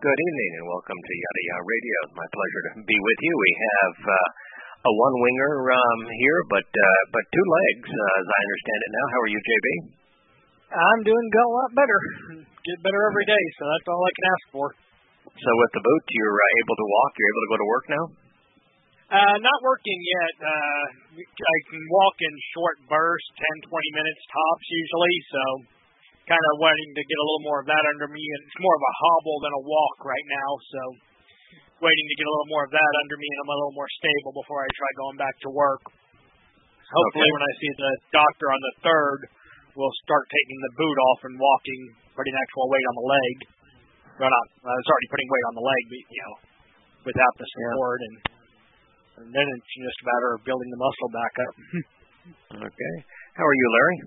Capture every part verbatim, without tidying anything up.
good evening, and welcome to Yada Yada Radio. It's my pleasure to be with you. We have uh, a one-winger um, here, but uh, but two legs, uh, as I understand it now. How are you, J B? I'm doing a lot better. Get better every day, so that's all I can ask for. So with the boot, you're uh, able to walk? You're able to go to work now? Uh, not working yet. Uh, I can walk in short bursts, ten, twenty minutes tops usually, so kind of waiting to get a little more of that under me. And it's more of a hobble than a walk right now, so waiting to get a little more of that under me, and I'm a little more stable before I try going back to work. Hopefully okay. When I see the doctor on the third, we'll start taking the boot off and walking, putting actual weight on the leg. Well, not, I was already putting weight on the leg, but, you know, without the support, yeah. and, and then it's just a matter of building the muscle back up. Okay. How are you, Larry?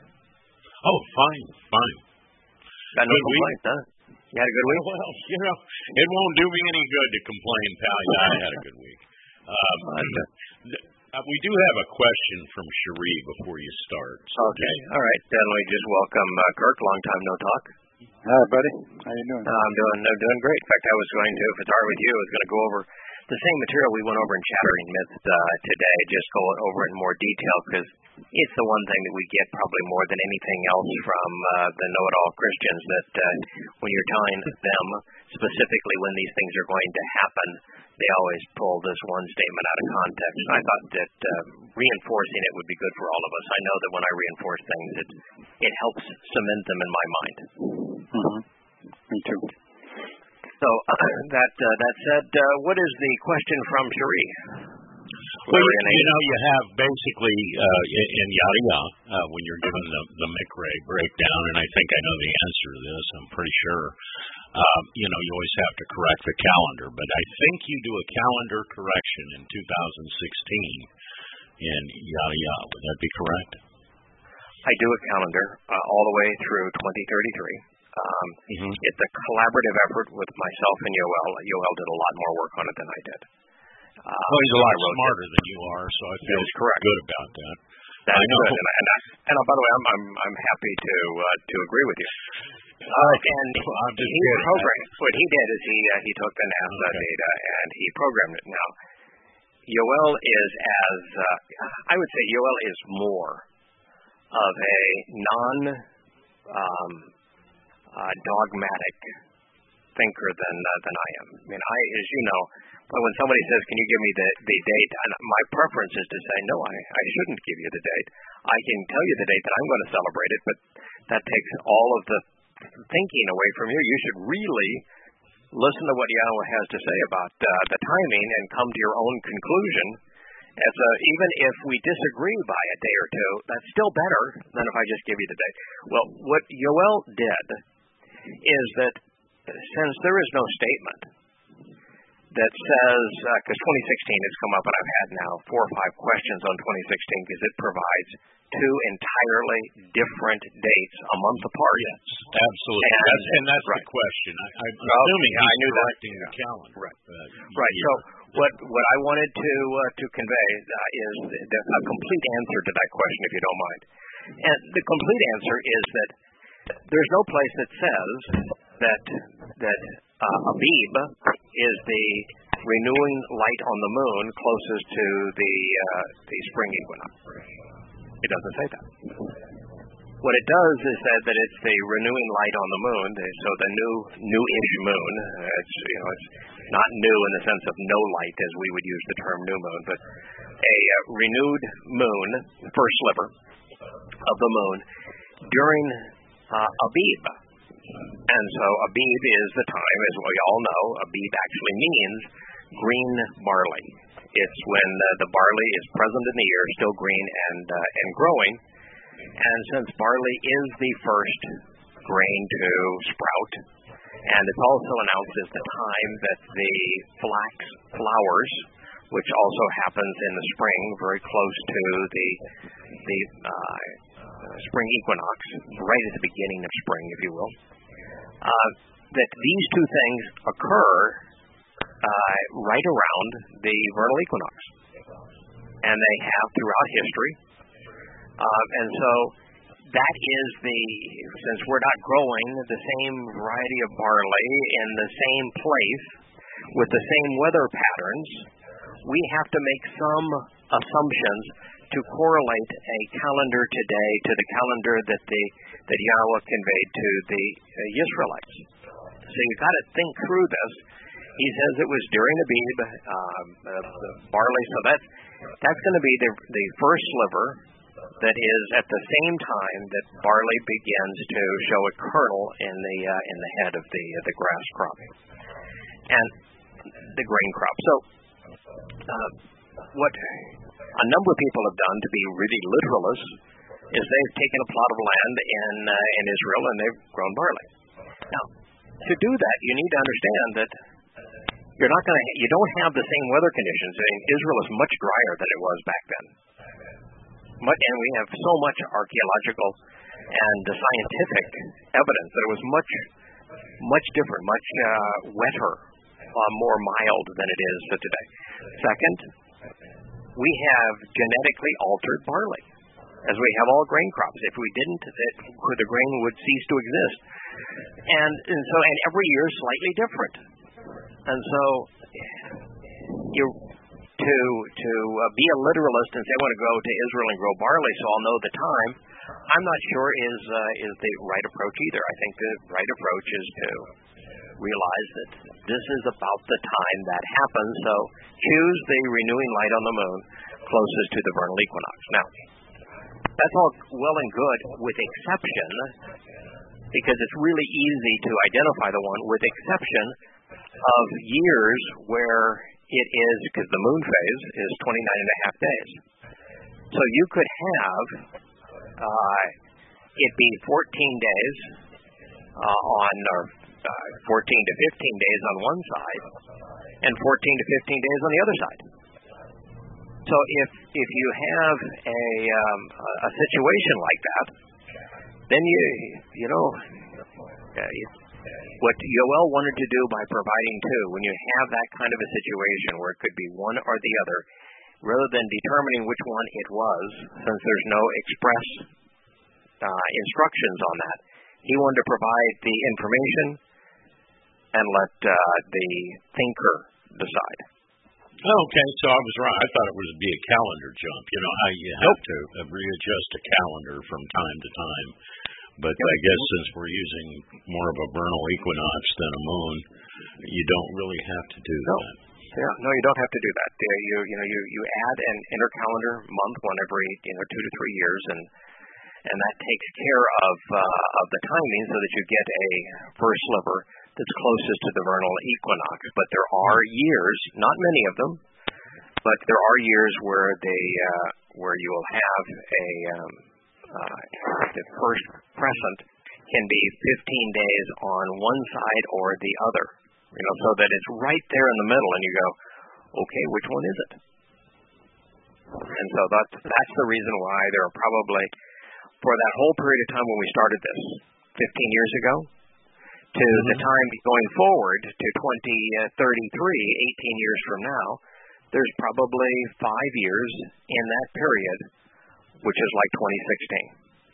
Oh, fine, fine. Got no complaints, huh? You had a good week? Well, you know, it won't do me any good to complain, pal. Yeah, I had a good week. Um, uh, we do have a question from Cherie before you start. So okay, all right. Then we just welcome uh, Kirk. Long time no talk. Hi, buddy. How you doing? Uh, I'm doing I'm doing great. In fact, I was going to, if it's all right with you, I was going to go over the same material we went over in Chattering Myths uh, today, just go over it in more detail, because it's the one thing that we get probably more than anything else from uh, the know-it-all Christians, that uh, when you're telling them specifically when these things are going to happen, they always pull this one statement out of context. And I thought that uh, reinforcing it would be good for all of us. I know that when I reinforce things, it, it helps cement them in my mind. Mm-hmm. Me too. So uh, that uh, that said, uh, what is the question from Cherie? Well, you, you know, you have basically uh, in Yada Yada, uh, when you're given the, the M I C R A breakdown, and I think I know the answer to this, I'm pretty sure, um, you know, you always have to correct the calendar. But I think you do a calendar correction in two thousand sixteen in Yada Yada. Would that be correct? I do a calendar uh, all the way through twenty thirty-three. Um, mm-hmm. It's a collaborative effort with myself and Yoel. Yoel did a lot more work on it than I did. Uh, well, he's a lot smarter it. than you are, so I feel good about that. That is good, and, and, I, and uh, by the way, I'm I'm, I'm happy to uh, to agree with you. Uh, and I'm just he programmed. What he did is he uh, he took the NASA okay. data and he programmed it. Now, Yoel is as uh, I would say Yoel is more of a non um, uh, dogmatic thinker than uh, than I am. I mean, I as you know. But when somebody says, can you give me the, the date, and my preference is to say, no, I, I shouldn't give you the date. I can tell you the date that I'm going to celebrate it, but that takes all of the thinking away from you. You should really listen to what Yahweh has to say about uh, the timing and come to your own conclusion. As a, even if we disagree by a day or two, that's still better than if I just give you the date. Well, what Yoel did is that since there is no statement that says, because uh, twenty sixteen has come up, and I've had now four or five questions on twenty sixteen because it provides two entirely different dates a month apart. Yes, absolutely. And that's, and that's right. the question. I, I'm well, assuming yeah, he's I knew correcting that. the calendar. Right. Uh, right. So what what I wanted to uh, to convey uh, is the, the, a complete answer to that question, if you don't mind. And the complete answer is that there's no place that says that that uh, Abib is the renewing light on the moon closest to the uh, the spring equinox. It doesn't say that. What it does is that, that it's the renewing light on the moon. So the new new-ish moon. It's you know it's not new in the sense of no light as we would use the term new moon, but a uh, renewed moon, first sliver of the moon during uh, Abib. And so Abib is the time, as we all know. Abib actually means green barley. It's when uh, the barley is present in the ear, still green and uh, and growing. And since barley is the first grain to sprout, and it's also announced as the time that the flax flowers, which also happens in the spring, very close to the the uh, spring equinox, right at the beginning of spring, if you will, uh, that these two things occur uh, right around the vernal equinox, and they have throughout history. Uh, and so that is the, since we're not growing the same variety of barley in the same place with the same weather patterns, we have to make some assumptions to correlate a calendar today to the calendar that the that Yahweh conveyed to the uh, Israelites. So you've got to think through this. He says it was during Abib, uh, uh, the barley, so that's, that's going to be the, the first sliver that is at the same time that barley begins to show a kernel in the uh, in the head of the uh, the grass crop and the grain crop. So uh, what a number of people have done to be really literalists is they've taken a plot of land in uh, in Israel and they've grown barley. Now, to do that, you need to understand that you're not going to you don't have the same weather conditions. I mean, Israel is much drier than it was back then. And we have so much archaeological and scientific evidence that it was much, much different, much uh, wetter, uh, more mild than it is today. Second, we have genetically altered barley, as we have all grain crops. If we didn't, it, the grain would cease to exist. And, and so, and every year is slightly different. And so, you're to to uh, be a literalist and say I want to go to Israel and grow barley so I'll know the time, I'm not sure is uh, is the right approach either. I think the right approach is to realize that this is about the time that happens, so choose the renewing light on the moon closest to the vernal equinox. Now, that's all well and good with exception, because it's really easy to identify the one, with exception of years where it is, because the moon phase is twenty-nine and a half days. So you could have uh, it be fourteen days uh, on, or uh, fourteen to fifteen days on one side, and fourteen to fifteen days on the other side. So if if you have a um, a situation like that, then you you know uh, you, what Yoel wanted to do by providing two, when you have that kind of a situation where it could be one or the other, rather than determining which one it was, since there's no express uh, instructions on that, he wanted to provide the information and let uh, the thinker decide. Okay, so I was wrong. I thought it would be a calendar jump. You know how you have nope. to readjust a calendar from time to time. But I guess since we're using more of a vernal equinox than a moon, you don't really have to do no. that. Yeah, no, you don't have to do that. You you know you, you add an intercalendar month one every you know two to three years, and and that takes care of uh, of the timing so that you get a first sliver that's closest to the vernal equinox. But there are years, not many of them, but there are years where they uh, where you will have a um, uh, the first crescent can be fifteen days on one side or the other, you know, so that it's right there in the middle, and you go, okay, which one is it? And so that's that's the reason why there are probably, for that whole period of time when we started this, fifteen years ago, to mm-hmm. the time going forward to twenty thirty-three, eighteen years from now, there's probably five years in that period, which is like twenty sixteen.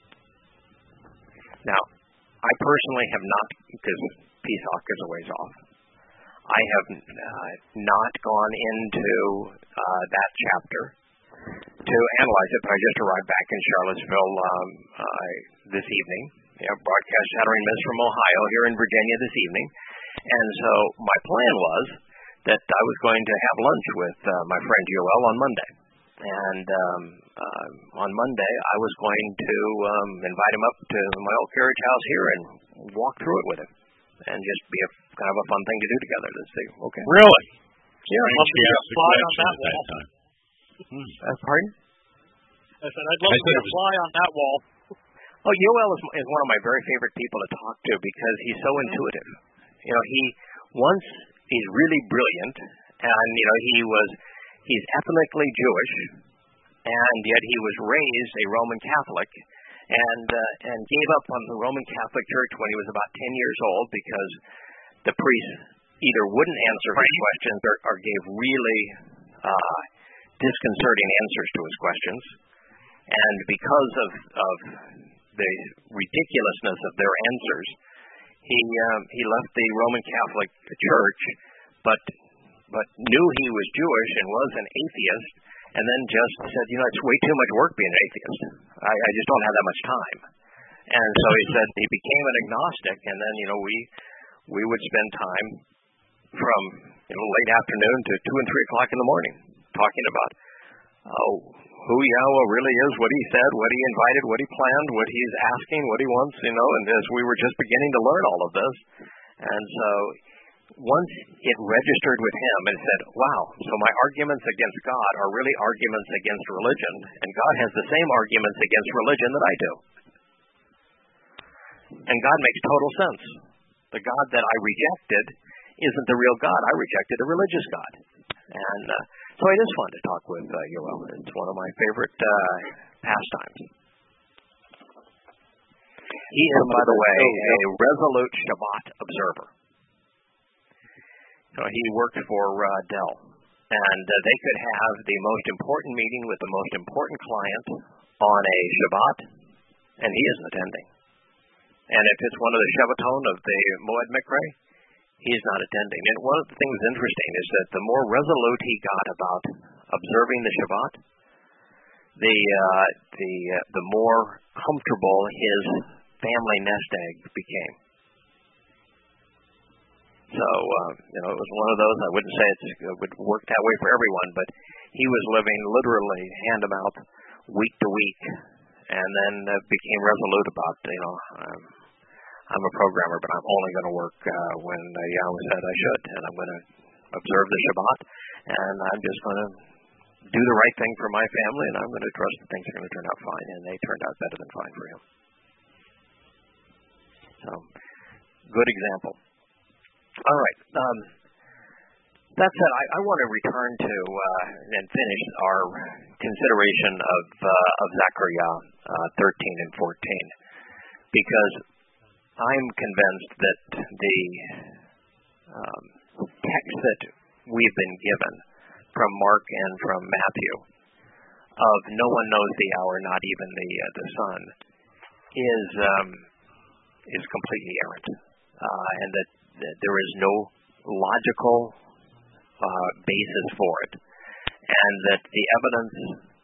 Now, I personally have not, because Pesach is a ways off, I have uh, not gone into uh, that chapter to analyze it, but I just arrived back in Charlottesville um, uh, this evening. Yeah, broadcast shattering miss from Ohio here in Virginia this evening. And so my plan was that I was going to have lunch with uh, my friend Yoel on Monday. And um, uh, on Monday, I was going to um, invite him up to my old carriage house here and walk through it with him, and just be a kind of a fun thing to do together. Let's see. Okay. Really? Yeah, I'd love to get a fly on that wall. That hmm. uh, pardon? I said I'd love I to get a fly on that wall. Oh, Yoel is, is one of my very favorite people to talk to because he's so intuitive. You know, he once he's really brilliant, and you know he was he's ethnically Jewish, and yet he was raised a Roman Catholic, and uh, and gave up on the Roman Catholic Church when he was about ten years old because the priests either wouldn't answer his questions or, or gave really uh, disconcerting answers to his questions, and because of of the ridiculousness of their answers, he um, he left the Roman Catholic Church, but but knew he was Jewish and was an atheist, and then just said, you know, it's way too much work being an atheist. I, I just don't have that much time. And so he said he became an agnostic, and then, you know, we we would spend time from, you know, late afternoon to two and three o'clock in the morning talking about oh, who Yahweh really is, what he said, what he invited, what he planned, what he's asking, what he wants, you know, and as we were just beginning to learn all of this. And so once it registered with him and said, wow, so my arguments against God are really arguments against religion, and God has the same arguments against religion that I do. And God makes total sense. The God that I rejected isn't the real God. I rejected a religious God. And uh, so it is fun to talk with uh, Yoel. It's one of my favorite uh, pastimes. He is, by the way, a resolute Shabbat observer. So he worked for uh, Dell. And uh, they could have the most important meeting with the most important client on a Shabbat, and he isn't attending. And if it's one of the Shabbaton of the Moed Mikre, he's not attending. And one of the things interesting is that the more resolute he got about observing the Shabbat, the uh, the uh, the more comfortable his family nest egg became. So uh, you know, it was one of those. I wouldn't say it's, it would work that way for everyone, but he was living literally hand to mouth, week to week, and then uh, became resolute about, you know, um, I'm a programmer, but I'm only going to work uh, when uh, Yahweh said I should, and I'm going to observe the Shabbat, and I'm just going to do the right thing for my family, and I'm going to trust that things are going to turn out fine, and they turned out better than fine for him. So, good example. All right. Um, that said, I, I want to return to uh, and finish our consideration of uh, of Zechariah uh, thirteen and fourteen, because I'm convinced that the um, text that we've been given from Mark and from Matthew of no one knows the hour, not even the uh, the Son, is um, is completely errant, uh, and that, that there is no logical uh, basis for it, and that the evidence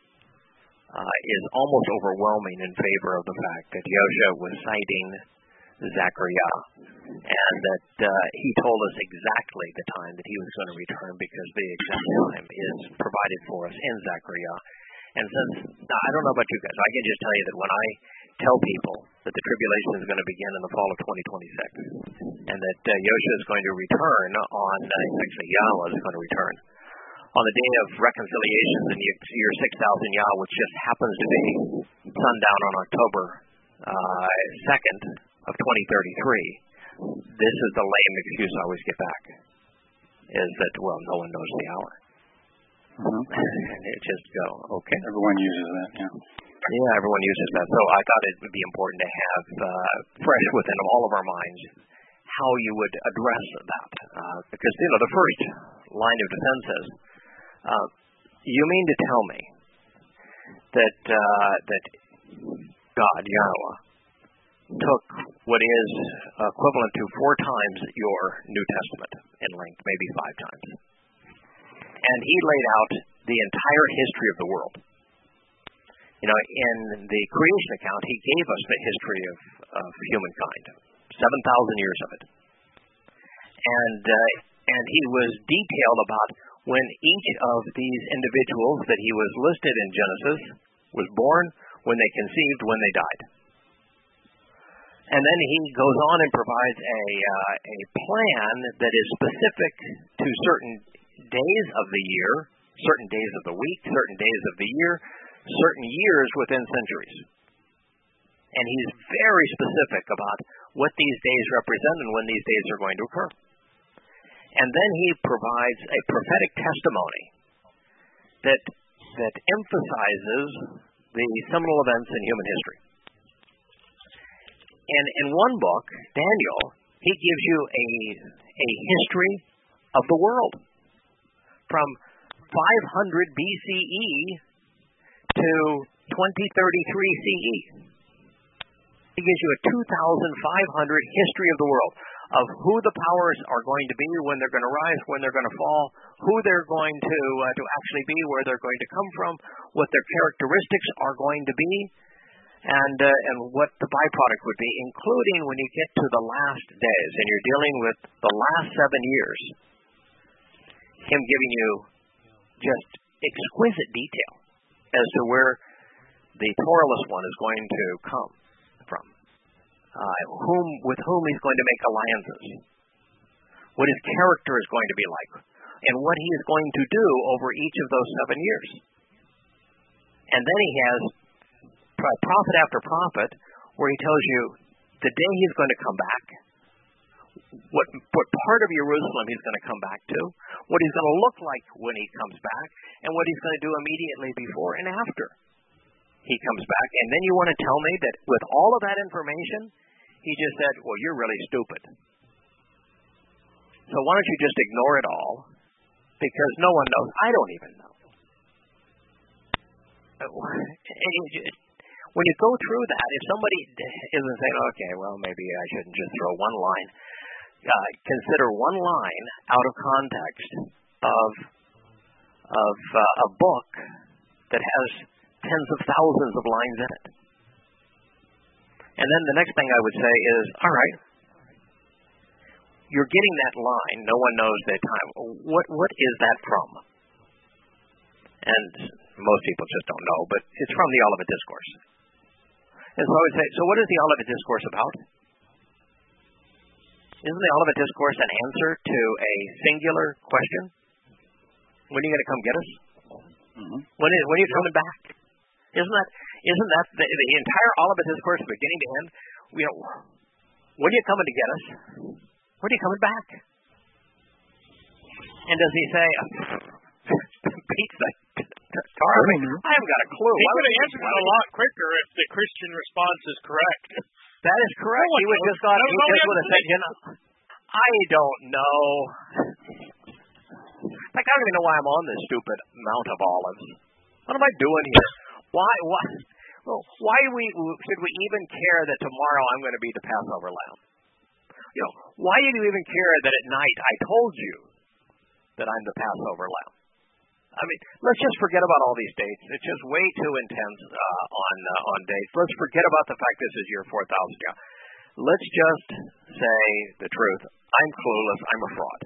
uh, is almost overwhelming in favor of the fact that Yosha was citing Zechariah, and that uh, he told us exactly the time that he was going to return, because the exact time is provided for us in Zechariah. And since, now, I don't know about you guys, I can just tell you that when I tell people that the tribulation is going to begin in the fall of twenty twenty-six, and that uh, Yosha is going to return on, uh, actually Yahweh is going to return, on the day of reconciliation in the year six thousand Yah, which just happens to be sundown on October uh, second of twenty thirty-three, this is the lame excuse I always get back, is that, well, no one knows the hour. Mm-hmm. And it just go, okay. Everyone uses that, yeah. Yeah, everyone uses that. So I thought it would be important to have uh, fresh within all of our minds how you would address that. Uh, because, you know, the first line of defense is, uh, you mean to tell me that uh, that God, Yahweh, took what is equivalent to four times your New Testament in length, maybe five times, and he laid out the entire history of the world. You know, in the creation account, he gave us the history of, of humankind, seven thousand years of it. And uh, and he was detailed about when each of these individuals that he was listed in Genesis was born, when they conceived, when they died. And then he goes on and provides a uh, a plan that is specific to certain days of the year, certain days of the week, certain days of the year, certain years within centuries. And he's very specific about what these days represent and when these days are going to occur. And then he provides a prophetic testimony that that emphasizes the seminal events in human history. And in one book, Daniel, he gives you a a history of the world from five hundred B C E to twenty thirty-three C E. He gives you a two thousand five hundred history of the world, of who the powers are going to be, when they're going to rise, when they're going to fall, who they're going to uh, to actually be, where they're going to come from, what their characteristics are going to be, and uh, and what the byproduct would be, including when you get to the last days and you're dealing with the last seven years, him giving you just exquisite detail as to where the Toralist one is going to come from, uh, whom with whom he's going to make alliances, what his character is going to be like, and what he is going to do over each of those seven years. And then he has prophet after prophet where he tells you the day he's going to come back, what what part of Jerusalem he's going to come back to, what he's going to look like when he comes back, and what he's going to do immediately before and after he comes back. And then you want to tell me that with all of that information, he just said, well, you're really stupid. So why don't you just ignore it all? Because no one knows. I don't even know. When you go through that, if somebody isn't saying, okay, well, maybe I shouldn't just throw one line, uh, consider one line out of context of of uh, a book that has tens of thousands of lines in it. And then the next thing I would say is, all right, you're getting that line, no one knows the time. What What is that from? And most people just don't know, but it's from the Olivet Discourse. And so I would say, so what is the Olivet Discourse about? Isn't the Olivet Discourse an answer to a singular question? When are you going to come get us? Mm-hmm. When, is, when are you coming back? Isn't that isn't that the, the entire Olivet Discourse, beginning to end? You know, when are you coming to get us? When are you coming back? And does he say, beats the tar? I, mean, I haven't got a clue. He would have answered it a lot quicker if the Christian response is correct. That is correct. No he would just thought, he just would have said, you know, I don't know. Like, I don't even know why I'm on this stupid Mount of Olives. What am I doing here? Why? Why? Well, why do we should we even care that tomorrow I'm going to be the Passover lamb? You know, why do you even care that at night I told you that I'm the Passover lamb? I mean, let's just forget about all these dates. It's just way too intense uh, on uh, on dates. Let's forget about the fact this is year four thousand. Yeah. Let's just say the truth. I'm clueless. I'm a fraud.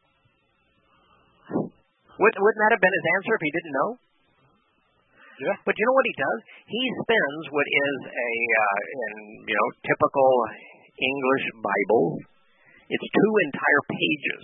Wouldn't, wouldn't that have been his answer if he didn't know? Yeah. But you know what he does? He spends what is a uh, in you know typical English Bible. It's two entire pages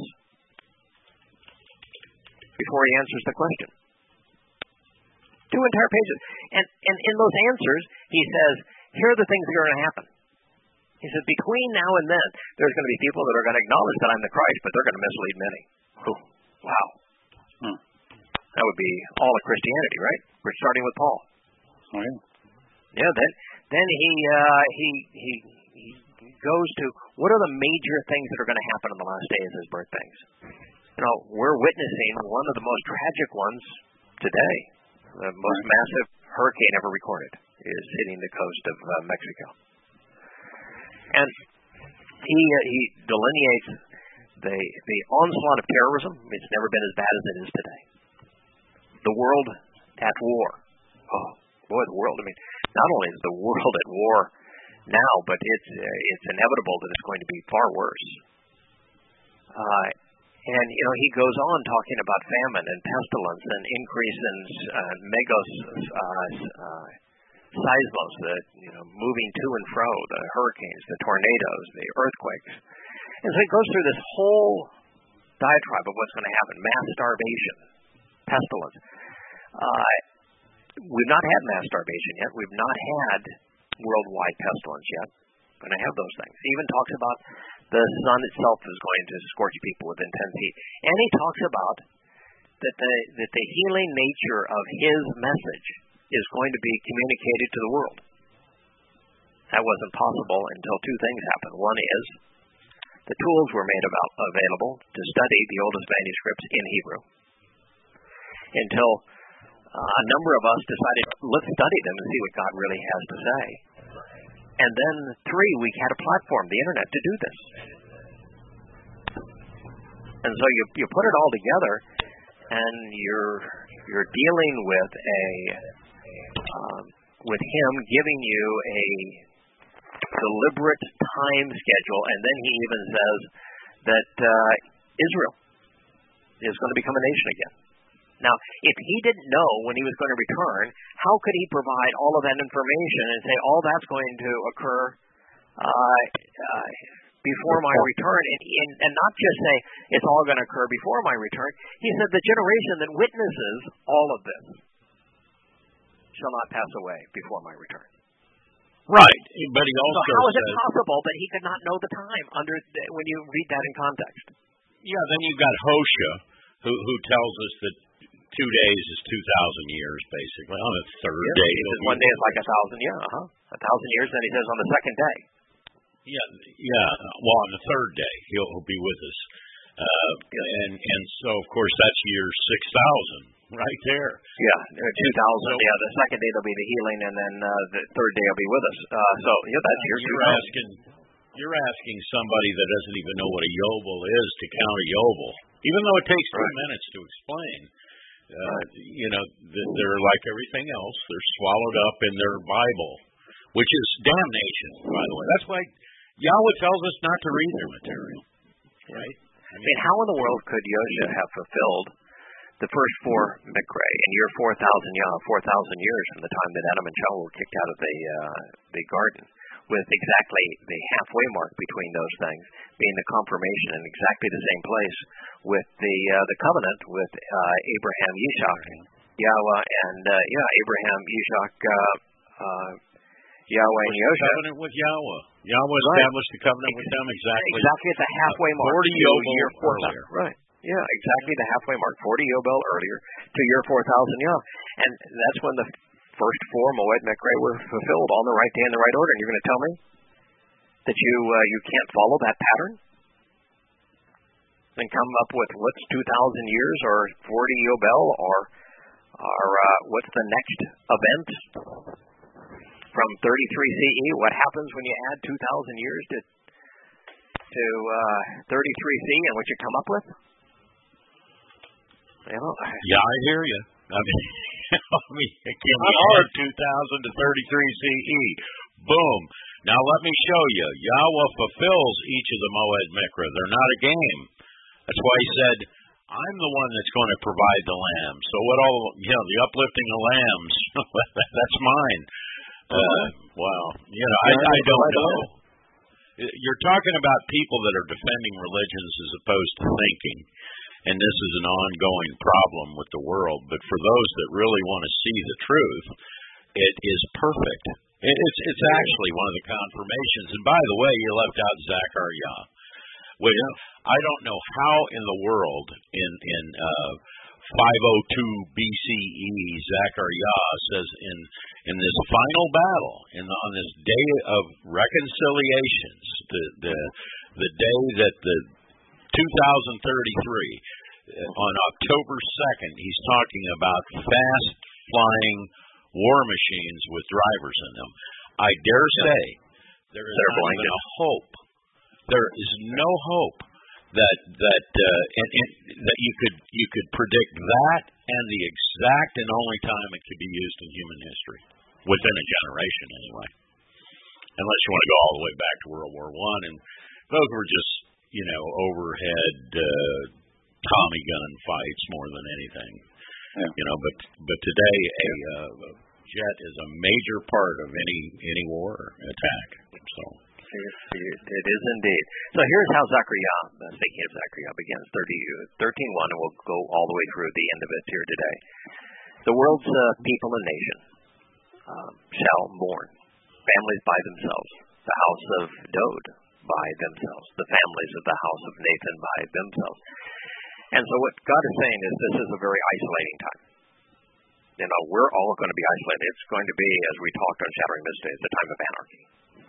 before he answers the question. Two entire pages. And and in those answers, he says, here are the things that are going to happen. He says, between now and then, there's going to be people that are going to acknowledge that I'm the Christ, but they're going to mislead many. Whew. Wow. Hmm. That would be all of Christianity, right? We're starting with Paul. Oh, yeah. Yeah, then, then he, uh, he, he, he goes to, what are the major things that are going to happen in the last days as birth things? You know, we're witnessing one of the most tragic ones today. The most right. massive hurricane ever recorded is hitting the coast of uh, Mexico. And he uh, he delineates the the onslaught of terrorism. It's never been as bad as it is today. The world at war. Oh, boy, the world. I mean, not only is the world at war now, but it's uh, it's inevitable that it's going to be far worse. Uh, and, you know, he goes on talking about famine and pestilence and increase in uh, megos, uh, uh, seismos, the, you know, moving to and fro, the hurricanes, the tornadoes, the earthquakes. And so he goes through this whole diatribe of what's going to happen. Mass starvation, pestilence. Uh, we've not had mass starvation yet. We've not had worldwide pestilence yet. We're going to have those things. He even talks about the sun itself is going to scorch people with intense heat. And he talks about that the, that the healing nature of his message is going to be communicated to the world. That wasn't possible until two things happened. One is the tools were made about, available to study the oldest manuscripts in Hebrew. Until uh, a number of us decided, let's study them and see what God really has to say. And then three, we had a platform, the internet, to do this. And so you you put it all together, and you're you're dealing with a um, with him giving you a deliberate time schedule, and then he even says that uh, Israel is going to become a nation again. Now, if he didn't know when he was going to return, how could he provide all of that information and say all that's going to occur uh, uh, before my return, and, and, and not just say it's all going to occur before my return? He said the generation that witnesses all of this shall not pass away before my return. Right, but he also so how is it says, possible that he could not know the time under the, when you read that in context? Yeah, then you've got Hosea, who who tells us that two days is two thousand years, basically. On the third yeah, day, he says one day is like a thousand. Yeah, uh-huh. a thousand years. Then he says on the second day. Yeah, yeah. Well, on the third day, he'll, he'll be with us, uh, and and so of course that's year six thousand. Right there. Yeah, two thousand. Yeah, the second day there'll be the healing, and then uh, the third day will be with us. Uh, so, yeah, that's your you're asking. You're asking somebody that doesn't even know what a yovel is to count a yovel, even though it takes two right. minutes to explain. Uh, right. You know, they're like everything else. They're swallowed up in their Bible, which is damnation, by the way. That's why Yahweh tells us not to read their material. Right? I mean, how in the world could Yosha have fulfilled the first four Mikre in year four thousand, yeah, four thousand years from the time that Adam and Chava were kicked out of the uh, the garden, with exactly the halfway mark between those things being the confirmation in exactly the same place with the uh, the covenant with uh, Abraham, Yitzhak, Yahweh, and uh, yeah, Abraham, Yitzhak, uh, uh, Yahweh, and Yosha. Covenant with Yahweh. Yahweh established the covenant with them exactly. Exactly at the halfway mark. Forty year four earlier. Right. Yeah, exactly the halfway mark, forty Yobel earlier to year four thousand Yah. And that's when the first four Moed Mikre were fulfilled on the right day in the right order. And you're going to tell me that you uh, you can't follow that pattern? And come up with what's two thousand years or forty Yobel or, or uh, what's the next event from thirty-three C E? What happens when you add two thousand years to, to uh, thirty-three C and what you come up with? You know, yeah, I hear you. I mean, I mean, it can be hard. two thousand to thirty-three C E. Boom. Now let me show you. Yahweh fulfills each of the Moed Mikra. They're not a game. That's why he said, I'm the one that's going to provide the lambs. So what all, you know, the uplifting of lambs, that's mine. Uh, well, you know, I, I don't know. You're talking about people that are defending religions as opposed to thinking. And this is an ongoing problem with the world. But for those that really want to see the truth, it is perfect. It, it's it's actually one of the confirmations. And by the way, you left out Zechariah. Well, I don't know how in the world in in uh, five oh two B C E Zechariah says in in this final battle, in the, on this day of reconciliations, the the the day that the two thousand thirty-three, on October second, he's talking about fast-flying war machines with drivers in them. I dare say there is not even a hope. There is no hope that that uh, and, and that you could you could predict that and the exact and only time it could be used in human history, within a generation anyway. Unless you want to go all the way back to World War One, and those were just, you know, overhead uh, Tommy gun fights more than anything. Yeah. You know, but but today a uh, jet is a major part of any any war attack. So it is indeed. So here's how Zechariah, the speaking of Zechariah, begins thirteen one, and we'll go all the way through the end of it here today. The world's uh, people and nation um, shall mourn, families by themselves, the house of Dod by themselves, the families of the house of Nathan by themselves. And so what God is saying is this is a very isolating time. You know, we're all going to be isolated. It's going to be, as we talked on Shattering Mystery, it's a time of anarchy.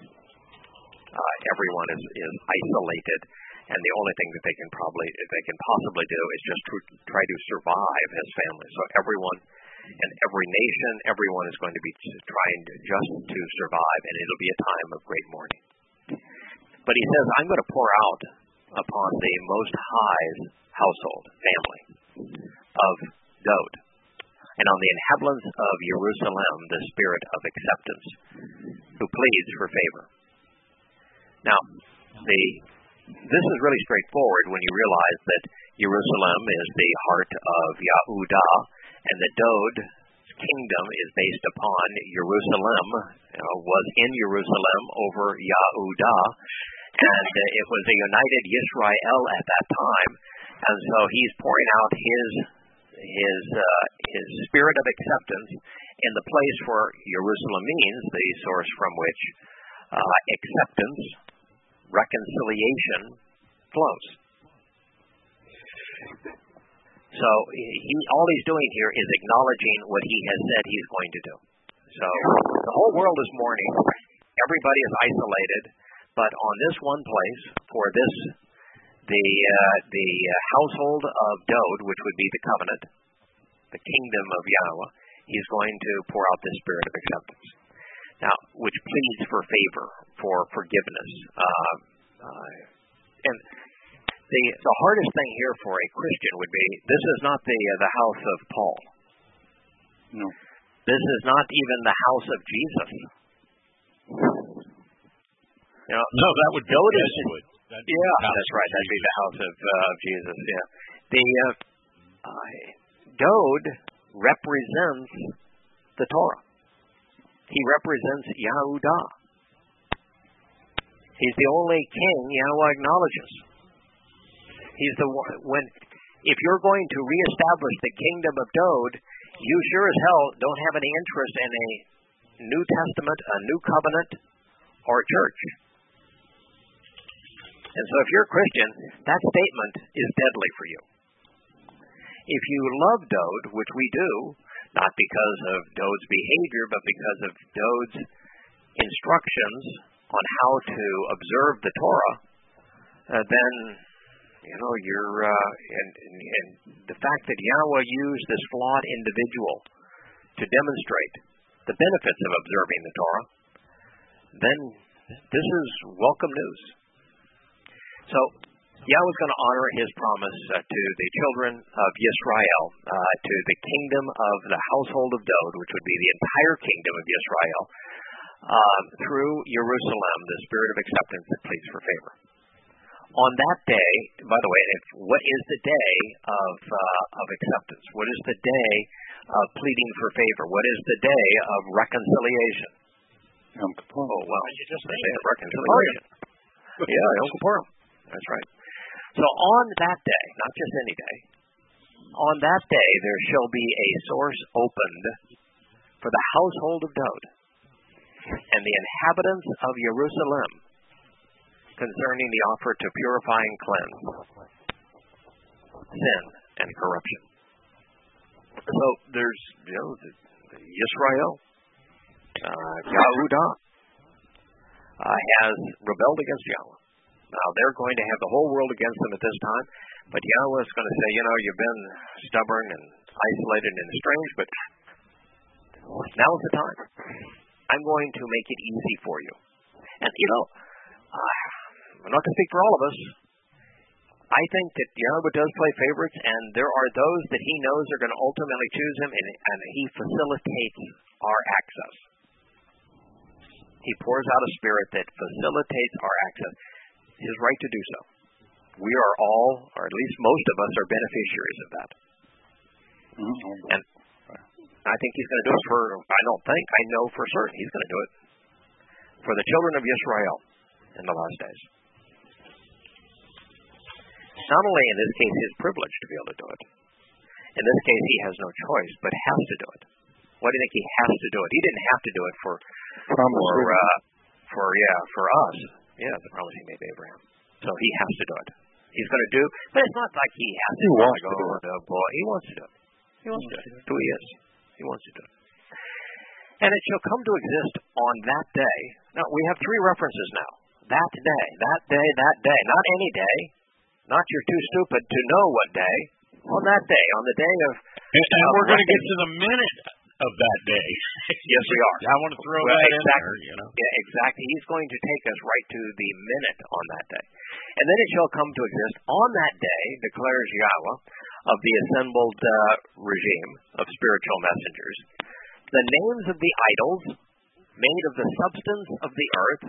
Uh, everyone is, is isolated, and the only thing that they can probably, they can possibly do is just tr- try to survive as families. So everyone and every nation, everyone is going to be trying to just to survive, and it'll be a time of great mourning. But he says, I'm going to pour out upon the Most High's household, family, of Dod, and on the inhabitants of Jerusalem the spirit of acceptance, who pleads for favor. Now, the this is really straightforward when you realize that Jerusalem is the heart of Yahudah, and the Dod's kingdom is based upon Jerusalem, you know, was in Jerusalem over Yahudah, and uh, it was a united Yisrael at that time, and so he's pouring out his his uh, his spirit of acceptance in the place where Jerusalem means, the source from which uh, acceptance, reconciliation flows. So he, all he's doing here is acknowledging what he has said he's going to do. So the whole world is mourning. Everybody is isolated. But on this one place, for this, the uh, the household of Dod, which would be the covenant, the kingdom of Yahweh, he's going to pour out this spirit of acceptance. Now, which pleads for favor, for forgiveness. Uh, uh, and the the hardest thing here for a Christian would be, this is not the uh, the house of Paul. No. This is not even the house of Jesus. You know, no, that would be Dod is, That'd be yeah, that's right. That'd be the house of uh, Jesus. Yeah, the uh, uh, Dod represents the Torah. He represents Yahudah. He's the only king Yahweh acknowledges. He's the one. When, if you're going to reestablish the kingdom of Dod, you sure as hell don't have any interest in a New Testament, a New Covenant, or a church. And so if you're a Christian, that statement is deadly for you. If you love Dod, which we do, not because of Dod's behavior, but because of Dod's instructions on how to observe the Torah, uh, then, you know, you're, uh, and, and, and the fact that Yahweh used this flawed individual to demonstrate the benefits of observing the Torah, then this is welcome news. So, Yahweh's going to honor his promise uh, to the children of Yisrael, uh, to the kingdom of the household of Dod, which would be the entire kingdom of Yisrael, uh, through Jerusalem, the spirit of acceptance that pleads for favor. On that day, by the way, if, what is the day of uh, of acceptance? What is the day of pleading for favor? What is the day of reconciliation? Yom Kippur. Oh, well, you just say it. Reconciliation. Yeah, Yom Kippur. That's right. So on that day, not just any day, on that day there shall be a source opened for the household of Dod and the inhabitants of Jerusalem concerning the offer to purify and cleanse sin and corruption. So there's, you know, Yisrael, uh, Yahudah, uh, has rebelled against Yahweh. Now, they're going to have the whole world against them at this time, but Yahweh is going to say, you know, you've been stubborn and isolated and estranged, but now's the time. I'm going to make it easy for you. And, you know, uh, I'm not going to speak for all of us. I think that Yahweh does play favorites, and there are those that he knows are going to ultimately choose him, and, and he facilitates our access. He pours out a spirit that facilitates our access. His right to do so. We are all, or at least most of us, are beneficiaries of that. Mm-hmm. And I think he's going to do it for, I don't think, I know for certain he's going to do it for the children of Yisrael in the last days. Not only in this case his privilege to be able to do it. In this case he has no choice, but has to do it. Why do you think he has to do it? He didn't have to do it for, for, uh, for yeah, for us. Yeah, the promise he made to Abraham. So he has to do it. He's going to do, but it's not like he has to. He wants go, to do it. Oh boy, he wants to do it. He wants to do it. Who he is. He wants to do it. And it shall come to exist on that day. Now, we have three references now. That day, that day, that day. Not any day. Not you're too stupid to know what day. On that day, on the day of And, and uh, we're going to reckon. get to the minute of that day. Yes, we are. I want to throw well, that exactly, in there, you know. Yeah, exactly. He's going to take us right to the minute on that day. And then it shall come to exist on that day, declares Yahweh, of the assembled uh, regime of spiritual messengers, the names of the idols made of the substance of the earth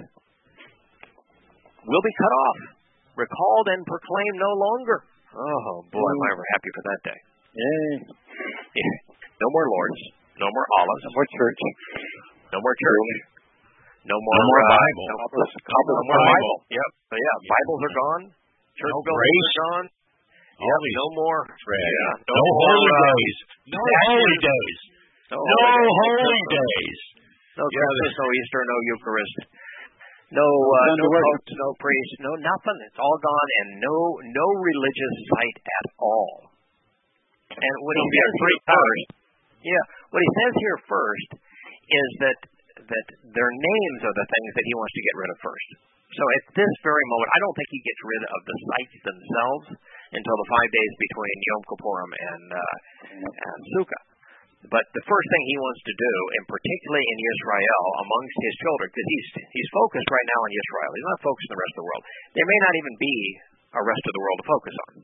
will be cut off, recalled and proclaimed no longer. Oh, boy, am I ever happy for that day. Yay. Yeah. No more lords. No more Allahs. No more church. No more church. No more, no more uh, Bible. No, no more Bible. Yep. But yeah, yeah, Bibles are gone. Church no buildings grace. are gone. All Yep, these no more. Yeah. No, no more, holy uh, days. No holy days. No, no holy holy days. days. No Yeah, Christmas, no Easter, no Eucharist. No, uh, no popes, no priests, no nothing. It's all gone, and no, no religious site at all. And what he says here first, yeah, what he says here first is that that their names are the things that he wants to get rid of first. So at this very moment, I don't think he gets rid of the sites themselves until the five days between Yom Kippurim and uh, and Sukkah. But the first thing he wants to do, and particularly in Israel, amongst his children, because he's he's focused right now on Israel. He's not focused on the rest of the world. There may not even be a rest of the world to focus on.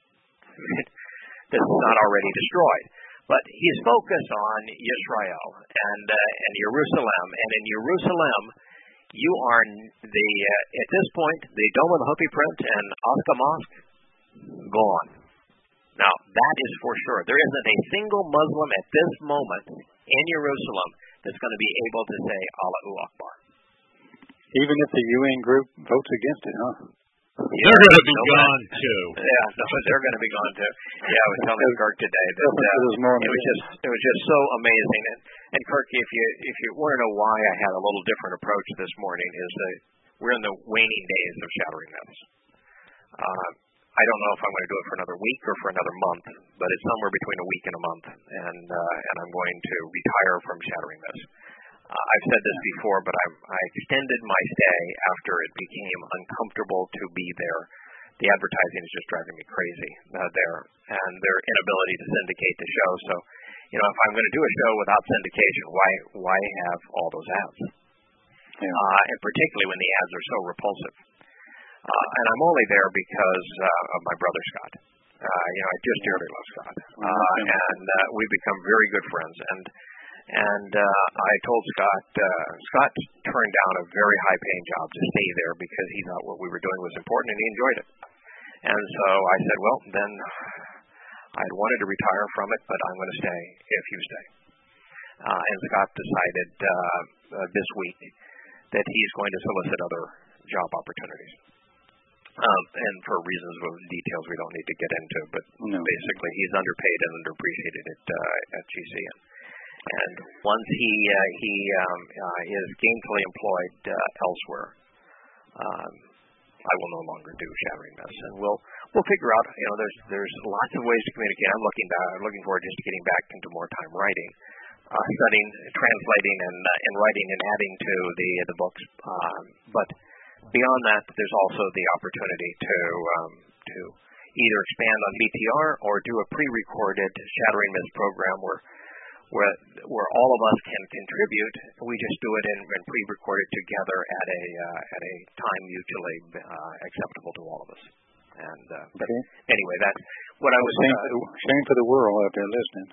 This is not already destroyed. But he's focused on Israel and uh, and Jerusalem. And in Jerusalem, you are the uh, at this point, the Dome of the Hopi Print and Aqsa Mosque gone. Now, that is for sure. There isn't a single Muslim at this moment in Jerusalem that's going to be able to say Allahu Akbar. Even if the U N group votes against it, huh? Yeah, they're going to be no gone, man. too. Yeah, no, they're going to be gone, too. Yeah, I was telling Kirk today that uh, it was just it was just so amazing. And, and Kirk, if you if you want to know why I had a little different approach this morning, is that we're in the waning days of Shattering Myths. Uh, I don't know if I'm going to do it for another week or for another month, but it's somewhere between a week and a month, and uh, and I'm going to retire from Shattering Myths. Uh, I've said this before, but I'm, I extended my stay after it became uncomfortable to be there. The advertising is just driving me crazy uh, there, and their inability to syndicate the show. So, you know, if I'm going to do a show without syndication, why why have all those ads? Yeah. Uh, and particularly when the ads are so repulsive. Uh, and I'm only there because uh, of my brother Scott. Uh, you know, I just dearly love Scott, uh, and uh, we've become very good friends. And and uh, I told Scott, uh, Scott turned down a very high-paying job to stay there because he thought what we were doing was important and he enjoyed it. And so I said, well, then I'd wanted to retire from it, but I'm going to stay if you stay. Uh, and Scott decided uh, uh, this week that he's going to solicit other job opportunities. Um, and for reasons of details we don't need to get into, but no. Basically he's underpaid and underappreciated at uh, at G C N. And once he uh, he um, uh, is gainfully employed uh, elsewhere, um, I will no longer do Shattering Myths, and we'll we'll figure out. You know, there's there's lots of ways to communicate. I'm looking uh, looking forward just to getting back into more time writing, uh, studying, translating, and uh, and writing and adding to the the books. Um, but beyond that, there's also the opportunity to um, to either expand on B T R or do a pre-recorded Shattering Myths program where. Where, where all of us can contribute, we just do it and, and pre-record it together at a uh, at a time mutually uh, acceptable to all of us. And uh, but okay. Anyway, that's what I was saying. Uh, for the, shame for the world out there listening.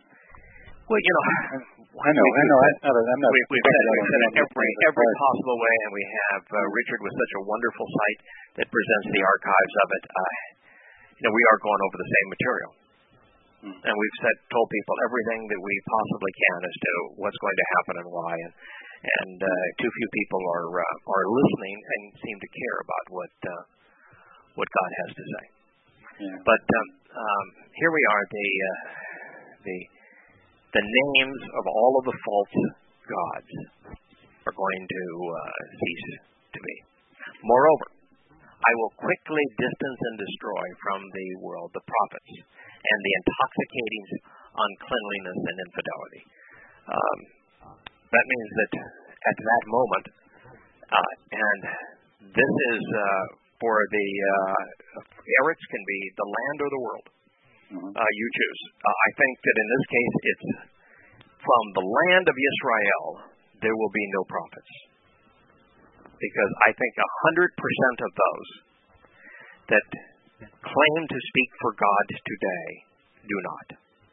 Well, you know, I know, I know. Said, I'm not, I'm not we, we've said, we've said it every every possible way, and we have uh, Richard with such a wonderful site that presents the archives of it. Uh, you know, we are going over the same material. And we've said, told people everything that we possibly can as to what's going to happen and why, and and uh, too few people are uh, are listening and seem to care about what uh, what God has to say. Yeah. But um, um, here we are, the uh, the the names of all of the false gods are going to uh, cease to be. Moreover, I will quickly distance and destroy from the world the prophets and the intoxicating uncleanliness and infidelity. Um, that means that at that moment, uh, and this is uh, for the uh, Eretz can be the land or the world. uh, you choose. Uh, I think that in this case, it's from the land of Israel, there will be no prophets. Because I think one hundred percent of those that claim to speak for God today do not.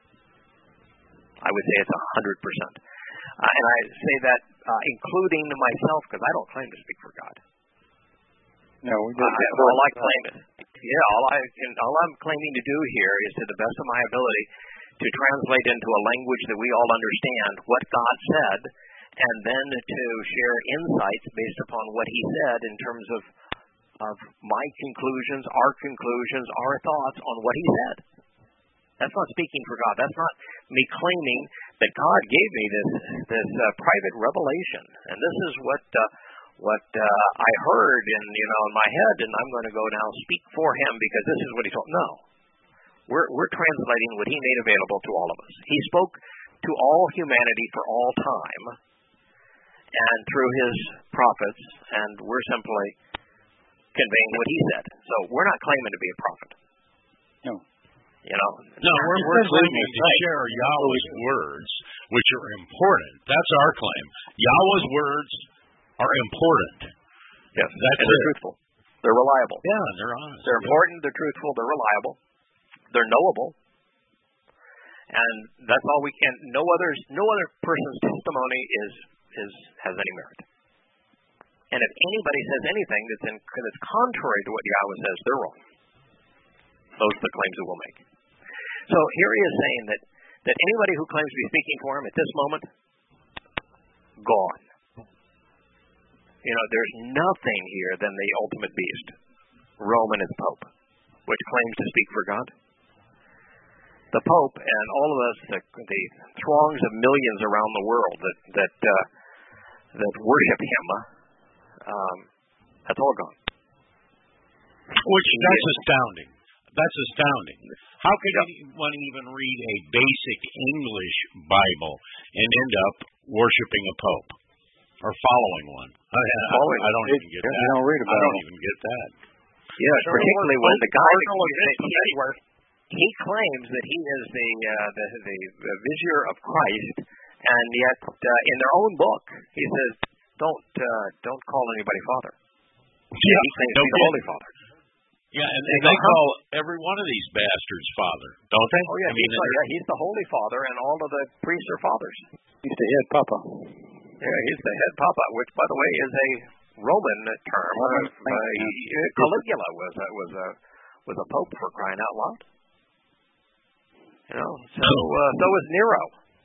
I would say it's one hundred percent. Uh, and I say that uh, including myself, because I don't claim to speak for God. No, we Uh, all I claim is, yeah, all I can, all I'm claiming to do here is, to the best of my ability, to translate into a language that we all understand what God said, and then to share insights based upon what He said in terms of of my conclusions, our conclusions, our thoughts on what He said. That's not speaking for God. That's not me claiming that God gave me this this uh, private revelation, and this is what uh, what uh, I heard in you know in my head, and I'm going to go now speak for Him because this is what He told. No, we're we're translating what He made available to all of us. He spoke to all humanity for all time, and through His prophets, and we're simply conveying what He said. So we're not claiming to be a prophet. No. You know, no, we're, we're claiming to share Yahweh's words, which are important. That's our claim. Yahweh's words are important. Yes, that's and they're it. truthful. They're reliable. Yeah, they're honest. They're important. They're truthful. They're reliable. They're knowable. And that's all we can. No other, no other person's testimony is is has any merit. And if anybody says anything that's in, that's contrary to what Yahweh says, they're wrong. Those are the claims that we'll make. So here he is saying that, that anybody who claims to be speaking for him at this moment, gone. You know, there's nothing here than the ultimate beast, Rome and its Pope, which claims to speak for God. The Pope and all of us, the, the throngs of millions around the world that that uh, that worship him, um, that's all gone. Which that's astounding. That's astounding. How could anyone even read a basic English Bible and end up worshiping a pope or following one? I, I, following, I don't even get that. You don't read about I don't it. even get that. Yeah, Sure, particularly when the guy anywhere. he claims that he is the uh, the, the the vizier of Christ, and yet uh, in their own book he says, "Don't uh, don't call anybody father." Yeah, he claims no to be the Holy Father. Yeah, and they, they call every one of these bastards father, don't they? Oh yeah, I mean, he's, like, yeah, he's the Holy Father, and all of the priests are fathers. He's the head papa. Yeah, he's the head papa, which, by the way, is a Roman term. Roman, uh, uh, Caligula was a, was a was a pope, for crying out loud. You know, so uh, so was Nero.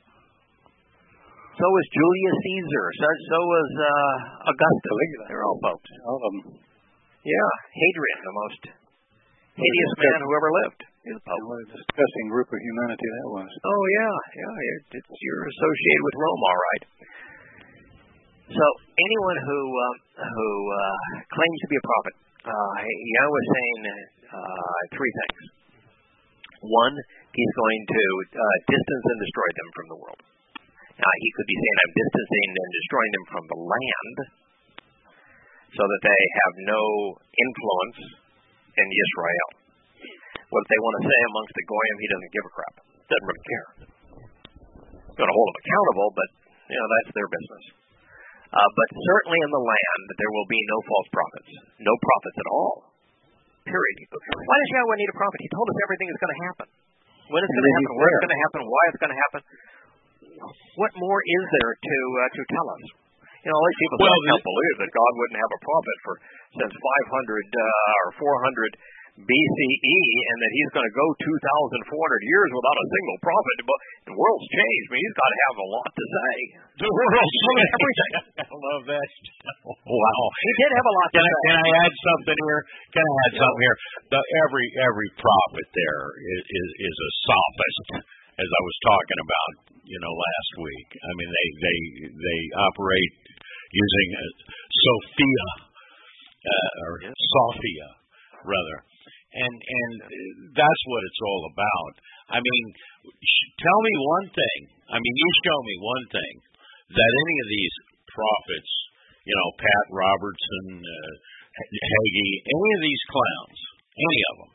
So was Julius Caesar. So so was uh, Augustus. They're all popes. All of them. Yeah, Hadrian, the most hideous man who ever lived. He's a pope. What a disgusting group of humanity that was. Oh yeah, yeah. You're, it's, you're associated with Rome, all right. So anyone who um, who uh, claims to be a prophet, uh, Yahweh is saying uh, three things. One, he's going to uh, distance and destroy them from the world. Now, he could be saying, I'm distancing and destroying them from the land so that they have no influence in Israel. What they want to say amongst the Goyim, he doesn't give a crap. Doesn't really care. He's going to hold them accountable, but, you know, that's their business. Uh, but certainly in the land, there will be no false prophets. No prophets at all. Period. Why does Yahweh need a prophet? He told us everything is going to happen. When it's going to happen, where it's going to happen, why it's going to happen. What more is there to uh, to tell us? You know, all these people well, can't believe that God wouldn't have a prophet for since five hundred uh, or four hundred B C E, and that He's going to go two thousand four hundred years without a single prophet. But the world's changed. I mean, He's got to have a lot to say. The world's changed. Everything. I love that. Wow. He did have a lot to can say. I, can I add something here? Can I add yeah. something here? The, every every prophet there is, is is a sophist, as I was talking about, you know, last week. I mean, they they they operate using uh, Sophia uh, or yeah. Sophia, rather. And and that's what it's all about. I mean, tell me one thing. I mean, you show me one thing that any of these prophets, you know, Pat Robertson, uh, Hagee, any of these clowns, any of them,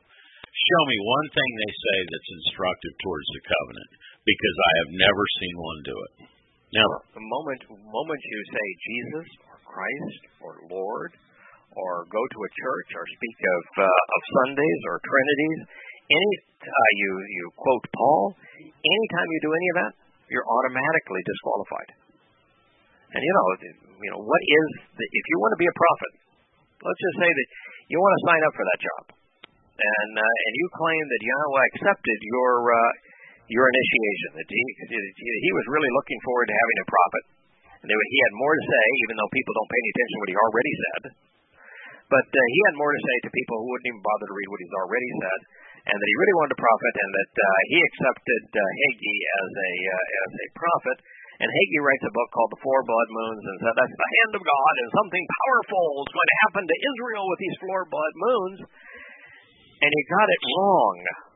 show me one thing they say that's instructive towards the covenant, because I have never seen one do it. Never. The moment, moment you say Jesus or Christ or Lord, or go to a church, or speak of uh, of Sundays or Trinities, any uh, you you quote Paul, anytime you do any of that, you're automatically disqualified. And you know, you know what is the, if you want to be a prophet, let's just say that you want to sign up for that job, and uh, and you claim that Yahweh accepted your uh, your initiation, that he, he was really looking forward to having a prophet, and that he had more to say, even though people don't pay any attention to what he already said. But uh, he had more to say to people who wouldn't even bother to read what he's already said, and that he really wanted a prophet, and that uh, he accepted uh, Haggai as a uh, as a prophet. And Haggai writes a book called The Four Blood Moons, and said that's the hand of God, and something powerful is going to happen to Israel with these four blood moons. And he got it wrong.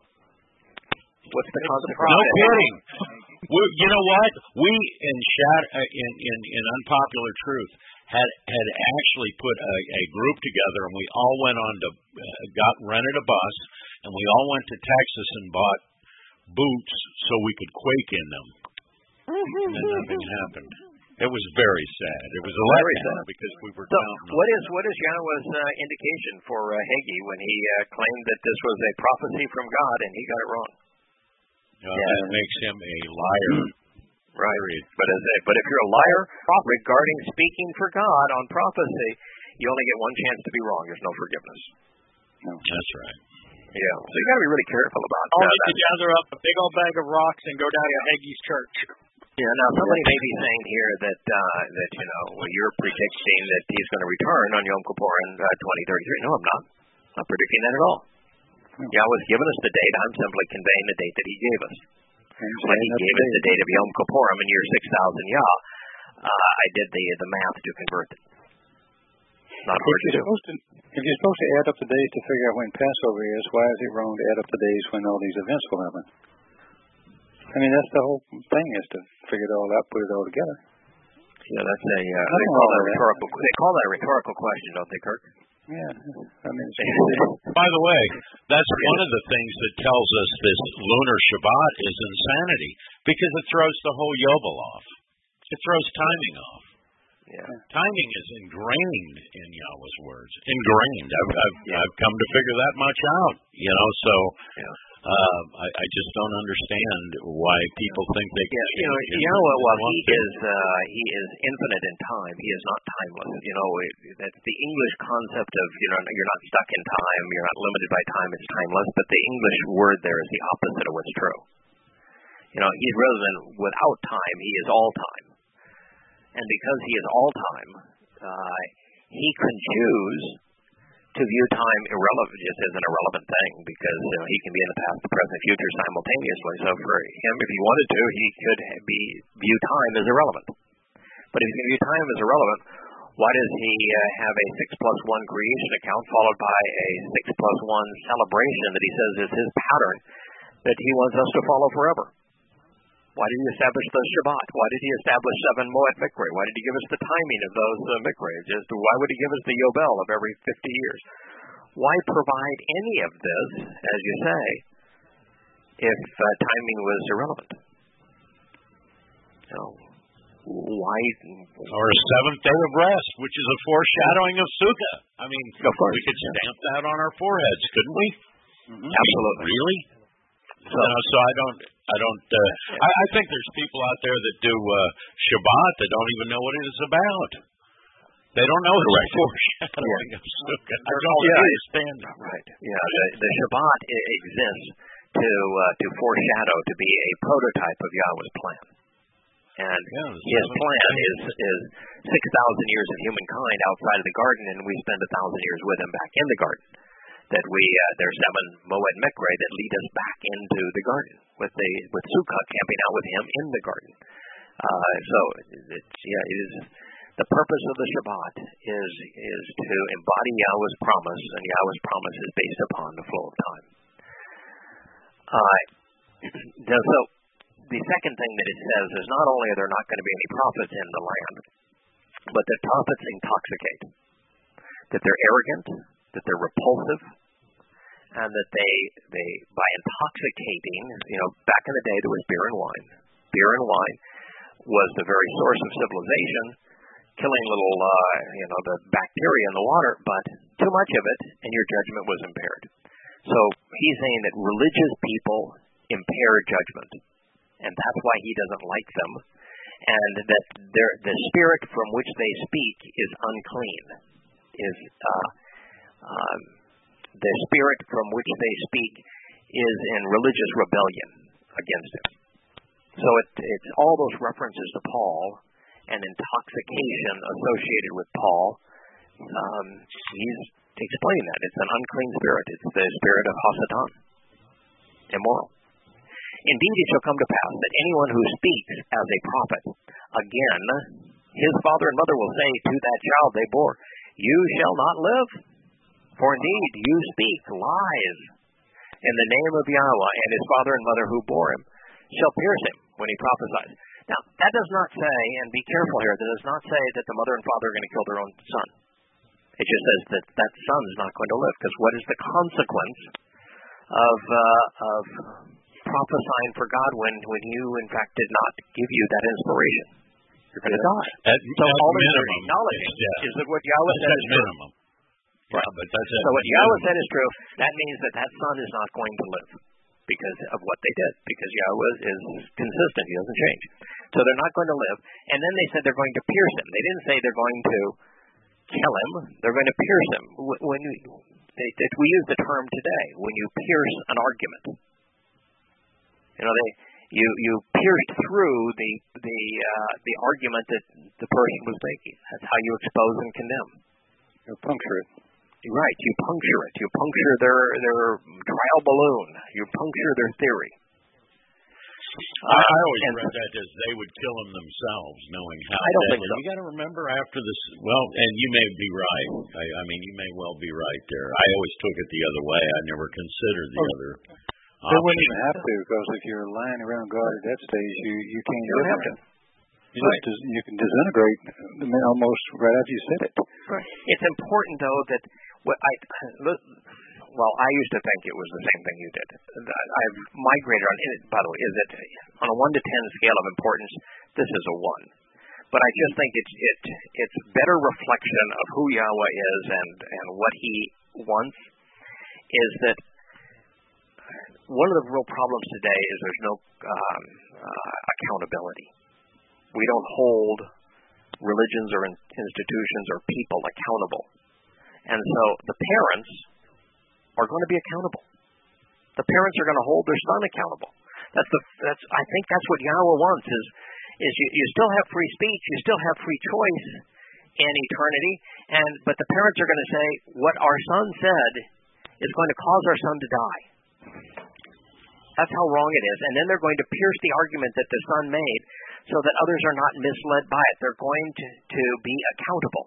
What's the consequence? No kidding. We, you know what? We in Shad, uh, in, in in Unpopular Truth had had actually put a, a group together, and we all went on to uh, got rented a bus, and we all went to Texas and bought boots so we could quake in them. And then nothing happened. It was very sad. It was a very letdown sad because we were. So, what is what is Yahweh's uh, indication for uh, Haggai when he uh, claimed that this was a prophecy from God and he got it wrong? Uh, yeah. That makes him a liar. Right. But as a, but if you're a liar regarding speaking for God on prophecy, you only get one chance to be wrong. There's no forgiveness. No. That's right. Yeah. So you got to be really careful about that. Only to gather up a big old bag of rocks and go down to Haggai's church. Yeah. Now somebody may be saying here that uh, that you know well, you're predicting that he's going to return on Yom Kippur in uh, twenty thirty-three. No, I'm not. I'm not predicting that at all. Hmm. Yahweh's given us the date. I'm simply conveying the date that he gave us. When he gave us the date of Yom Kippurim in year six thousand Yah, uh, I did the the math to convert it. Not hard to do. To, if you're supposed to add up the days to figure out when Passover is, why is it wrong to add up the days when all these events will happen? I mean, that's the whole thing, is to figure it all out, put it all together. Yeah, that's a uh, they call that a rhetorical. That. They call that a rhetorical question, don't they, Kirk? Yeah, I mean. By the way, that's one of the things that tells us this lunar Shabbat is insanity, because it throws the whole Yovel off. It throws timing off. Yeah. Timing is ingrained in Yahweh's words. Ingrained. I've, I've, yeah. I've come to figure that much out. You know, so yeah. uh, I, I just don't understand why people think they can. Yeah, you know, Yahweh, while he is uh, he is infinite in time, he is not timeless. You know, it, that's the English concept of you know you're not stuck in time, you're not limited by time. It's timeless. But the English word there is the opposite of what's true. You know, he's rather than without time, he is all time. And because he is all time, uh, he can choose to view time irrelevant, just as an irrelevant thing, because you know, he can be in the past, the present, future simultaneously. So for him, if he wanted to, he could be view time as irrelevant. But if he can view time as irrelevant, why does he uh, have a six plus one creation account followed by a six plus one celebration that he says is his pattern that he wants us to follow forever? Why did he establish the Shabbat? Why did he establish seven Moed Mikre? Why did he give us the timing of those uh, Mikre? Just why would he give us the Yobel of every fifty years? Why provide any of this, as you say, if uh, timing was irrelevant? You know, why? Or a seventh day of rest, which is a foreshadowing of Sukkah. I mean, of course, we could stamp that on our foreheads, couldn't we? Mm-hmm. Absolutely. Really? So, you know, so I don't, I don't, uh, I, I think there's people out there that do uh, Shabbat that don't even know what it is about. They don't know it's a foreshadowing of Sukkah. I don't yeah, understand that. Right. Yeah, the, the Shabbat exists to uh, to foreshadow, to be a prototype of Yahweh's plan. And yeah, his plan is is six thousand years of humankind outside of the garden, and we spend a thousand years with him back in the garden. That we uh, there's seven Moed Mikre that lead us back into the garden with the with Sukkah camping out with him in the garden. Uh, so it's yeah, it is the purpose of the Shabbat is is to embody Yahweh's promise, and Yahweh's promise is based upon the flow of time. Uh, so the second thing that it says is not only are there not going to be any prophets in the land, but that prophets intoxicate, that they're arrogant, that they're repulsive, and that they they by intoxicating, you know, back in the day there was beer and wine. Beer and wine was the very source of civilization, killing little, uh, you know, the bacteria in the water, but too much of it, and your judgment was impaired. So he's saying that religious people impair judgment, and that's why he doesn't like them, and that the spirit from which they speak is unclean, is uh, um, the spirit from which they speak is in religious rebellion against him. So it, it's all those references to Paul and intoxication associated with Paul. Um, he's explaining that. It's an unclean spirit. It's the spirit of Hasatan, immoral. Indeed, it shall come to pass that anyone who speaks as a prophet, again, his father and mother will say to that child they bore, you shall not live, for indeed you speak lies. In the name of Yahweh, and his father and mother who bore him shall pierce him when he prophesies. Now, that does not say, and be careful here, that does not say that the mother and father are going to kill their own son. It just says that that son is not going to live, because what is the consequence of uh, of prophesying for God when, when you, in fact, did not give you that inspiration? You're going to die. At, so at all that minimum, you're acknowledging yeah. is that what Yahweh said is true. Minimum. Right, but that's so what Yahweh said is true. That means that that son is not going to live because of what they did, because Yahweh is consistent. He doesn't change. So they're not going to live. And then they said they're going to pierce him. They didn't say they're going to kill him. They're going to pierce him. When we, they, they, we use the term today, when you pierce an argument. You know, they you you pierced through the the uh, the argument that the person was making. That's how you expose and condemn. You puncture it. Right. You puncture it. You puncture their their trial balloon. You puncture their theory. I, I always and, read that as they would kill him themselves, knowing how. I don't deadly. think so. You got to remember after this. Well, and you may be right. I, I mean, you may well be right there. I always took it the other way. I never considered the oh. other. They wouldn't even have to, because if you're lying around God at that stage, you you can't. You don't have to. You, right. just, you can disintegrate almost right after you said it. Right. It's important, though, that what I well, I used to think it was the same thing you did. I've migrated on it. By the way, is that on a one to ten scale of importance, this is a one. But I just think it's it it's better reflection of who Yahweh is and and what He wants. Is that one of the real problems today is there's no um, uh, accountability. We don't hold religions or in- institutions or people accountable. And so the parents are going to be accountable. The parents are going to hold their son accountable. That's the that's I think that's what Yahweh wants is is you, you still have free speech, you still have free choice in eternity, and but the parents are going to say what our son said is going to cause our son to die. That's how wrong it is. And then they're going to pierce the argument that the son made so that others are not misled by it. They're going to, to be accountable.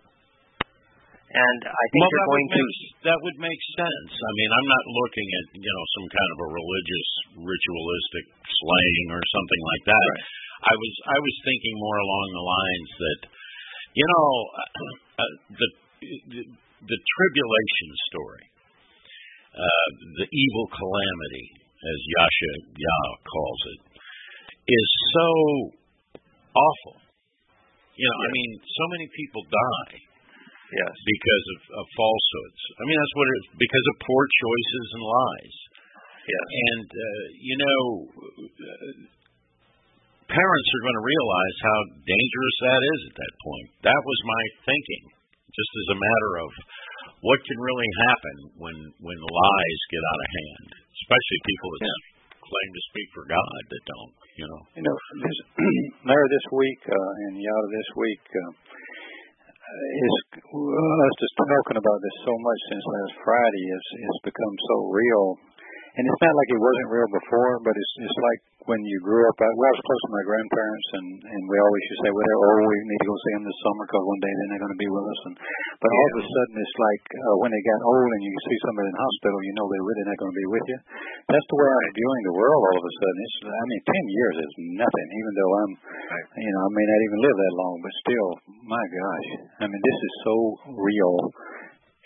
And I think well, they're going make, to... That would make sense. I mean, I'm not looking at, you know, some kind of a religious, ritualistic slaying or something like that. Right. I was I was thinking more along the lines that, you know, uh, the, the the tribulation story, uh, the evil calamity, as Yasha Yah calls it, is so awful. You know, yes. I mean, so many people die. Yes. Because of, of falsehoods. I mean, that's what it is. Because of poor choices and lies. Yes. And, uh, you know, uh, parents are going to realize how dangerous that is at that point. That was my thinking, just as a matter of what can really happen when, when lies get out of hand, especially people that yeah. claim to speak for God that don't, you know. You know, this, Larry, this week uh, and Yada this week, uh, is well, us just talking about this so much since last Friday. It's, it's become so real. And it's not like it wasn't real before, but it's it's like when you grew up. I, well, I was close to my grandparents, and, and we always used to say, well, they're old, we need to go see them this summer because one day they're not going to be with us. And But yeah. all of a sudden, it's like uh, when they got old and you see somebody in the hospital, you know they're really not going to be with you. That's the way I'm viewing the world all of a sudden. It's, I mean, ten years is nothing, even though I'm, you know, I may not even live that long, but still, my gosh. I mean, this is so real.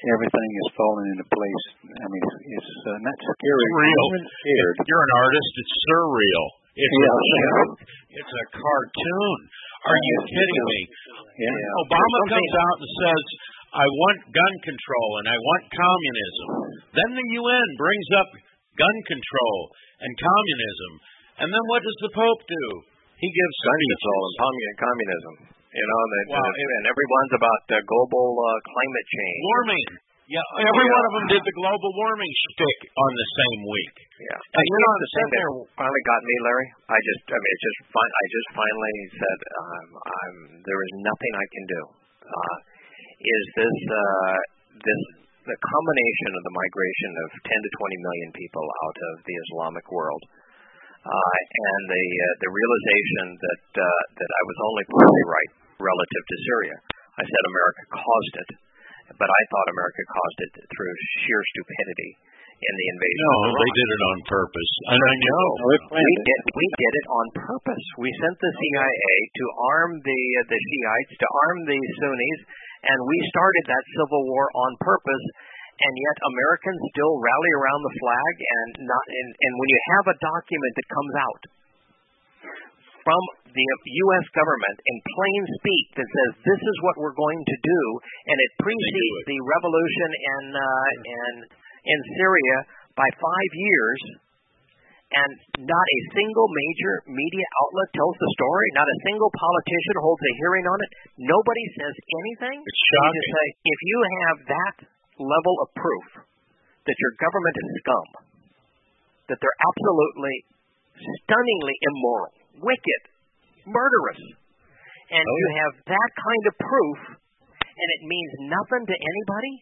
everything is falling into place. I mean, it's, it's uh, not scary. It's real. Scared. If you're an artist, it's surreal. It's yeah, a yeah. joke. It's a cartoon. Are you kidding me? Yeah. Obama comes out and says, I want gun control and I want communism. Then the U N brings up gun control and communism. And then what does the Pope do? He gives gun control and communism. You know, and, wow. and everyone's about uh, global uh, climate change. Warming. Yeah, every yeah. one of them did the global warming shtick on the same week. Yeah. And you know, the thing that finally got me, Larry, I just, I mean, it's just fine. I just finally said, um, I'm, there is nothing I can do. Uh, is this, uh, this, the combination of the migration of ten to twenty million people out of the Islamic world, uh, and the, uh, the realization that, uh, that I was only partly right relative to Syria. I said America caused it. But I thought America caused it through sheer stupidity in the invasion. No, of Iraq. they did it on purpose. And I know. We did, we did it on purpose. We sent the C I A to arm the uh, the Shiites, to arm the Sunnis, and we started that civil war on purpose. And yet Americans still rally around the flag, and not. And, and when you have a document that comes out from the U S government in plain speak that says this is what we're going to do, and it precedes the revolution in uh, in in Syria by five years, and not a single major media outlet tells the story. Not a single politician holds a hearing on it. Nobody says anything. It's shocking. You say, if you have that level of proof that your government is scum, that they're absolutely stunningly immoral, wicked, murderous, and oh. you have that kind of proof, and it means nothing to anybody.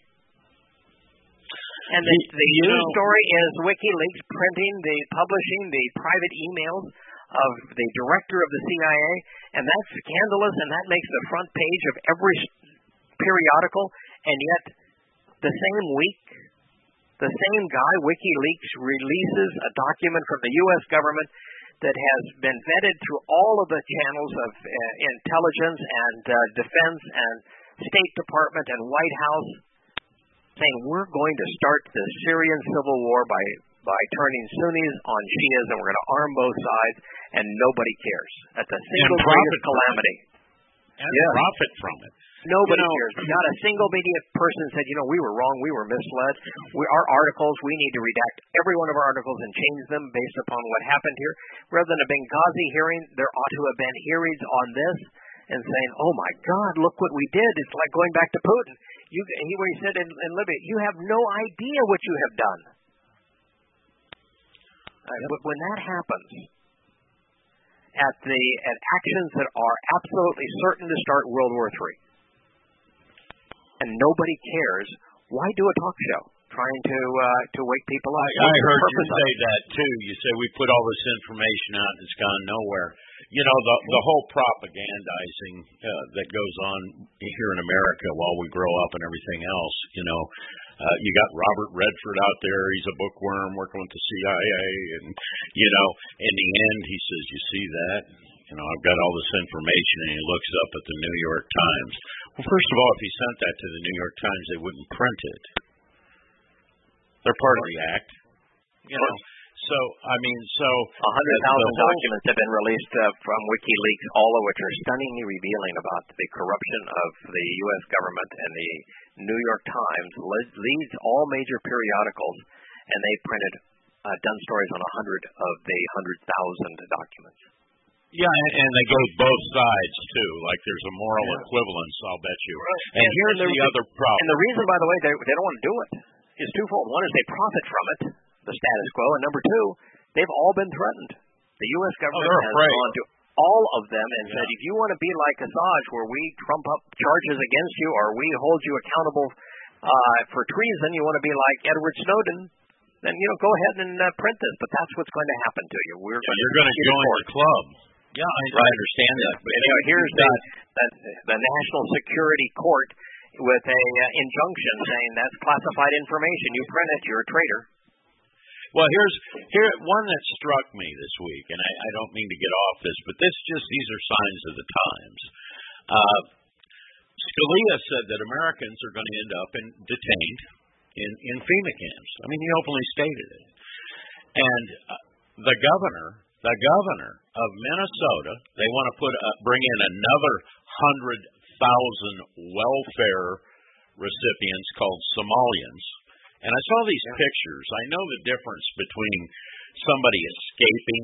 And the, the news know. story is WikiLeaks printing, the publishing the private emails of the director of the C I A, and that's scandalous, and that makes the front page of every periodical. And yet, the same week, the same guy, WikiLeaks, releases a document from the U S government that has been vetted through all of the channels of uh, intelligence and uh, defense and State Department and White House, saying we're going to start the Syrian civil war by, by turning Sunnis on Shias, and we're going to arm both sides, and nobody cares. That's a single greatest calamity. And yeah. profit from it. Nobody you know, cares. Not a single media person said, you know, we were wrong, we were misled. We, our articles, we need to redact every one of our articles and change them based upon what happened here. Rather than a Benghazi hearing, there ought to have been hearings on this and saying, oh my God, look what we did. It's like going back to Putin. You, he, what he said in, in Libya, you have no idea what you have done. Uh, but when that happens, at the at actions that are absolutely certain to start World War Three, and nobody cares, why do a talk show trying to uh, to wake people up? I, I heard you say that too. You say we put all this information out and it's gone nowhere. You know, the the whole propagandizing uh, that goes on here in America while we grow up and everything else. You know, uh, you got Robert Redford out there. He's a bookworm working with the C I A, and you know, in the end, he says, "You see that? You know, I've got all this information," and he looks up at the New York Times. Well, first of all, if he sent that to the New York Times, they wouldn't print it. They're part of the act, you know. So, I mean, so... one hundred thousand documents have been released uh, from WikiLeaks, all of which are stunningly revealing about the corruption of the U S government, and the New York Times leads all major periodicals, and they printed, uh, done stories on one hundred of the one hundred thousand documents. Yeah, and, and they go both sides, too. Like there's a moral yeah. equivalence, I'll bet you. Right. And, and here's and the, the other problem. And the reason, by the way, they, they don't want to do it is twofold. One is they profit from it, the status quo, and number two, they've all been threatened. The U S government oh, has afraid. gone to all of them and yeah. said, if you want to be like Assange, where we trump up charges against you or we hold you accountable uh, for treason, you want to be like Edward Snowden, then, you know, go ahead and uh, print this. But that's what's going to happen to you. We're yeah, you're going to join the club. Yeah, I, right. I understand that. But anyway, here's the, the the National Security Court with a uh, injunction saying that's classified information. You print it, you're a traitor. Well, here's here one that struck me this week, and I, I don't mean to get off this, but this just these are signs of the times. Uh, Scalia said that Americans are going to end up in, detained in, in FEMA camps. I mean, he openly stated it. And uh, the governor, the governor of Minnesota, they want to put uh, bring in another hundred thousand welfare recipients called Somalians. And I saw these pictures. I know the difference between somebody escaping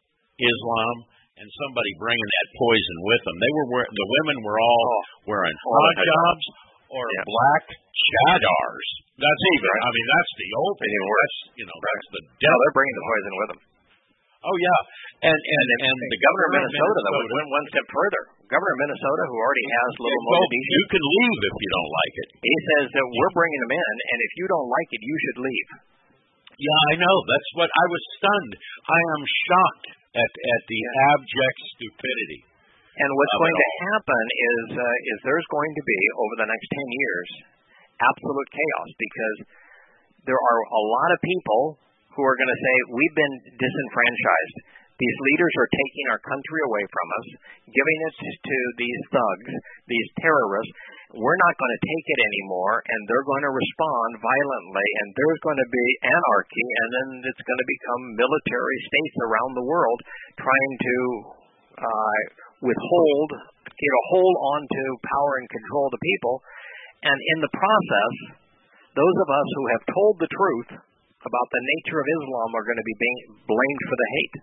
Islam and somebody bringing that poison with them. They were wearing, the women were all oh. wearing hijabs or yeah. black chadars. That's even. Right. I mean, that's the open. Even worse. You know, right. that's the devil. No, they're bringing the poison with them. Oh yeah, and and and, and the governor of Minnesota, Minnesota though went one step further. Governor of Minnesota, who already has little yeah, well, Mogadishu, you can leave if you don't like it. He says that we're bringing them in, and if you don't like it, you should leave. Yeah, I know. That's what I was stunned. I am shocked at at the abject stupidity. And what's going to happen is uh, is there's going to be over the next ten years absolute chaos, because there are a lot of people who are going to say, we've been disenfranchised. These leaders are taking our country away from us, giving it to these thugs, these terrorists. We're not going to take it anymore, and they're going to respond violently, and there's going to be anarchy, and then it's going to become military states around the world trying to uh, withhold, get a hold onto power and control the people. And in the process, those of us who have told the truth about the nature of Islam are going to be being blamed for the hate.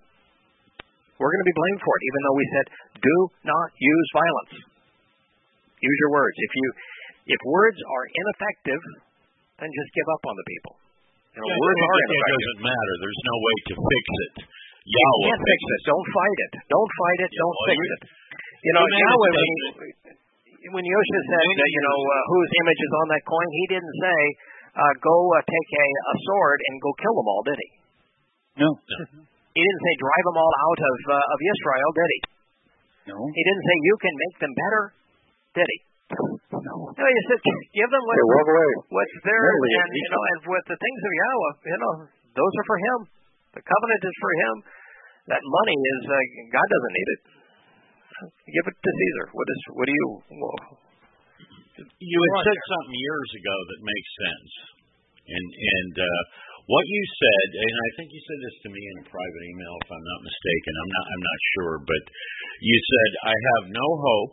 We're going to be blamed for it, even though we said, do not use violence. Use your words. If you, if words are ineffective, then just give up on the people. You know, yeah, words are ineffective. It doesn't matter. There's no way to fix it. You can't fix it. Don't fight it. Don't fight it. Don't fix it. You know, Yahweh, when, when Yosha said that, you know, uh, whose image is on that coin, he didn't say, Uh, go uh, take a, a sword and go kill them all, did he? No. He didn't say drive them all out of uh, of Israel, did he? No. He didn't say you can make them better, did he? No. No, he said give them what, what's theirs, and you know, and with the things of Yahweh, you know, those are for him. The covenant is for him. That money is uh, God doesn't need it. Give it to Caesar. What is? What do you? Well, You had said something years ago that makes sense, and and uh, what you said, and I think you said this to me in a private email, if I'm not mistaken. I'm not. I'm not sure, but you said I have no hope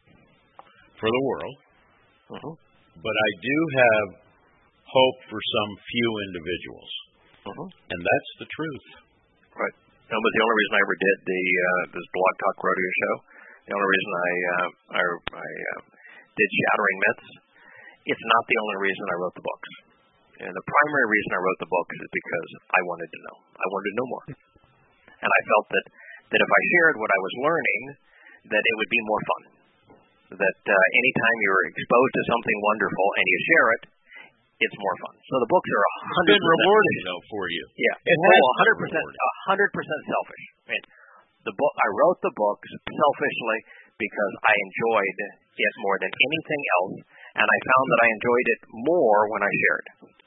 for the world, uh-huh. but I do have hope for some few individuals, uh-huh. and that's the truth. Right. That was the only reason I ever did the uh, this Blog Talk Rodeo show. The only reason I uh, I. I uh, did Shattering Myths. It's not the only reason I wrote the books. And the primary reason I wrote the books is because I wanted to know. I wanted to know more. And I felt that, that if I shared what I was learning, that it would be more fun. That uh, anytime you're exposed to something wonderful and you share it, it's more fun. So the books are one hundred percent. It's been rewarding, though, for you. Yeah. It has one hundred percent, one hundred percent selfish. I mean, the book, I wrote the books selfishly because I enjoyed it more than anything else, and I found that I enjoyed it more when I shared.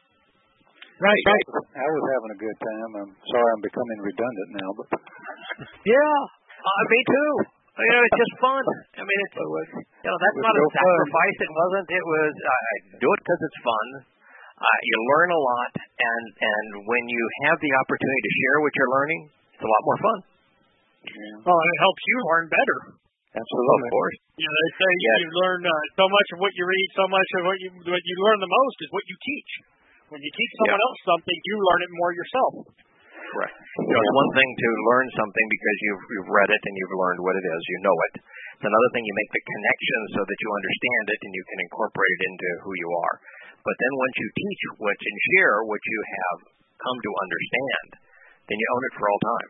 Right. right. I was having a good time. I'm sorry I'm becoming redundant now, but yeah, uh, me too. You know, it's just fun. I mean, it's you know that's not a sacrifice. It wasn't. It was. Uh, I do it because it's fun. Uh, you learn a lot, and and when you have the opportunity to share what you're learning, it's a lot more fun. Yeah. Well, and it helps you learn better. Absolutely, of course. You know, they say yes. you learn uh, so much of what you read, so much of what you what you learn the most is what you teach. When you teach someone yeah. else something, you learn it more yourself. Right. You know, it's one thing to learn something because you've you've read it and you've learned what it is, you know it. It's another thing you make the connection so that you understand it and you can incorporate it into who you are. But then once you teach what and share what you have come to understand, then you own it for all time.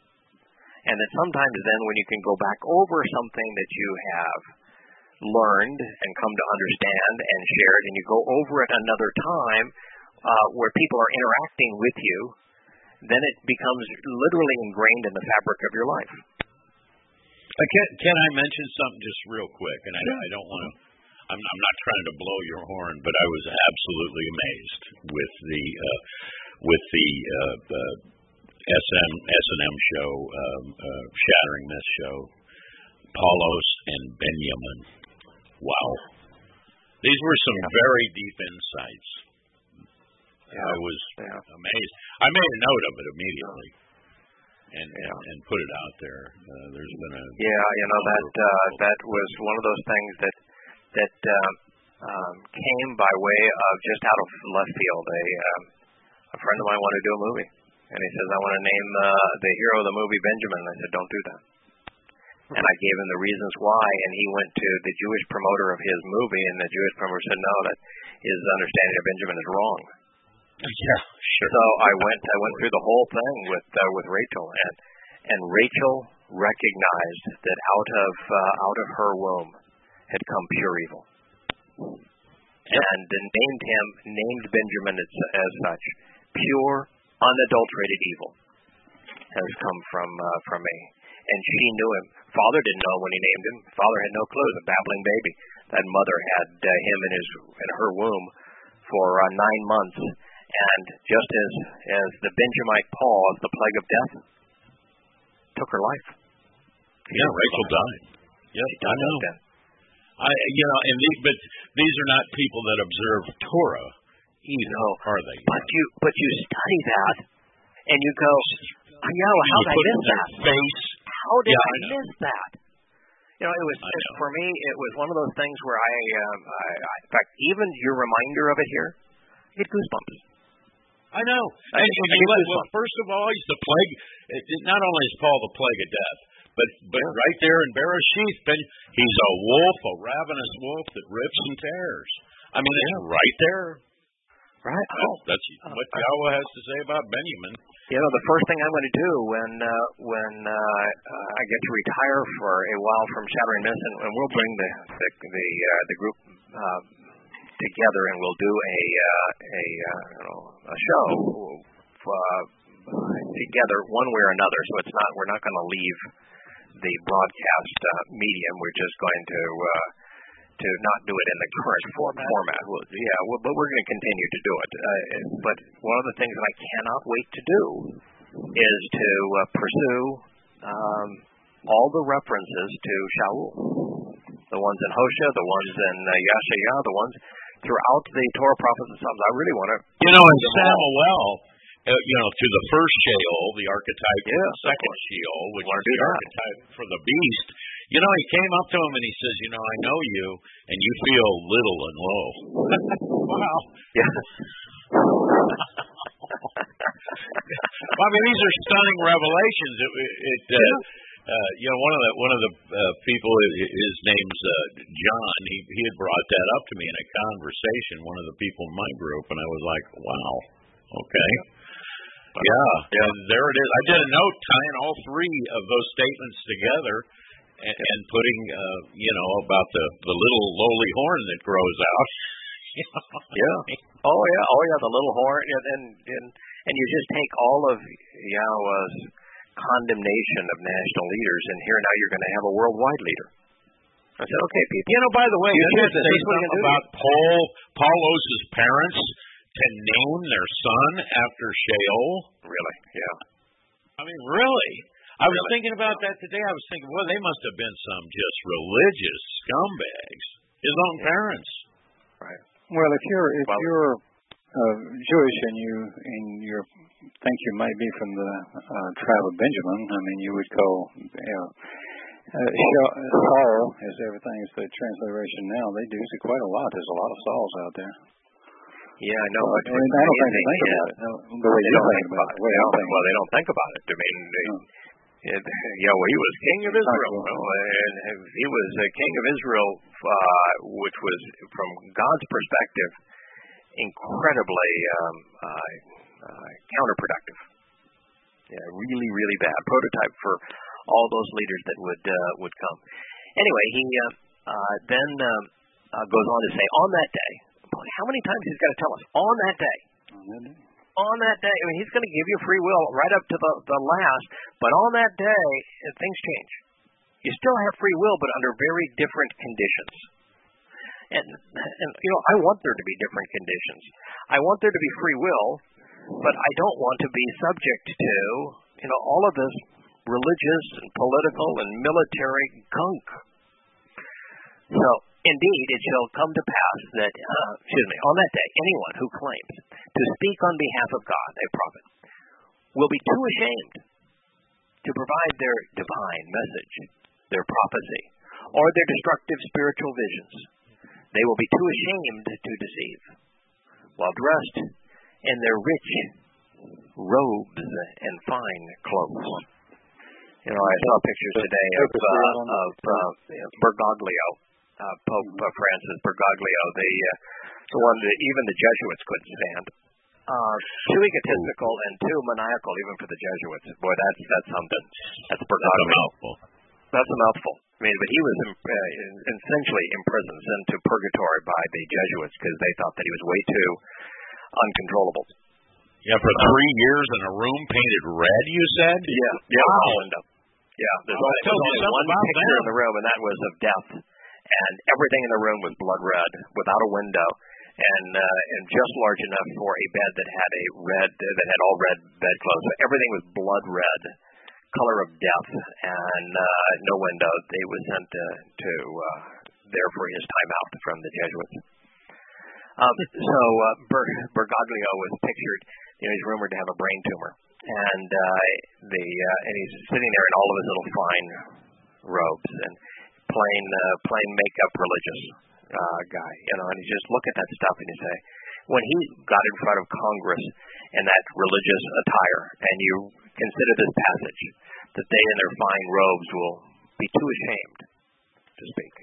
And then sometimes then when you can go back over something that you have learned and come to understand and share it, and you go over it another time uh, where people are interacting with you, then it becomes literally ingrained in the fabric of your life. Uh, can, can I mention something just real quick? And I, I don't want to, I'm, I'm not trying to blow your horn, but I was absolutely amazed with the, uh, with the, uh, the S M, S and M show, um, uh, Shattering Myths show, Paulos and Benjamin. Wow. These were some yeah. very deep insights. Yeah. I was yeah. amazed. I made a note of it immediately and yeah. and, and put it out there. Uh, there's been a yeah, you know that uh, that was one of those things that that um, um, came by way of just out of left field. A um, a friend of mine wanted to do a movie, and he says, "I want to name uh, the hero of the movie Benjamin." And I said, "Don't do that." And I gave him the reasons why, and he went to the Jewish promoter of his movie, and the Jewish promoter said, "No, that his understanding of Benjamin is wrong." Yeah, sure. So I went I went through the whole thing with uh, with Rachel, and and Rachel recognized that out of uh, out of her womb had come pure evil, yep. and named him named Benjamin as, as such. Pure, unadulterated evil has come from uh, from me, and she knew him. Father didn't know when he named him. Father had no clue. The babbling baby. That mother had uh, him in his in her womb for uh, nine months. And just as as the Benjamite pause, the plague of death took her life. Yeah, Rachel died. Yes, I know. Then. I you know, and these, but these are not people that observe Torah either, no, are they? But you but you study that, and you go, oh, yeah, well, how did I miss that? Face. How did yeah, I, I miss that? You know, it was it, for me. It was one of those things where I, um, I, I, in fact, even your reminder of it here, I get goosebumps. I know. And, and you let, well, first of all, he's the plague. It, it, not only is Paul the plague of death, but but yeah. right there in Bereshith, he's a wolf, a ravenous wolf that rips and tears. I mean, yeah. it's right there. Right. Oh, that's uh, what Yahweh has to say about Benjamin. You know, the first thing I'm going to do when uh, when uh, uh, I get to retire for a while from Shattering Mist, and, and we'll bring the the the, uh, the group. Uh, together, and we'll do a uh, a uh, you know a show uh, together one way or another. So it's not we're not going to leave the broadcast uh, medium. We're just going to uh, to not do it in the current format. format. We'll, yeah, we'll, but we're going to continue to do it. Uh, but one of the things that I cannot wait to do is to uh, pursue um, all the references to Shaul, the ones in Hosea, the ones in uh, Yashaya, the ones throughout the Torah, prophets, and Psalms. I really want to. You know, in Samuel, uh, you know, to the first Sheol, the archetype, yeah, the second Sheol, which is the archetype for the beast. You know, he came up to him and he says, "You know, I know you, and you feel little and low." Wow. Yeah. I mean, these are stunning revelations. It, it uh, yeah. Uh, you know, one of the one of the uh, people, his name's uh, John. He he had brought that up to me in a conversation. One of the people in my group, and I was like, "Wow, okay, yeah, yeah." And there it is. I did a note tying all three of those statements together, and, and putting, uh, you know, about the the little lowly horn that grows out. Yeah. Oh yeah. Oh yeah. The little horn, and and and, and you just take all of Yahweh's condemnation of national leaders, and here now you're going to have a worldwide leader. I said, okay, people. You know, by the way, you didn't it say something about Paul, Paulos' parents to name their son after Sheol? Really? Yeah. I mean, really? I was really? thinking about that today. I was thinking, well, they must have been some just religious scumbags. His own yeah. parents. Right. Well, if you're if well, you're uh, Jewish and you and you're think you might be from the uh, tribe of Benjamin, I mean, you would call you know, uh, Saul, as everything is the transliteration now, they do see quite a lot. There's a lot of Sauls out there. Yeah, I know. Uh, but I, mean, I don't think they think about it. No, the way you think about it. Well, well, they don't think about it. I mean, they, no. it, yeah, well, he was king of Israel. Well, and he was a king of Israel, uh, which was, from God's perspective, incredibly um, uh, uh, counterproductive. Yeah, really, really bad. Prototype for all those leaders that would uh, would come. Anyway, he uh, uh, then um, uh, goes on to say, on that day, boy, how many times he's got to tell us, on that day. On that day. On that day. I mean, he's going to give you free will right up to the, the last, but on that day, things change. You still have free will, but under very different conditions. And, and you know, I want there to be different conditions. I want there to be free will, but I don't want to be subject to, you know, all of this religious and political and military gunk. So Indeed, it shall come to pass that, uh, excuse me, on that day, anyone who claims to speak on behalf of God, a prophet, will be too ashamed to provide their divine message, their prophecy, or their destructive spiritual visions. They will be too ashamed to deceive, while dressed in their rich robes and fine clothes. You know, I saw pictures today of, uh, of uh, Bergoglio, uh, Pope uh, Francis Bergoglio, the uh, the one that even the Jesuits couldn't stand. Uh, too egotistical and too maniacal, even for the Jesuits. Boy, that's that's something. That's Bergoglio. That's a mouthful. That's a mouthful. I mean, but he was uh, essentially imprisoned, sent to purgatory by the Jesuits because they thought that he was way too uncontrollable. Yeah, for three years in a room painted red, you said? Yeah. Yeah. Wow. Yeah. There's only, there's only one picture in the room, and that was of death. And everything in the room was blood red, without a window, and uh, and just large enough for a bed that had a red, that had all red bedclothes. So everything was blood red, color of death, and uh, no window. They was sent to, to uh, there for his time out from the Jesuits. Um, so uh, Ber- Bergoglio was pictured. You know, he's rumored to have a brain tumor, and uh, the uh, and he's sitting there in all of his little fine robes and plain uh, plain makeup religious uh, guy. You know, and you just look at that stuff and you say, when he got in front of Congress in that religious attire, and you consider this passage, that they in their fine robes will be too ashamed to speak.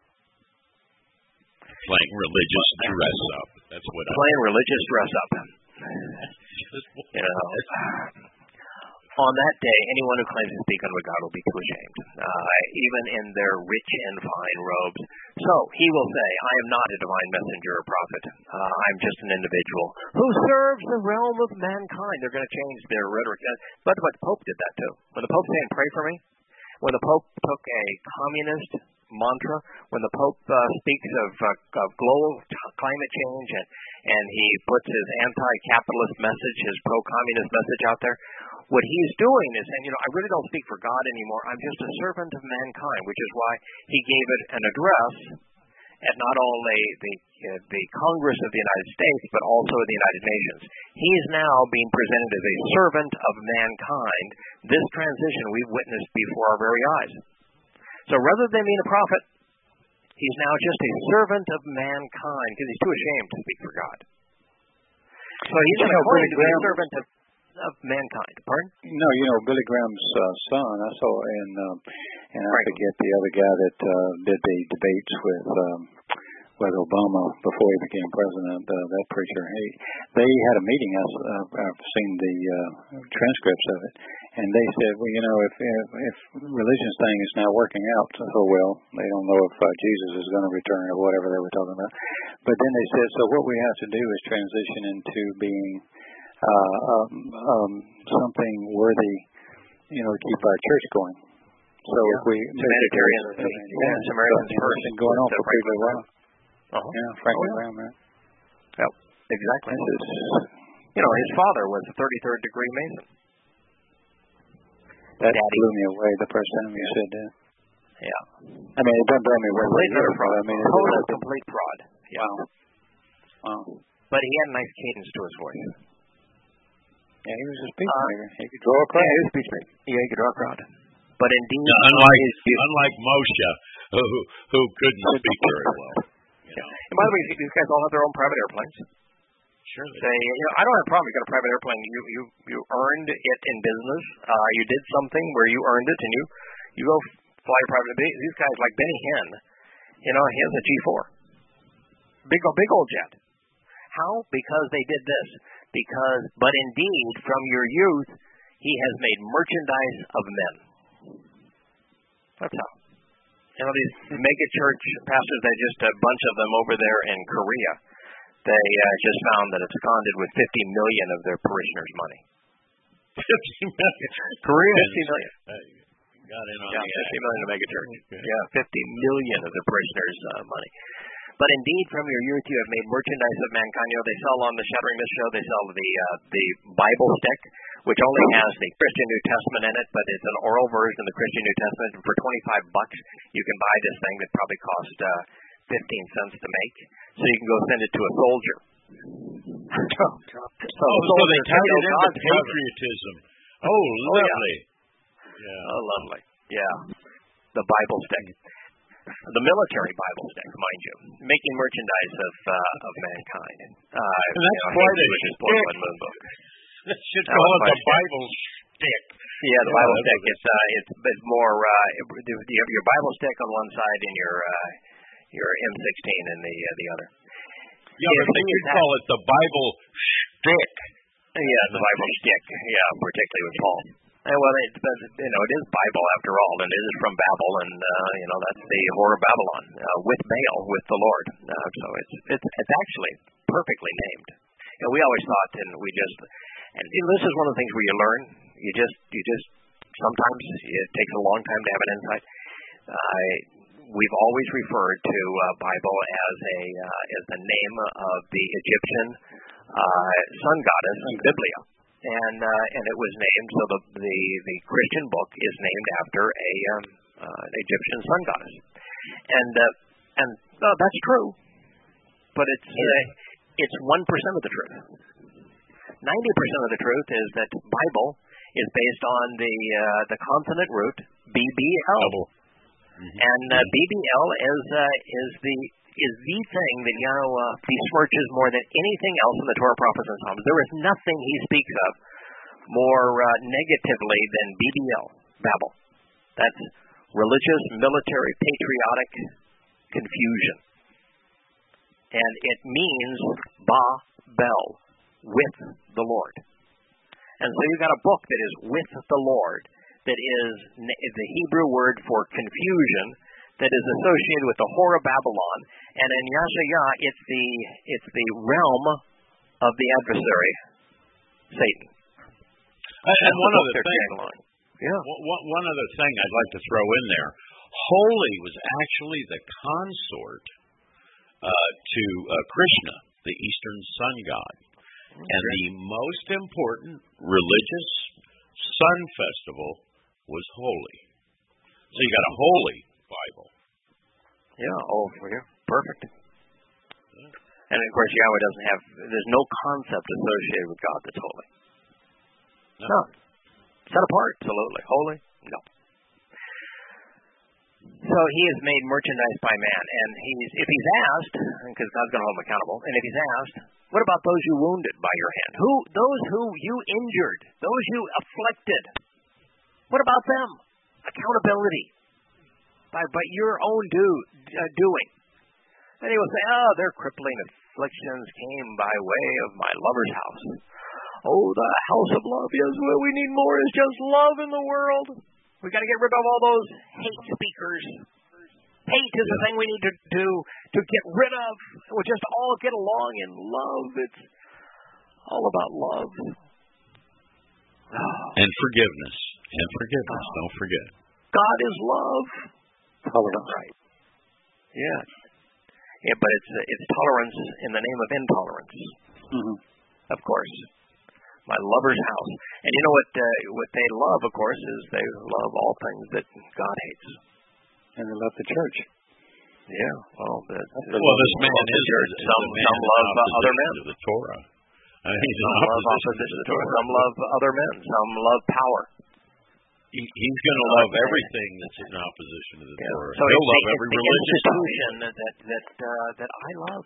Plain religious dress up. That's what. Plain religious dress up. You know, on that day, anyone who claims to speak unto God will be too ashamed, uh, even in their rich and fine robes. So he will say, I am not a divine messenger or prophet. Uh, I'm just an individual who serves the realm of mankind. They're going to change their rhetoric. But, but the Pope did that too. When the Pope saying, pray for me, when the Pope took a communist mantra, when the Pope uh, speaks of, uh, of global t- climate change and, and he puts his anti-capitalist message, his pro-communist message out there, what he's doing is saying, you know, I really don't speak for God anymore. I'm just a servant of mankind, which is why he gave it an address at not only the uh, the Congress of the United States, but also the United Nations. He is now being presented as a servant of mankind. This transition we've witnessed before our very eyes. So rather than being a prophet, he's now just a servant of mankind because he's too ashamed to speak for God. So he's going to claim to be a servant of, of mankind. Pardon? No, you know, Billy Graham's uh, son, I saw in, um, and I forget the other guy that uh, did the debates with um, with Obama before he became president, uh, that preacher. He, they had a meeting, uh, I've seen the uh, transcripts of it, and they said, well, you know, if, if, if religion's thing is now working out so well, they don't know if uh, Jesus is going to return or whatever they were talking about. But then they said, so what we have to do is transition into being uh, um, um, something worthy, you know, to keep our church going. So yeah. if we humanitarian, yeah, yeah, Samaritans first, been going on for pretty well. Uh-huh. Yeah, Franklin oh, Graham, man. Yep, exactly. Is, you know, his father was a thirty-third degree Mason. That Daddy. blew me away the first time you said that. Yeah. I mean, it doesn't blow me away. Complete Either, fraud. I mean, total like complete fraud. Yeah. Wow. Wow. But he had a nice cadence to his voice. Yeah, he was a speechmaker. Uh, he could draw a crowd. Yeah, he was a speechmaker. Yeah, he could draw a crowd. But indeed, yeah, unlike unlike Moshe, who who couldn't speak very well. Yeah. And by the way, these guys all have their own private airplanes. Sure. They Say, you know, I don't have a problem. You got a private airplane. You you you earned it in business. Uh, you did something where you earned it, and you you go fly a private. These guys like Benny Hinn, you know, he has a G four, big big old jet. How? Because they did this. Because, but indeed, from your youth, he has made merchandise of men. That's how. You know, these mega church pastors, they just, a bunch of them over there in Korea, they uh, just found that absconded with fifty million of their parishioners' money. fifty million? Korea? fifty million. Uh, got in on yeah, the fifty million of mega church. Okay. Yeah, fifty million of the parishioners' uh, money. But indeed, from your youth you have made merchandise of mankind. You know, they sell on the Shattering Mist show, they sell the uh, the Bible stick, which only has the Christian New Testament in it, but it's an oral version of the Christian New Testament. And for twenty-five bucks, you can buy this thing that probably cost uh, fifteen cents to make, so you can go send it to a soldier. so, oh, so they tied it into patriotism. Oh, lovely. Oh, yeah. yeah. Oh, lovely. Yeah. The Bible stick. The military Bible stick, mind you. Making merchandise of uh, of mankind. Uh, and that's you know, quite a Blood Moon book. They should call it the Bible stick. Yeah, the Bible stick. It's uh, it's it's more. Uh, you have your Bible stick on one side and your uh, your M sixteen in the uh, the other. Yeah, but they should call it the Bible stick. Yeah, the Bible stick. Yeah, particularly with Paul. And well, it, you know, it is Bible after all, and it is from Babel, and uh, you know that's the whore of Babylon uh, with Baal, with the Lord. Uh, so it's it's it's actually perfectly named. You know, we always thought, and we just, and you know, this is one of the things where you learn. You just you just sometimes it takes a long time to have an insight. Uh, we've always referred to uh, Bible as a uh, as the name of the Egyptian uh, sun goddess, Biblia. And uh, and it was named, so the the the Christian book is named after a um, uh, an Egyptian sun goddess, and uh, and uh, that's true, but it's uh, it's one percent of the truth. Ninety percent of the truth is that Bible is based on the uh, the consonant root B B L, mm-hmm. and uh, B B L is uh, is the is the thing that Yahweh besmirches more than anything else in the Torah, Prophets, and Psalms. There is nothing he speaks of more uh, negatively than B B L, Babel. That's religious, military, patriotic confusion. And it means Ba-Bel, with the Lord. And so you've got a book that is with the Lord, that is the Hebrew word for confusion, that is associated with the whore of Babylon, and in Yashayah, it's the it's the realm of the adversary, Satan. And, and one other thing, yeah. One, one other thing I'd like to throw in there: holy was actually the consort uh, to uh, Krishna, the Eastern sun god, okay. and the most important religious sun festival was holy. So you got a holy Bible. Yeah, oh, yeah, perfect. Yeah. And of course, Yahweh doesn't have, there's no concept associated with God that's holy. No. no. Set apart, absolutely. Holy? No. So he is made merchandise by man, and he's, if he's asked, because God's going to hold him accountable, and if he's asked, what about those you wounded by your hand? Who, those who you injured, those you afflicted, what about them? Accountability. By, by your own do, uh, doing. And he will say, oh, their crippling afflictions came by way of my lover's house. Oh, the house of love. Yes, what we need more is just love in the world. We've got to get rid of all those hate speakers. Hate is the thing we need to do to get rid of. We'll just all get along in love. It's all about love. And forgiveness. And forgiveness. Oh. Don't forget. God is love. Tolerance. Right. Yeah. Yeah, but it's uh, it's tolerance in the name of intolerance. Mm-hmm. Of course. My lover's house. And you know what uh, what they love, of course, is they love all things that God hates. And they love the church. Yeah. Well, the, the, well this man is the church. Is some, man some love uh, other men. To the Torah. I mean, he's some in love opposition to the Torah. Some love other men. Some love power. He, he's going to love everything that's in opposition to the yeah. Torah. So He'll it's love the, every it's the religious institution that that that, uh, that I love.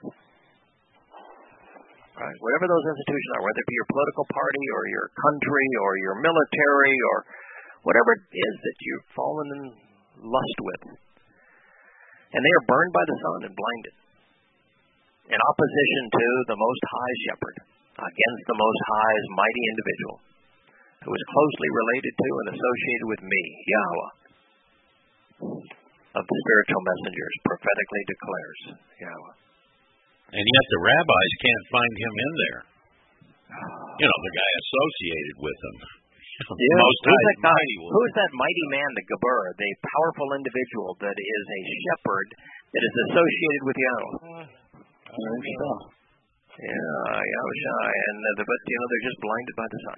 Right. Whatever those institutions are, whether it be your political party or your country or your military or whatever it is that you've fallen in lust with, and they are burned by the sun and blinded in opposition to the Most High Shepherd, against the Most High's mighty individual, who is closely related to and associated with me, Yahweh, of the spiritual messengers, prophetically declares Yahweh. And yet the rabbis can't find him in there. You know, the guy associated with him. Yeah. Most who's, that guy, who's that mighty man, the Gabur, the powerful individual that is a shepherd that is associated with Yahweh? Yahushua. Yeah, Yahushua. And uh, the, but you know they're just blinded by the sun.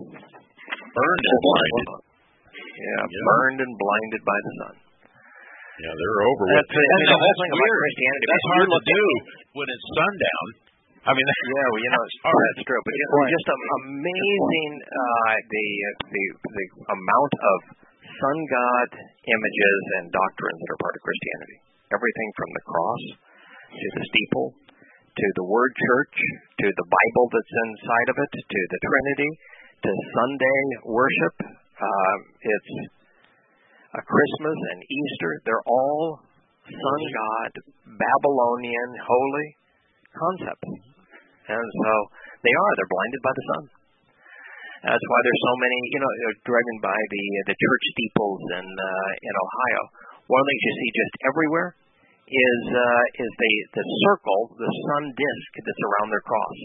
Burned and blinded. Yeah, yeah, burned and blinded by the sun. Yeah, they're over with. That's, that's, you know, the whole that's thing about weird. Christianity. That's hard to do when it's sundown. I mean, that's, yeah, well, you know, it's, oh, that's true. But just, just um, amazing uh, the, the the amount of sun god images and doctrines that are part of Christianity. Everything from the cross to the steeple to the word church to the Bible that's inside of it to the Trinity to Sunday worship. Uh, it's a Christmas and Easter. They're all sun god, Babylonian, holy concepts. And so they are. They're blinded by the sun. That's why there's so many, you know, driving by the the church steeples in uh, in Ohio. One of the things you see just everywhere is uh, is the the circle, the sun disk that's around their cross.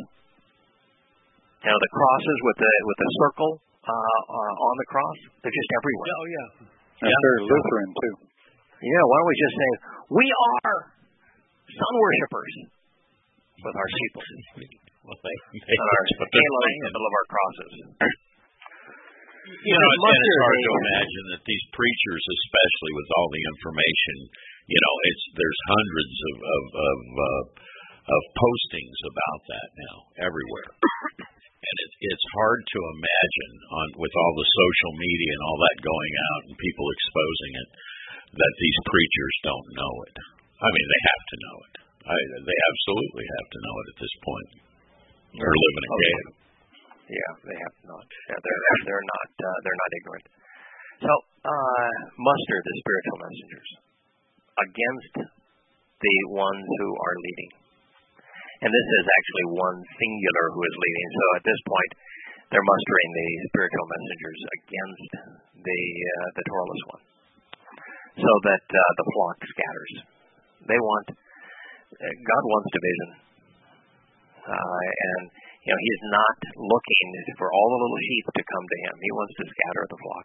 You know, the crosses with the with the circle uh, uh, on the cross. They're just everywhere. Oh yeah, that's yeah. very Lutheran too. Yeah. Why don't we just say we are sun worshipers with our steeples? Well, they, they, and our halos in the middle of our crosses. You know, it's, and it's hard to imagine that these preachers, especially with all the information, you know, it's there's hundreds of of of, uh, of postings about that now everywhere, and it, it's hard to imagine on with all the social media and all that going out and people exposing it that these preachers don't know it. I mean, they have to know it. I, they absolutely have to know it at this point. They're living in a game. Yeah, they have not. Yeah, they're they're not uh, they're not ignorant. So uh, muster the spiritual messengers against the ones who are leading, and this is actually one singular who is leading. So at this point, they're mustering the spiritual messengers against the uh, the Toralist one, so that uh, the flock scatters. They want God wants division, uh, and. You know, he's not looking for all the little sheep to come to him. He wants to scatter the flock.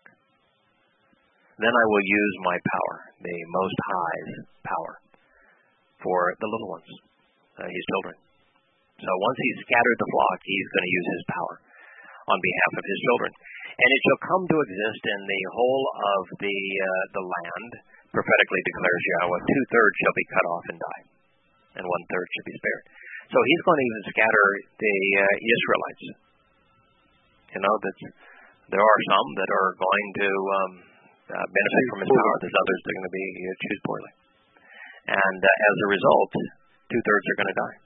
Then I will use my power, the Most High's power, for the little ones, uh, his children. So once he's scattered the flock, he's going to use his power on behalf of his children. And it shall come to exist in the whole of the uh, the land, prophetically declares Yahweh, two-thirds shall be cut off and die, and one-third shall be spared. So he's going to even scatter the uh, Israelites. You know, that there are some that are going to um, uh, benefit from his power. There's others that are going to be uh, choose poorly. And uh, as a result, two-thirds are going to die.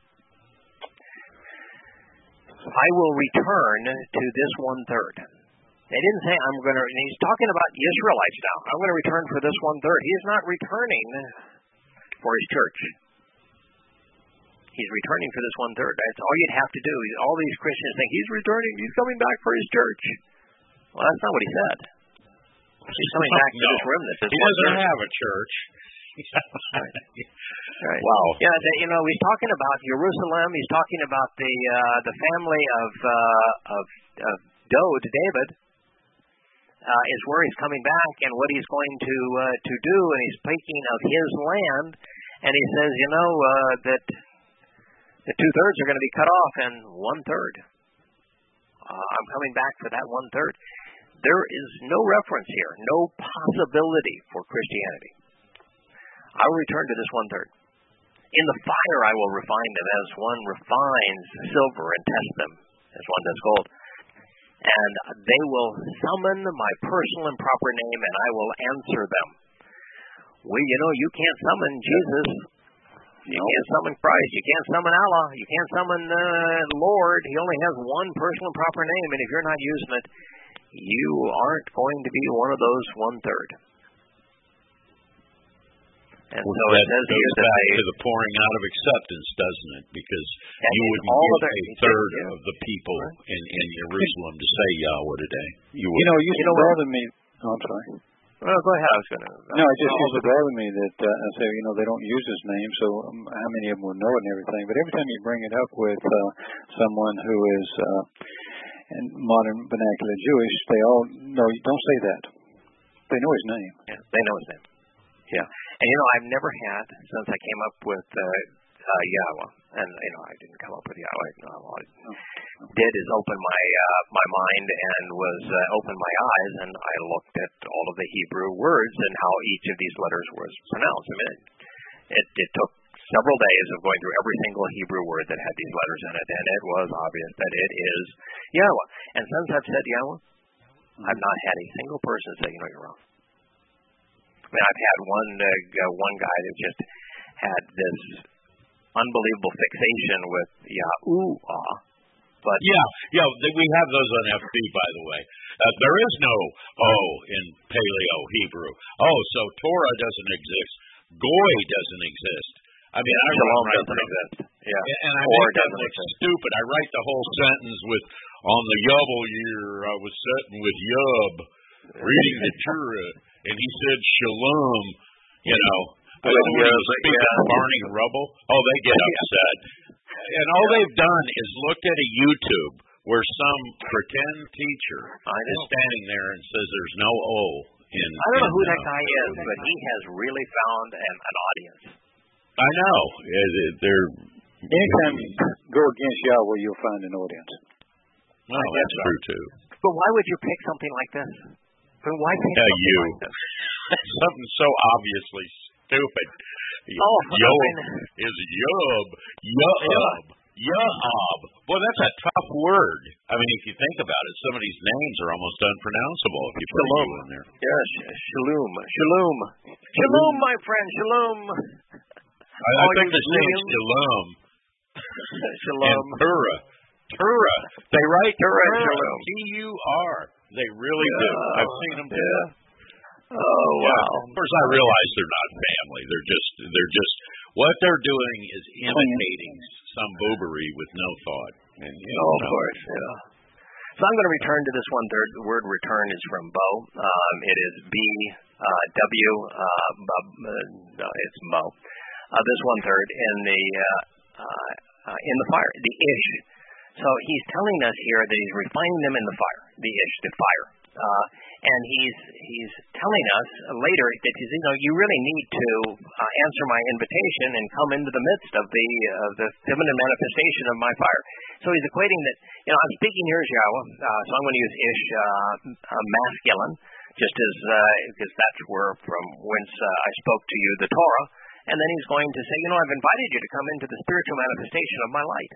I will return to this one-third. They didn't say I'm going to, and he's talking about the Israelites now. I'm going to return for this one-third. He is not returning for his church. He's returning for this one-third. That's all you'd have to do. All these Christians think he's returning. He's coming back for his church. Well, that's not what he said. He's coming back no. to this remnant. This he doesn't have a church. right. Right. Wow. Yeah, the, you know, he's talking about Jerusalem. He's talking about the uh, the family of uh, of, of Dode, David, uh, is where he's coming back and what he's going to uh, to do. And he's speaking of his land, and he says, you know, uh, that. The two-thirds are going to be cut off, and one-third. Uh, I'm coming back for that one-third. There is no reference here, no possibility for Christianity. I will return to this one-third. In the fire I will refine them as one refines silver and test them as one does gold. And they will summon my personal and proper name, and I will answer them. Well, you know, you can't summon Jesus. You can't summon Christ. You can't summon Allah. You can't summon uh, Lord. He only has one personal and proper name, and if you're not using it, you aren't going to be one of those one-third. And well, so that it says goes here that back they, to the pouring out of acceptance, doesn't it? Because you wouldn't all get of a third yeah. of the people right. in, in Jerusalem to say Yahweh today. You, you know, you, you know, bother me. Oh, I'm sorry. Well, go ahead. I was going to. No, it just used to bother me that uh, I say, you know, they don't use his name, so um, how many of them will know it and everything. But every time you bring it up with uh, someone who is uh, in modern vernacular Jewish, they all no, you don't say that. They know his name. Yeah, they know his name. Yeah, and you know, I've never had since I came up with uh, uh, Yahweh, and you know I didn't come up with Yahweh. No, all I did is open my uh, my mind and was uh, open my eyes, and I looked at all of the Hebrew words and how each of these letters was pronounced. I mean, it, it took several days of going through every single Hebrew word that had these letters in it, and it was obvious that it is Yahweh. And since I've said Yahweh, I've not had a single person say, you know, you're wrong. I mean, I've had one uh, one guy that just had this unbelievable fixation with Yahuwah. But yeah, yeah, we have those on F B, by the way. Uh, there is no O in Paleo Hebrew. Oh, so Torah doesn't exist. Goy doesn't exist. I mean, I Shalom write doesn't exist. Yeah, and I or make that doesn't look exist. stupid. I write the whole sentence with, on the Yubble year, I was sitting with Yub, reading the Torah, and he said Shalom, you know. I don't know when he was speaking yeah. of Barney Rubble. Oh, they get upset. And all they've done is looked at a YouTube where some pretend teacher is standing there and says there's no O in. I don't know in, who that uh, guy is, but he has really found an, an audience. I know. They're Anytime you go against Yahweh, you'll find an audience. Well, that's so. true too. But why would you pick something like this? But why pick Yeah, something you. like this? Something so obviously stupid. Oh, Yob I mean, is Yob. Yob. Yob. Boy, that's a tough word. I mean, if you think about it, some of these names are almost unpronounceable if you put Shalom. you in there. Yes, shalom. Shalom. Shalom, my friend. Shalom. I, I think the name's Shalom. Shalom. And Tura. Tura. They write Tura. Tura. Shalom. T U R. They really yeah. do. I've seen them do yeah. it. Oh, wow. Yeah. Of course, I realize they're not family. They're just, they're just, what they're doing is imitating some boobery with no thought. And, you know, oh, of course, yeah. So I'm going to return to this one third. The word return is from Bo. Um, it is B uh, W. Uh, uh, no, it's Mo. Uh, this one third in the uh, uh, uh, in the fire, the ish. So he's telling us here that he's refining them in the fire, the ish, the fire. Uh, and he's he's telling us later that he's, you know, you really need to uh, answer my invitation and come into the midst of the uh, the feminine manifestation of my fire. So he's equating that, you know, I'm speaking here as Yahweh, uh, so I'm going to use ish, uh, uh, masculine, just as uh, because that's where from whence uh, I spoke to you the Torah. And then he's going to say, you know, I've invited you to come into the spiritual manifestation of my light.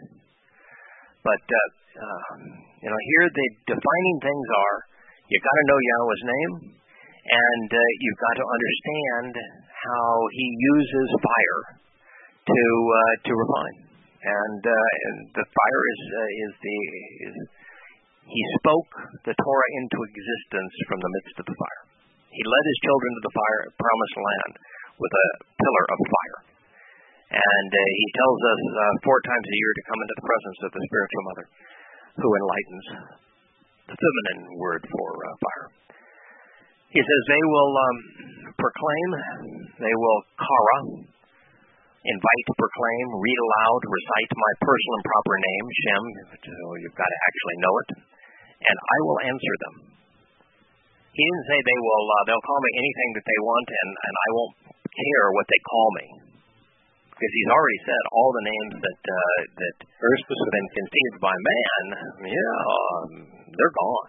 But uh, uh, you know, here the defining things are, you got to know Yahweh's name, and uh, you've got to understand how He uses fire to uh, to refine. And, uh, and the fire is uh, is the is, He spoke the Torah into existence from the midst of the fire. He led His children to the fire, promised land, with a pillar of fire. And uh, He tells us uh, four times a year to come into the presence of the spiritual mother, who enlightens. The feminine word for uh, fire. He says they will um, proclaim, they will kara, invite, proclaim, read aloud, recite my personal and proper name, Shem, so you've got to actually know it, and I will answer them. He didn't say they will, uh, they'll call me anything that they want, and, and I won't care what they call me. Because he's already said all the names that uh, that have been conceived by man, yeah, um, they're gone.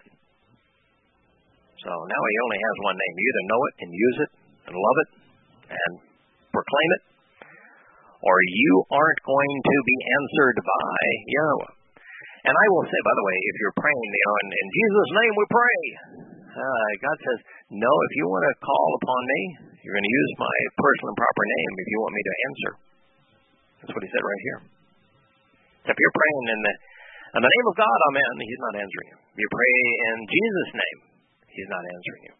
So now he only has one name. You either know it and use it and love it and proclaim it, or you aren't going to be answered by Yahweh. And I will say, by the way, if you're praying, you know, in, in Jesus' name we pray. Uh, God says, no, if you want to call upon me, you're going to use my personal and proper name if you want me to answer. That's what he said right here. If you're praying in the, in the name of God, amen, he's not answering you. If you pray in Jesus' name, he's not answering you.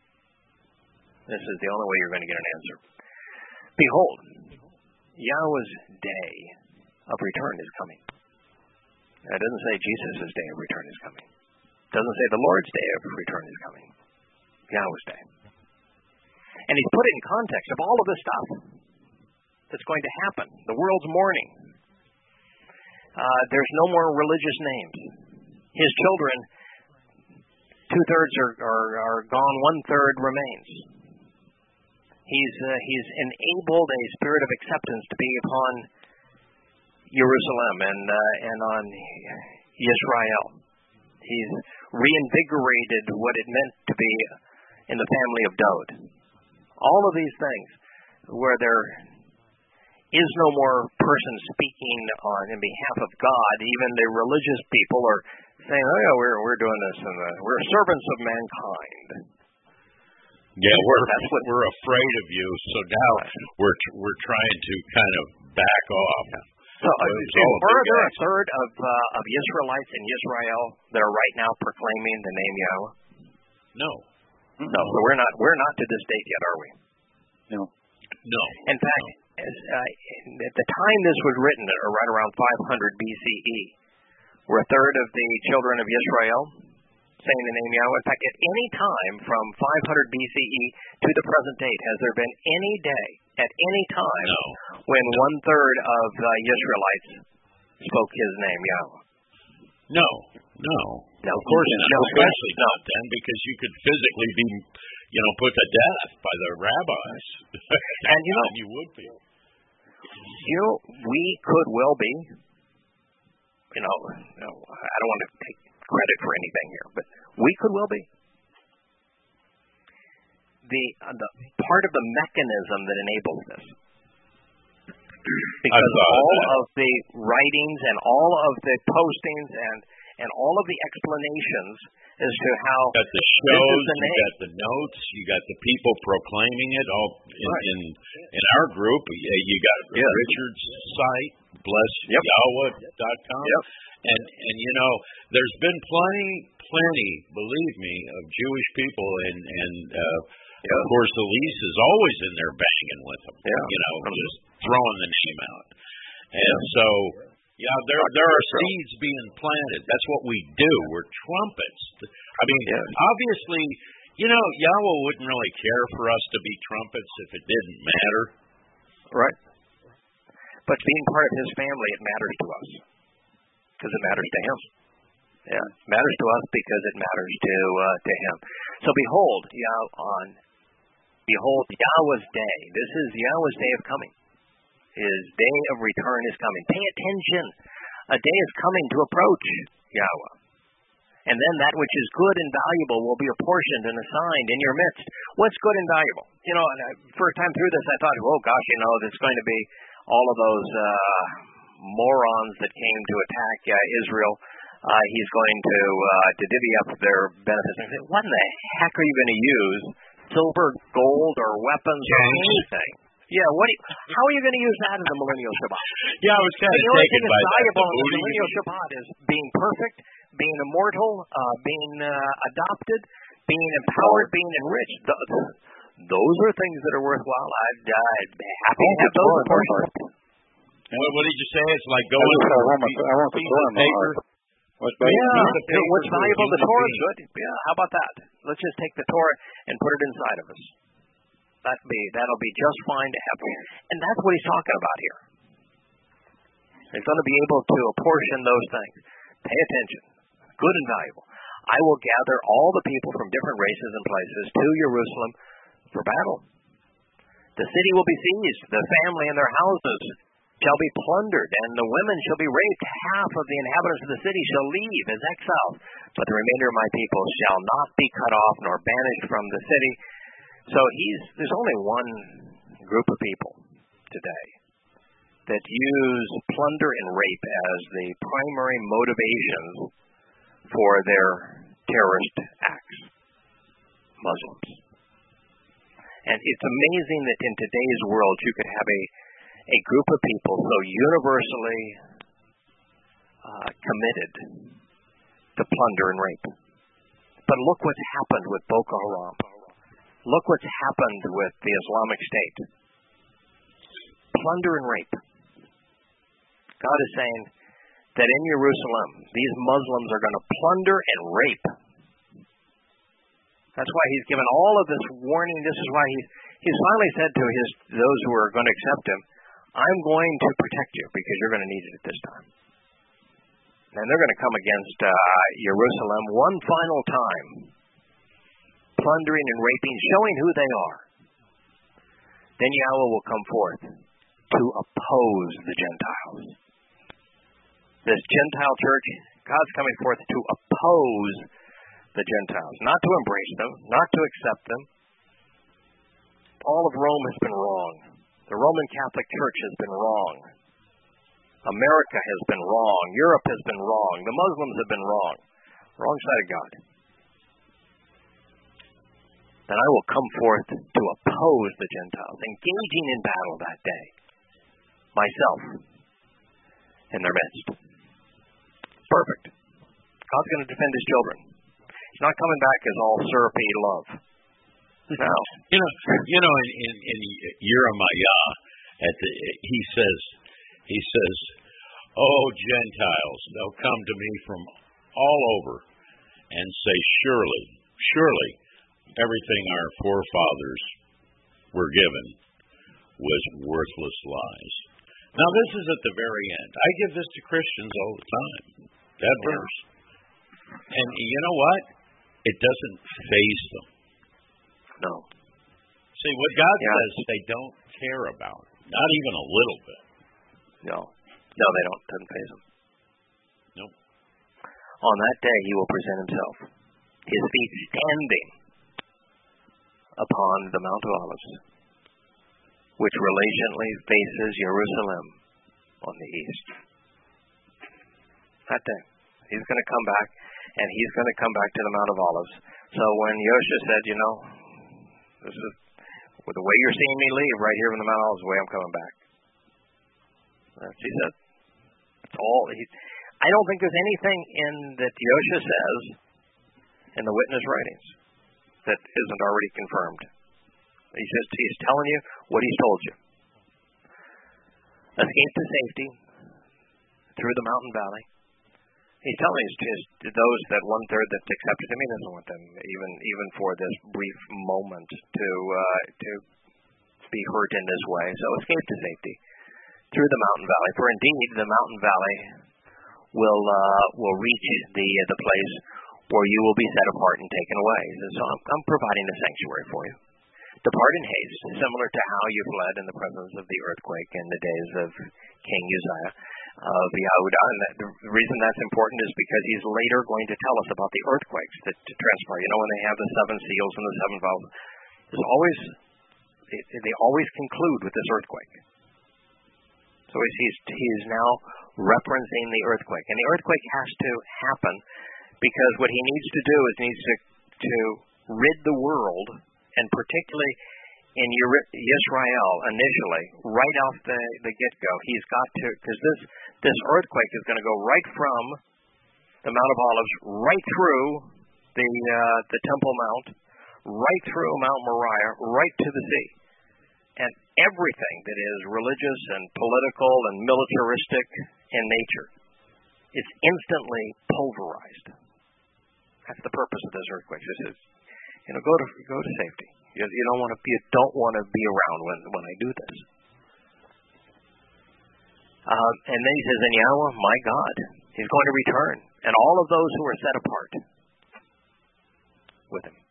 This is the only way you're going to get an answer. Behold, Yahweh's day of return is coming. It doesn't say Jesus' day of return is coming. It doesn't say the Lord's day of return is coming. Yahweh's day. And he's put it in context of all of this stuff that's going to happen. The world's mourning. Uh, there's no more religious names. His children, two-thirds are, are, are gone, one-third remains. He's uh, he's enabled a spirit of acceptance to be upon Jerusalem and uh, and on Israel. He's reinvigorated what it meant to be in the family of Dowd. All of these things where there is no more person speaking on in behalf of God. Even the religious people are saying, "Oh yeah, we're we're doing this, and uh, we're servants of mankind." Yeah, we're That's what, we're afraid of you. So now we're we're trying to kind of back off. Yeah. So, uh, so are there a third of uh, of Israelites in Israel that are right now proclaiming the name Yahweh? No. No. So we're not we're not to this date yet, are we? No. No. In fact, as, uh, at the time this was written, or right around five hundred B C E, were a third of the children of Israel saying the name Yahweh. In fact, at any time from five hundred B C E to the present date, has there been any day at any time no. when no. one third of the Israelites spoke His name Yahweh? No, no, no. Of course no, not. no. Especially no. not then, because you could physically be, you know, put to death by the rabbis, and you know, you would be. You know, we could well be. You know, no, I don't want to take credit for anything here, but we could well be. The, uh, the part of the mechanism that enables this. Because all that. of the writings and all of the postings and, and all of the explanations as to how you got the shows, you got the notes, you got the people proclaiming it all in right. in, in our group. You got yeah. Richard's site, bless yahweh dot com. Yep. And and you know, there's been plenty, plenty, believe me, of Jewish people, and and uh, yeah. of course Elise is always in there banging with them. Yeah. You know, just throwing the name out. And yeah. so, yeah, there there are seeds being planted. That's what we do. We're trumpets. I mean, yeah. obviously, you know, Yahweh wouldn't really care for us to be trumpets if it didn't matter. Right. But being part of His family, it matters to us. Because it matters to Him. Yeah, it matters to us because it matters to uh, to Him. So behold, Yah- on behold Yahweh's day. This is Yahweh's day of coming. His day of return is coming. Pay attention. A day is coming to approach Yahweh. And then that which is good and valuable will be apportioned and assigned in your midst. What's good and valuable? You know, first time through this, I thought, oh gosh, you know, there's going to be all of those uh, morons that came to attack uh, Israel. Uh, he's going to uh, to divvy up their benefits. And say, what in the heck are you going to use? Silver, gold, or weapons, or anything? Yeah, what? Do you, how are you going to use that in the Millennial Shabbat? Yeah, I was kind of taken by that. The only thing that's valuable in the Millennial Shabbat is being perfect, being immortal, uh, being uh, adopted, being empowered, being enriched. Those are things that are worthwhile. I'd, I'd be happy to have those portions. What, what did you say? It's like going to I want, I want the Torah paper. What's yeah, what's valuable? The Torah is good. Yeah, how about that? Let's just take the Torah and put it inside of us. That'll be that'll be just fine to have. And that's what he's talking about here. He's going to be able to apportion those things. Pay attention. Good and valuable. I will gather all the people from different races and places to Jerusalem for battle. The city will be seized. The family and their houses shall be plundered, and the women shall be raped. Half of the inhabitants of the city shall leave as exiles, but the remainder of my people shall not be cut off nor banished from the city. So he's there's only one group of people today that use plunder and rape as the primary motivations for their terrorist acts. Muslims. And it's amazing that in today's world you could have a a group of people so universally uh, committed to plunder and rape. But look what's happened with Boko Haram. Look what's happened with the Islamic State. Plunder and rape. God is saying that in Jerusalem, these Muslims are going to plunder and rape. That's why he's given all of this warning. This is why he's, he's finally said to his those who are going to accept him, I'm going to protect you because you're going to need it at this time. And they're going to come against uh, Jerusalem one final time, plundering and raping, showing who they are. Then Yahweh will come forth to oppose the Gentiles. this Gentile church, God's coming forth to oppose the Gentiles, not to embrace them, not to accept them. All of Rome has been wrong. The Roman Catholic Church has been wrong. America has been wrong. Europe has been wrong. The Muslims have been wrong. Wrong side of God. Then I will come forth to oppose the Gentiles, engaging in battle that day, myself, in their midst. Perfect. God's going to defend his children. He's not coming back as all syrupy love. No. You know, you know, in, in, in Jeremiah, at the, he says, he says, "Oh, Gentiles, they'll come to me from all over and say, surely, surely, everything our forefathers were given was worthless lies." Now, this is at the very end. I give this to Christians all the time, that verse. And you know what? It doesn't faze them. No. See, what God yeah. says they don't care about, not even a little bit. No. No, they don't. It doesn't faze them. Nope. On that day, he will present himself, his feet standing upon the Mount of Olives, which relatiently faces Jerusalem on the east. That day. He's going to come back, and he's going to come back to the Mount of Olives. So when Yosha said, you know, this is with the way you're seeing me leave right here from the Mount of Olives, the way I'm coming back. That's, he said, it's all. He, I don't think there's anything in that Yosha says in the witness writings that isn't already confirmed. He's just he's telling you what he's told you. Escape to safety through the mountain valley. He's telling his, his those that one third that accepted him, he doesn't want them even even for this brief moment to uh, to be hurt in this way. So escape to safety through the mountain valley. For indeed, the mountain valley will uh, will reach the uh, the place where you will be set apart and taken away. So I'm, I'm providing a sanctuary for you. Depart in haste, similar to how you fled in the presence of the earthquake in the days of King Uzziah of Yehudah. And that, the reason that's important is because he's later going to tell us about the earthquakes that to transpire. You know, when they have the seven seals and the seven vials, there's always they, they always conclude with this earthquake. So he's, he's he's now referencing the earthquake, and the earthquake has to happen because what he needs to do is needs to to rid the world, and particularly in Israel initially, right off the, the get-go, he's got to, because this this earthquake is going to go right from the Mount of Olives, right through the uh, the Temple Mount, right through Mount Moriah, right to the sea, and everything that is religious and political and militaristic in nature is instantly pulverized. That's the purpose of this earthquake. This is, you know, go to go to safety. You, you don't want to be. You don't want to be around when when I do this. Um, and then he says, "And Yahweh, my God, is going to return, and all of those who are set apart with him."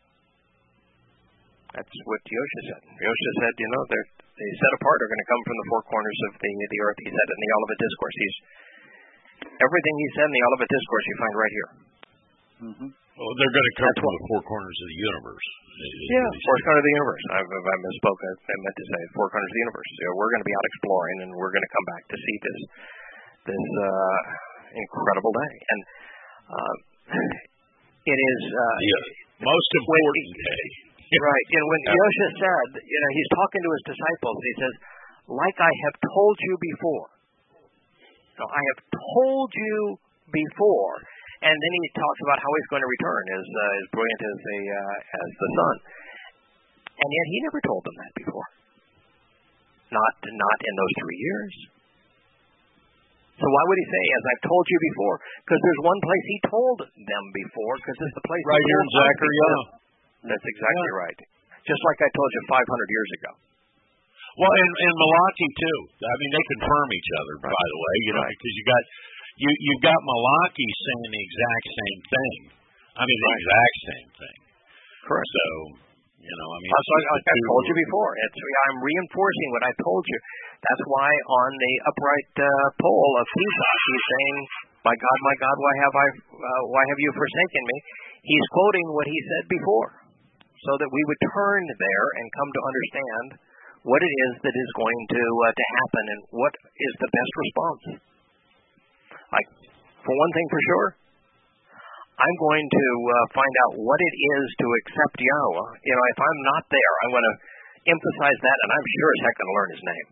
That's what Yosha said. Yosha said, you know, they're they set apart are going to come from the four corners of the the earth. He said it in the Olivet Discourse. He's everything he said in the Olivet Discourse you find right here. Mm-hmm. Well, they're going to come That's from the four corners of the universe. Yeah, four corners of the universe. I, I misspoke. I, I meant to say four corners of the universe. So we're going to be out exploring, and we're going to come back to see this this uh, incredible day. And uh, it is uh, yeah, most important when, day. Right. And when Yosha said, you know, he's talking to his disciples, he says, "Like I have told you before." So I have told you before. And then he talks about how he's going to return, as uh, as brilliant as the uh, as the sun, and yet he never told them that before. Not not in those three years. So why would he say, "As I've told you before"? Because there's one place he told them before, because it's the place right here in Zechariah. That's exactly yeah. right. Just like I told you five hundred years ago. Well, and and Malachi too. I mean, they confirm each other, right. by the way. You know, right. because you got. You you've got Malachi saying the exact same thing. I mean, the right. exact same thing. Correct. So, you know, I mean, It's so I, I've told you before. It's, I'm reinforcing what I told you. That's why on the upright uh, pole of Pesach, he's saying, "My God, my God, why have I, uh, why have you forsaken me?" He's quoting what he said before, so that we would turn there and come to understand what it is that is going to uh, to happen and what is the best response. Like, for one thing for sure, I'm going to uh, find out what it is to accept Yahweh. You know, if I'm not there, I'm going to emphasize that, and I'm sure as heck going to learn his name.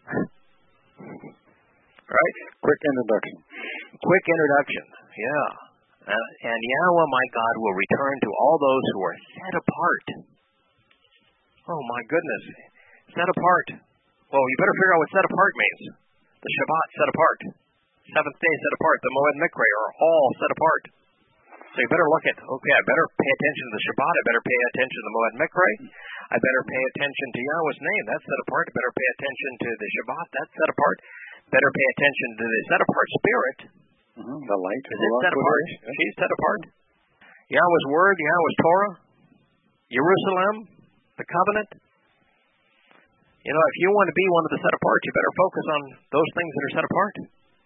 Right? Quick introduction. Quick introduction, yeah. Uh, and Yahweh, my God, will return to all those who are set apart. Oh, my goodness. Set apart. Well, you better figure out what set apart means. The Shabbat set apart. Seventh day set apart. The Moed Mikre are all set apart. So you better look at, okay, I better pay attention to the Shabbat. I better pay attention to the Moed Mikre. I better pay attention to Yahweh's name. That's set apart. I better pay attention to the Shabbat. That's set apart. Better pay attention to the set apart spirit. Mm-hmm. The light. Is it set apart? Yeah. She's set apart. Yahweh's word, Yahweh's Torah, Jerusalem, the covenant. You know, if you want to be one of the set apart, you better focus on those things that are set apart.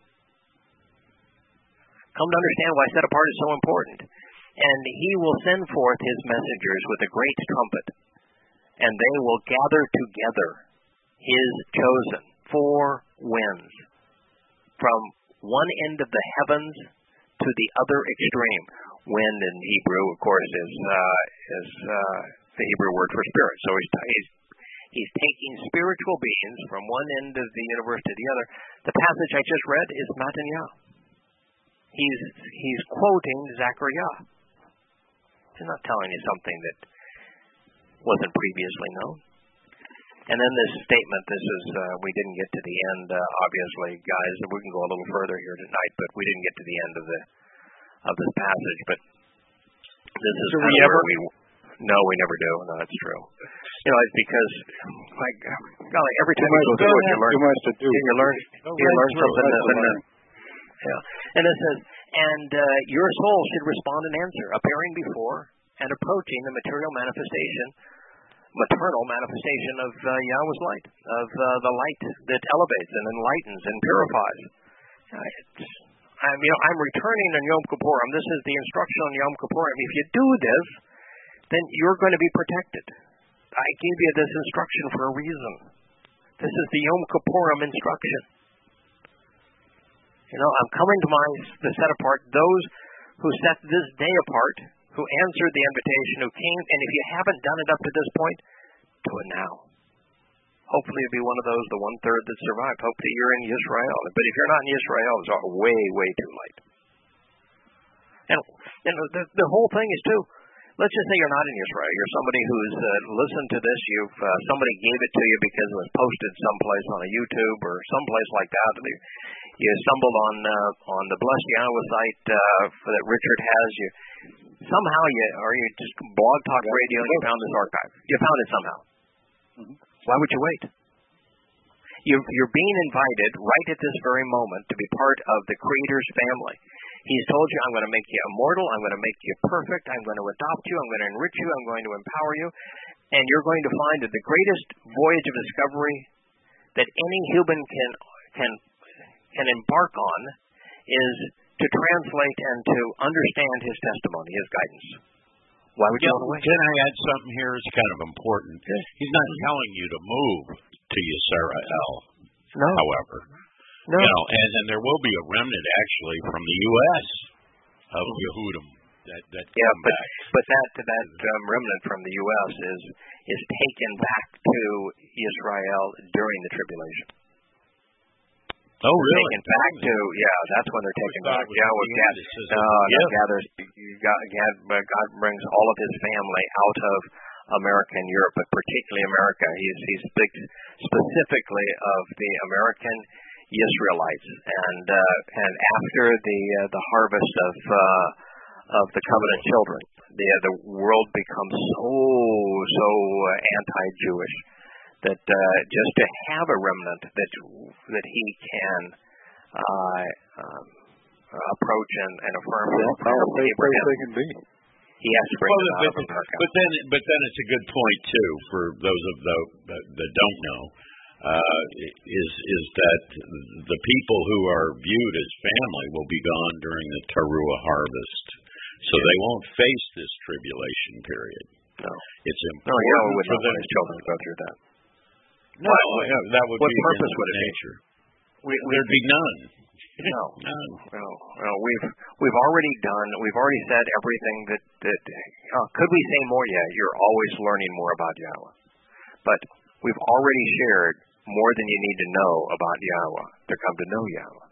Come to understand why set apart is so important. And he will send forth his messengers with a great trumpet, and they will gather together his chosen four winds from one end of the heavens to the other extreme. Wind in Hebrew, of course, is uh, is uh, the Hebrew word for spirit. So he's, he's he's taking spiritual beings from one end of the universe to the other. The passage I just read is Mataniah. He's he's quoting Zechariah. He's not telling you something that wasn't previously known. And then this statement, this is, uh, we didn't get to the end, uh, obviously, guys. We can go a little further here tonight, but we didn't get to the end of the of this passage. But this is do we ever? We, no, we never do. No, that's true. You know, it's because, like, golly, every time you go through it, you learn. Too much to do. You learn. You learn something. That, yeah. And it says, and uh, your soul should respond and answer, appearing before and approaching the material manifestation, maternal manifestation of uh, Yahweh's light, of uh, the light that elevates and enlightens and purifies. Uh, it's, I'm, you know, I'm returning on Yom Kippurim. This is the instruction on Yom Kippurim. If you do this, then you're going to be protected. I gave you this instruction for a reason. This is the Yom Kippurim instruction. You know, I'm coming to my the set apart, those who set this day apart, who answered the invitation, who came, and if you haven't done it up to this point, do it now. Hopefully you'll be one of those, the one-third that survived. Hopefully you're in Yisrael. But if you're not in Yisrael, it's way, way too late. And, and the, the whole thing is, too, let's just say you're not in Yisrael. You're somebody who's uh, listened to this. You've uh, somebody gave it to you because it was posted someplace on a YouTube or someplace like that. And you, you stumbled on uh, on the Blessed Yahweh site uh, that Richard has. You somehow you or you just Blog Talk Radio and you found this archive. You found it somehow. Mm-hmm. Why would you wait? You're, you're being invited right at this very moment to be part of the Creator's family. He's told you, I'm going to make you immortal, I'm going to make you perfect, I'm going to adopt you, I'm going to enrich you, I'm going to empower you, and you're going to find that the greatest voyage of discovery that any human can can can embark on is to translate and to understand his testimony, his guidance. Why would you yeah, want to wait? Can I add something here? It's kind of important. Yes. He's not telling you to move to Yisrael, no. however. No. You know, and, and there will be a remnant actually from the U S of mm-hmm. Yehudim that that yeah, come but back. but that that um, remnant from the U S is is taken back to Israel during the tribulation. Oh, really? Taken back to yeah, that's when they're taken back. Yeah, with God, no, no, gathers. God, God, God brings all of His family out of America and Europe, but particularly America. He's he speaks specifically of the American Israelites, and uh, and after the uh, the harvest of uh, of the covenant children, the uh, the world becomes so so uh, anti-Jewish that uh, just to have a remnant that that he can uh, um, approach and, and affirm well, his promise to Abraham. They can be. He has to bring well, them out but, of America. But then, but then it's a good point too for those of the that, that don't know. Uh, is is that the people who are viewed as family will be gone during the Teruah harvest, so yeah. they won't face this tribulation period. No, it's important. No, Yahweh would not want his children to go through that. No, well, yeah, that would what be purpose would it nature. We, we, There'd be none. No, none. no, no. We've we've already done. We've already said everything that that. Uh, could we say more? Yeah, you're always learning more about Yahweh, but we've already shared more than you need to know about Yahweh to come to know Yahweh.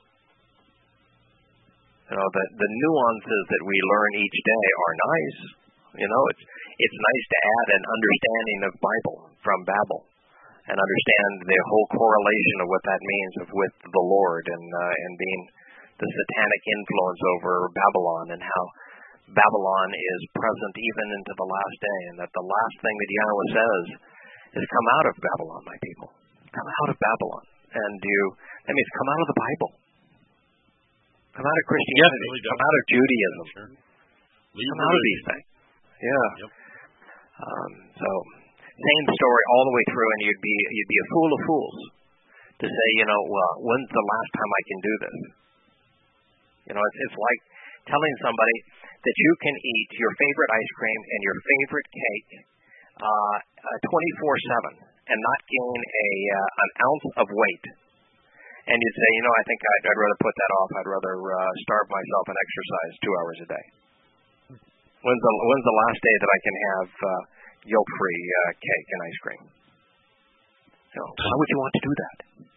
You know, the the nuances that we learn each day are nice. You know, it's it's nice to add an understanding of Bible from Babel, and understand the whole correlation of what that means of with the Lord and uh, and being the satanic influence over Babylon, and how Babylon is present even into the last day, and that the last thing that Yahweh says is come out of Babylon, my people. Come out of Babylon. And you that means come out of the Bible. Come out of Christianity. Yes, really come out of Judaism. Sure. Come out of these things. Yeah. Yep. Um, so same story all the way through, and you'd be you'd be a fool of fools to say, you know, well, when's the last time I can do this? You know, it's it's like telling somebody that you can eat your favorite ice cream and your favorite cake uh, uh, twenty-four seven and not gain a uh, an ounce of weight. And you'd say, you know, I think I'd, I'd rather put that off. I'd rather uh, starve myself and exercise two hours a day. When's the when's the last day that I can have uh, yolk-free uh, cake and ice cream? You know, why would you want to do that?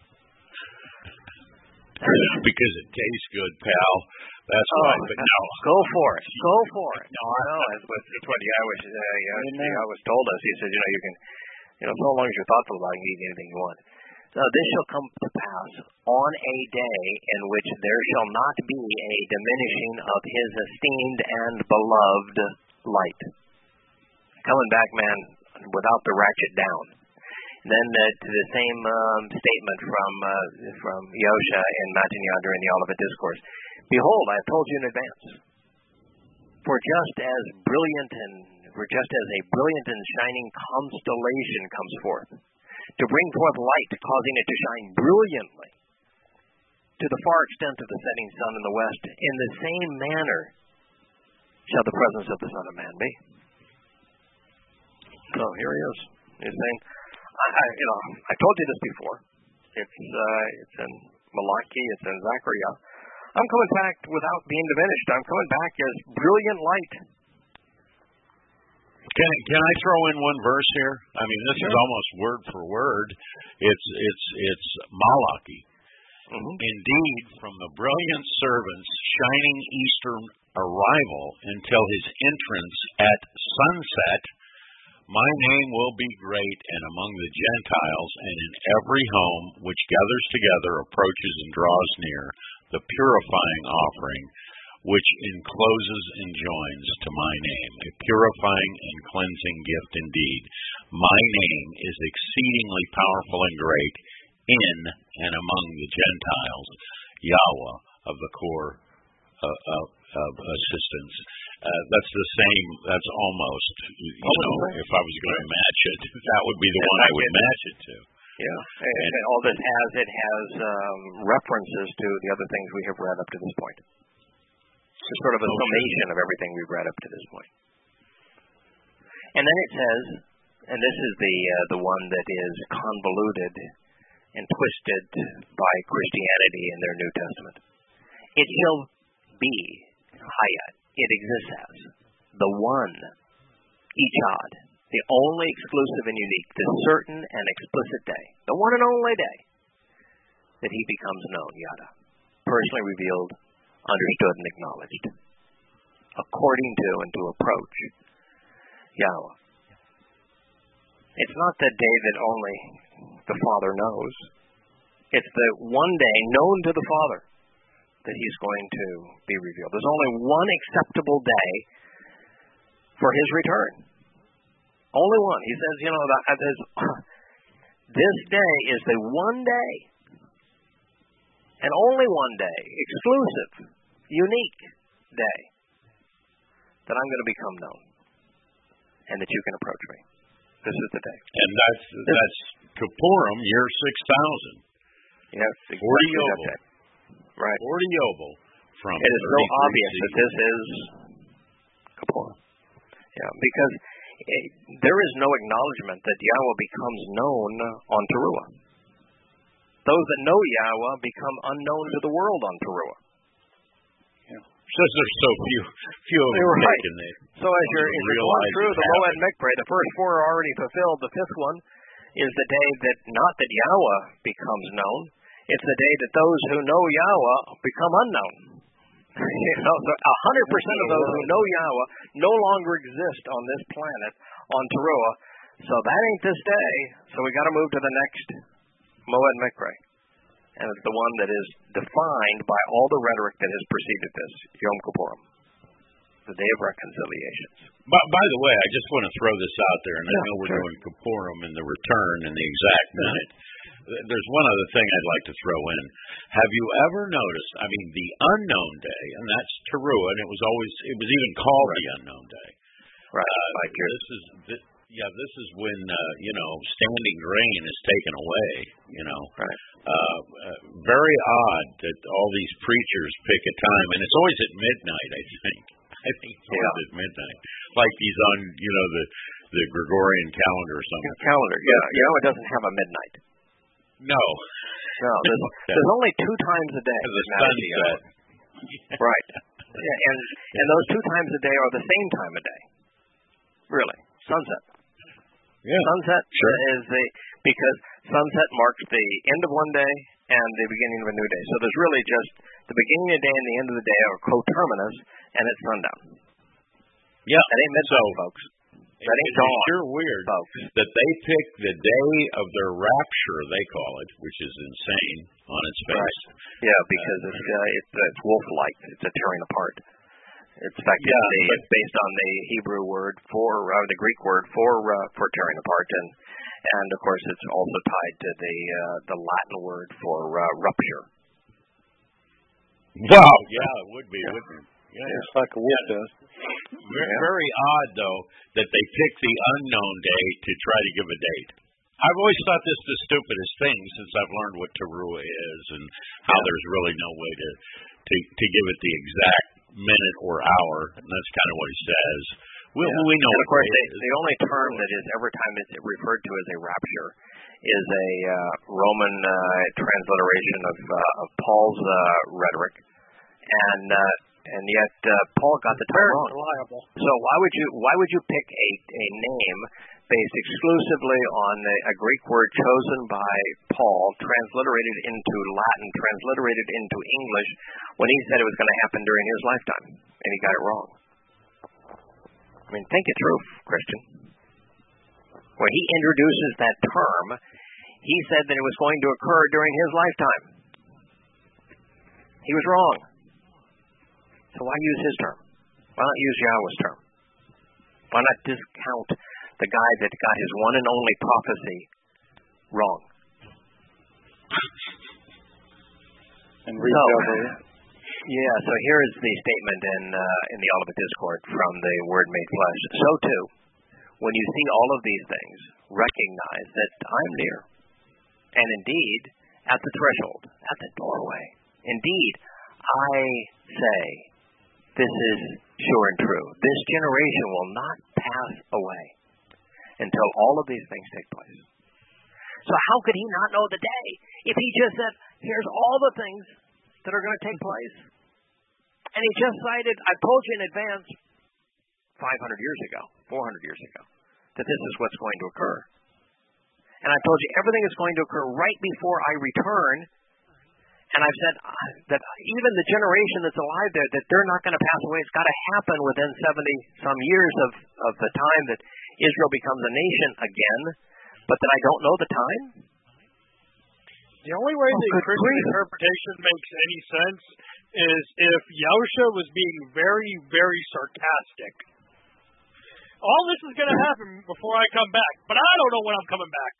Because it tastes good, pal. That's oh, why. But no, go for it. Go for it. No, I know. That's what, that's what Yahweh uh, Yahweh told us. He said, you know, you can, you know, so long as you're thoughtful about it, you can eat anything you want. So this shall come to pass on a day in which there shall not be a diminishing of his esteemed and beloved light. Coming back, man, without the ratchet down. And then uh, to the same um, statement from uh, from Yosha in Matanya during the Olivet Discourse. Behold, I have told you in advance. For just as brilliant and for just as a brilliant and shining constellation comes forth, to bring forth light, causing it to shine brilliantly to the far extent of the setting sun in the west, in the same manner shall the presence of the Son of Man be. So here he is. He's saying, I, I, you know, I told you this before. It's uh, it's in Malachi, it's in Zechariah. I'm coming back without being diminished. I'm coming back as brilliant light. Can can I throw in one verse here? I mean, this sure. is almost word for word. It's it's it's Malachi. Mm-hmm. Indeed, from the brilliant servant's shining eastern arrival until his entrance at sunset, my name will be great, and among the Gentiles, and in every home which gathers together, approaches and draws near, the purifying offering, which encloses and joins to my name, a purifying and cleansing gift indeed. My name is exceedingly powerful and great in and among the Gentiles, Yahweh of the core uh, of, of assistance. Uh, that's the same, that's almost, you know, if I was going to match it, that would be the one I would match it to. Yeah, and, and all this has, it has um, references to the other things we have read up to this point. It's sort of a summation of everything we've read up to this point. And then it says, and this is the uh, the one that is convoluted and twisted by Christianity in their New Testament. It shall be, Hayat, it exists as, the one, Echad, the only exclusive and unique, the certain and explicit day, the one and only day, that he becomes known, Yada, personally revealed, understood and acknowledged, according to and to approach Yahweh. It's not the day that only the Father knows. It's the one day known to the Father that he's going to be revealed. There's only one acceptable day for his return. Only one. He says, you know, that this day is the one day, and only one day, exclusive, unique day, that I'm going to become known, and that you can approach me. This is the day. And that's that's Kippurim, year six thousand. Yes, exactly. Forty Yovel. Right. Forty Yovel from. It is so obvious that this is Kippurim. Yeah, because it, there is no acknowledgement that Yahweh becomes known on Teruah. Those that know Yahweh become unknown to the world on Teruah. Because there's so few, few of them right. taken there. So as you're, as you're going through the Moed Mikre, the first four are already fulfilled. The fifth one is the day that not that Yahweh becomes known, it's the day that those who know Yahweh become unknown. You know, a hundred percent of those who know Yahweh no longer exist on this planet on Teruah. So that ain't this day. So we got to move to the next Moed Mikre. And it's the one that is defined by all the rhetoric that has preceded this, Yom Kippurim, the Day of Reconciliations. But by the way, I just want to throw this out there, and yeah, I know we're sure. doing Kippurim and the return in the exact minute. There's one other thing I'd like to throw in. Have you ever noticed, I mean, the unknown day, and that's Teruah, and it was always, it was even called right. the unknown day. Right, uh, like this is, this, yeah, this is when, uh, you know, standing grain is taken away, you know. Right. Uh, uh, very odd that all these preachers pick a time, and it's always at midnight, I think. I think it's always yeah. at midnight. Like he's on, you know, the, the Gregorian calendar or something. Yeah, calendar, yeah. You know, it doesn't have a midnight. No. No, there's, there's only two times a day. The sunset. Right. Yeah, and, and those two times a day are the same time of day. Really. Sunset. Yeah. Sunset sure. is the, because sunset marks the end of one day and the beginning of a new day. So there's really just the beginning of the day and the end of the day are coterminous, and it's sundown. Yeah. That ain't midnight, so, folks. That ain't dawn. It's sure weird folks. that they pick the day of their rapture, they call it, which is insane on its face. Right. Yeah, because uh, it's, uh, it's, it's wolf-like. It's a tearing apart. It's, in fact, yeah, it's, it's based on the Hebrew word for, uh, the Greek word for uh, for tearing apart, and and of course it's also tied to the uh, the Latin word for uh, rupture. Wow. Yeah, it would be, yeah. wouldn't it? Yeah, it's like a wolf does. Very, very odd, though, that they pick the unknown day to try to give a date. I've always thought this the stupidest thing since I've learned what Teruah is and how yeah. there's really no way to, to to give it the exact minute or hour, and that's kind of what he says. We, yeah. we know. And of course, they, the only term that is every time it's referred to as a rapture is a uh, Roman uh, transliteration of, uh, of Paul's uh, rhetoric, and uh, and yet uh, Paul got the term wrong. Reliable. So why would you why would you pick a a name based exclusively on a, a Greek word chosen by Paul, transliterated into Latin, transliterated into English, when he said it was going to happen during his lifetime, and he got it wrong? I mean, think it through, Christian. When he introduces that term, he said that it was going to occur during his lifetime. He was wrong. So why use his term? Why not use Yahweh's term? Why not discount the guy that got his one and only prophecy wrong? And so, yeah, so here is the statement in uh, in the Olivet Discord from the Word Made Flesh. So too, when you see all of these things, recognize that I'm near. And indeed, at the threshold, at the doorway. Indeed, I say, this is sure and true. This generation will not pass away until all of these things take place. So how could he not know the day if he just said, here's all the things that are going to take place? And he just cited, I told you in advance, five hundred years ago, four hundred years ago, that this is what's going to occur. And I told you everything is going to occur right before I return. And I've said that even the generation that's alive there, that they're not going to pass away. It's got to happen within seventy some years of, of the time that Israel becomes a nation again, but that I don't know the time. The only way oh, the Christian interpretation makes any sense is if Yahusha was being very, very sarcastic. All this is going to happen before I come back, but I don't know when I'm coming back.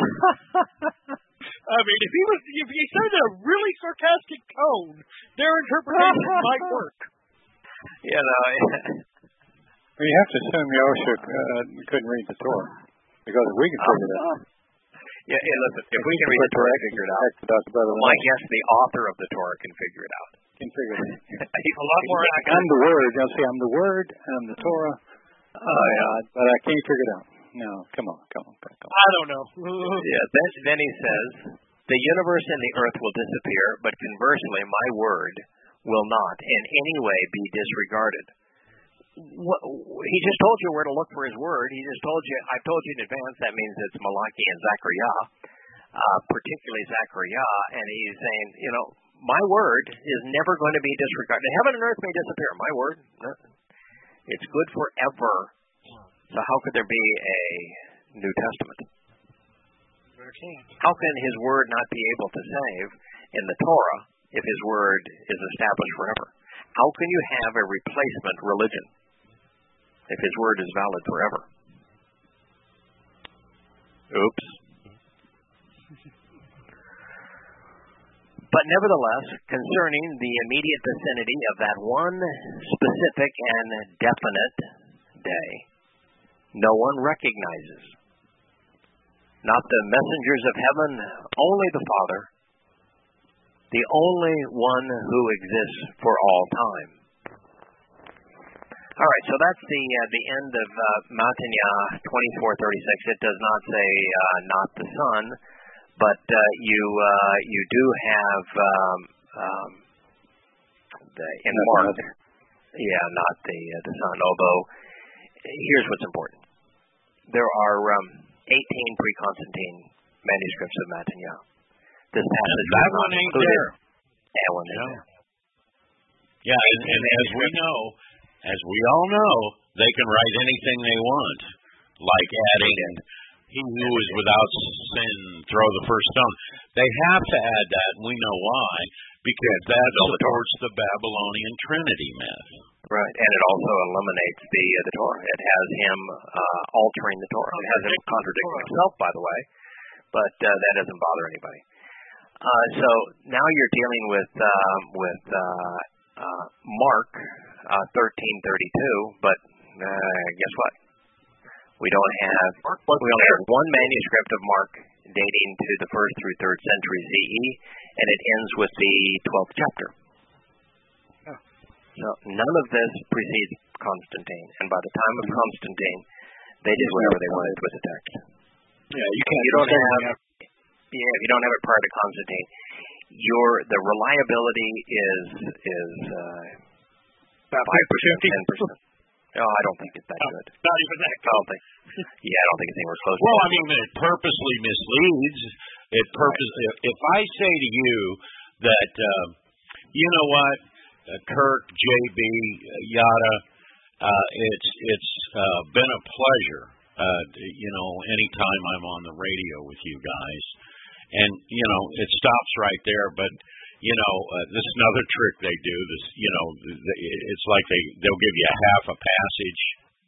I mean, if he was, if he said in a really sarcastic tone, their interpretation might work. You know, Well, you have to assume Yosha uh, couldn't read the Torah, because we can figure it out. Yeah, hey, listen, if we can read the Torah and figure it out, my guess the author of the Torah can figure it out. Can figure it out. He's a lot more accurate. I'm the Word. You'll see, I'm the Word, I'm the Torah, Oh, uh, yeah. but I can't figure it out. No, come on, come on, come on. I don't know. Yeah, then, then he says, the universe and the earth will disappear, but conversely, my word will not in any way be disregarded. What, he just told you where to look for his word. He just told you, I've told you in advance, that means it's Malachi and Zechariah, uh, particularly Zechariah, and he's saying, you know, my word is never going to be disregarded. Heaven and earth may disappear. My word, it's good forever. So how could there be a New Testament? How can his word not be able to save in the Torah if his word is established forever? How can you have a replacement religion if his word is valid forever? Oops. But nevertheless, concerning the immediate vicinity of that one specific and definite day, no one recognizes. Not the messengers of heaven, only the Father, the only one who exists for all time. All right, so that's the uh, the end of uh, Matanya twenty-four thirty-six. It does not say uh, not the Son, but uh, you uh, you do have um, um, the, in Mark, yeah, not the uh, the Son. Although here's what's important: there are um, eighteen pre-Constantine manuscripts of Matanya. This passage and that one ain't there. That one ain't there. Yeah, and, and as we know, as we all know, they can write anything they want, like adding, he who is without sin, throw the first stone. They have to add that, and we know why, because that supports the Babylonian Trinity myth. Right, and it also eliminates the uh, the Torah. It has him uh, altering the Torah. It has him contradicting himself, by the way, but uh, that doesn't bother anybody. Uh, so now you're dealing with uh, with uh, uh, Mark uh, thirteen thirty-two, but uh, guess what? We don't have. We only have one manuscript of Mark dating to the first through third century C E, and it ends with the twelfth chapter. So none of this precedes Constantine, and by the time of Constantine, they did whatever they wanted with the text. Yeah, you can't. You don't have. Yeah, if you don't have it prior to Constantine, your the reliability is is uh, five percent, ten percent. No, I don't think it's that good. Not even that. I don't think. Yeah, I don't think it's anywhere close. Well, I mean, it purposely misleads. It purpose. Right. If I say to you that, uh, you know what, uh, Kirk, J B, uh, Yada, uh, it's it's uh, been a pleasure. Uh, you know, anytime I'm on the radio with you guys, and you know, it stops right there. But you know, uh, this is another trick they do. This, you know, it's like they they'll give you a half a passage.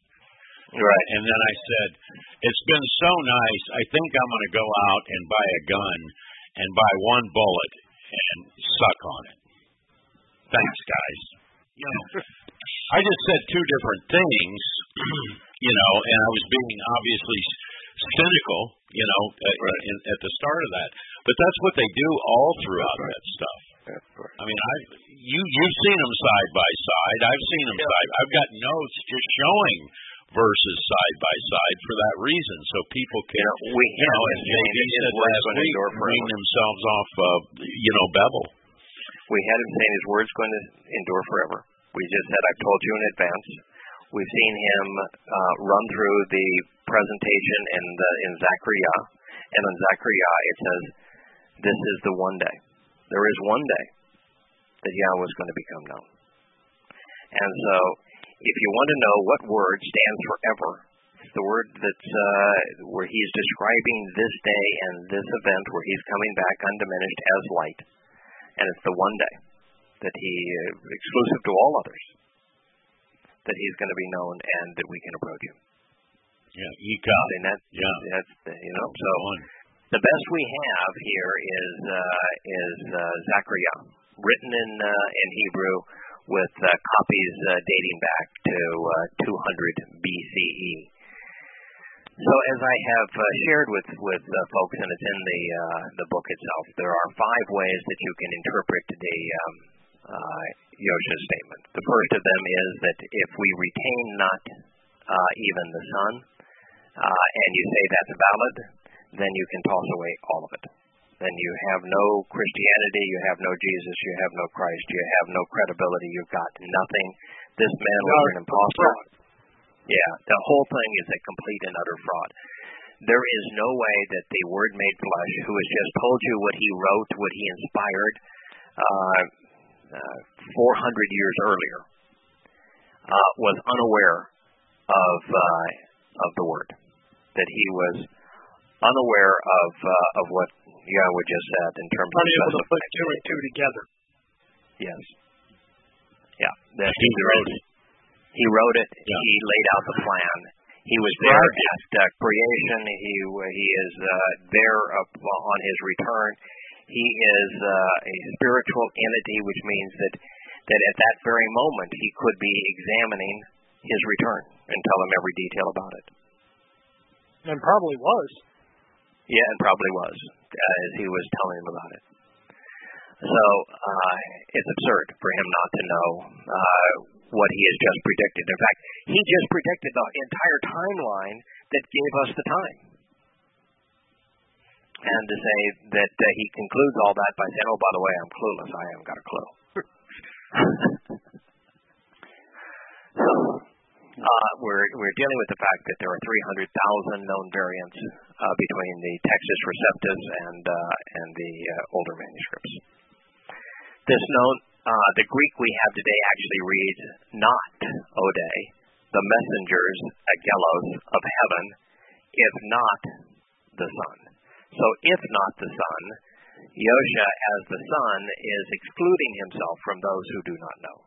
Right. And then I said, it's been so nice. I think I'm going to go out and buy a gun and buy one bullet and suck on it. Thanks, guys. You know, I just said two different things, you know, and I was being obviously cynical, you know, right. in, at the start of that. But that's what they do all throughout right. that stuff. Right. I mean, I you you've seen them side by side. I've seen them yeah. side. I've got notes just showing verses side by side for that reason, so people can, yeah, we you know, as J D said last week, bring themselves off, uh, you know, Babel. We had him saying his word's going to endure forever. We just said, I've told you in advance. We've seen him uh, run through the presentation in the in Zechariah, and in Zechariah it says, "This is the one day. There is one day that Yahweh is going to become known." And so, if you want to know what word stands forever, it's the word that's uh, where he's describing this day and this event where he's coming back undiminished as light, and it's the one day that he uh, exclusive to all others, that he's going to be known and that we can approach him. Yeah, Eka. That, yeah, that's the, you know. So the best we have here is uh, is uh, Zechariah, written in uh, in Hebrew with uh, copies uh, dating back to uh, two hundred B C E. So as I have uh, shared with with uh, folks, and it's in the uh, the book itself, there are five ways that you can interpret the um, uh, Yosha's statement. The first of them is that if we retain not uh, even the Son, uh, and you say that's valid, then you can toss away all of it. Then you have no Christianity, you have no Jesus, you have no Christ, you have no credibility, you've got nothing. This man was an impostor. Yeah, the whole thing is a complete and utter fraud. There is no way that the Word made flesh, who has just told you what he wrote, what he inspired uh, uh, four hundred years earlier, uh, was unaware of uh, of the Word. That he was unaware of uh, of what Yahweh just said in terms Not of able to put two and two together. Yes. Yeah. That he wrote it. He wrote it. Yeah. He laid out the plan. He was there right. at uh, creation. He he is uh, there up on his return. He is uh, a spiritual entity, which means that that at that very moment he could be examining his return and tell him every detail about it. And probably was. Yeah, and probably was, uh, as he was telling him about it. So uh, it's absurd for him not to know uh, what he has just predicted. In fact, he just predicted the entire timeline that gave us the time. And to say that uh, he concludes all that by saying, oh, by the way, I'm clueless. I haven't got a clue. so uh, we're we're dealing with the fact that there are three hundred thousand known variants uh, between the Textus Receptus and uh, and the uh, older manuscripts. This known, uh, the Greek we have today actually reads not Ode, the messengers, Agelos of heaven, if not the Son. So if not the Son, Yosha as the Son is excluding himself from those who do not know.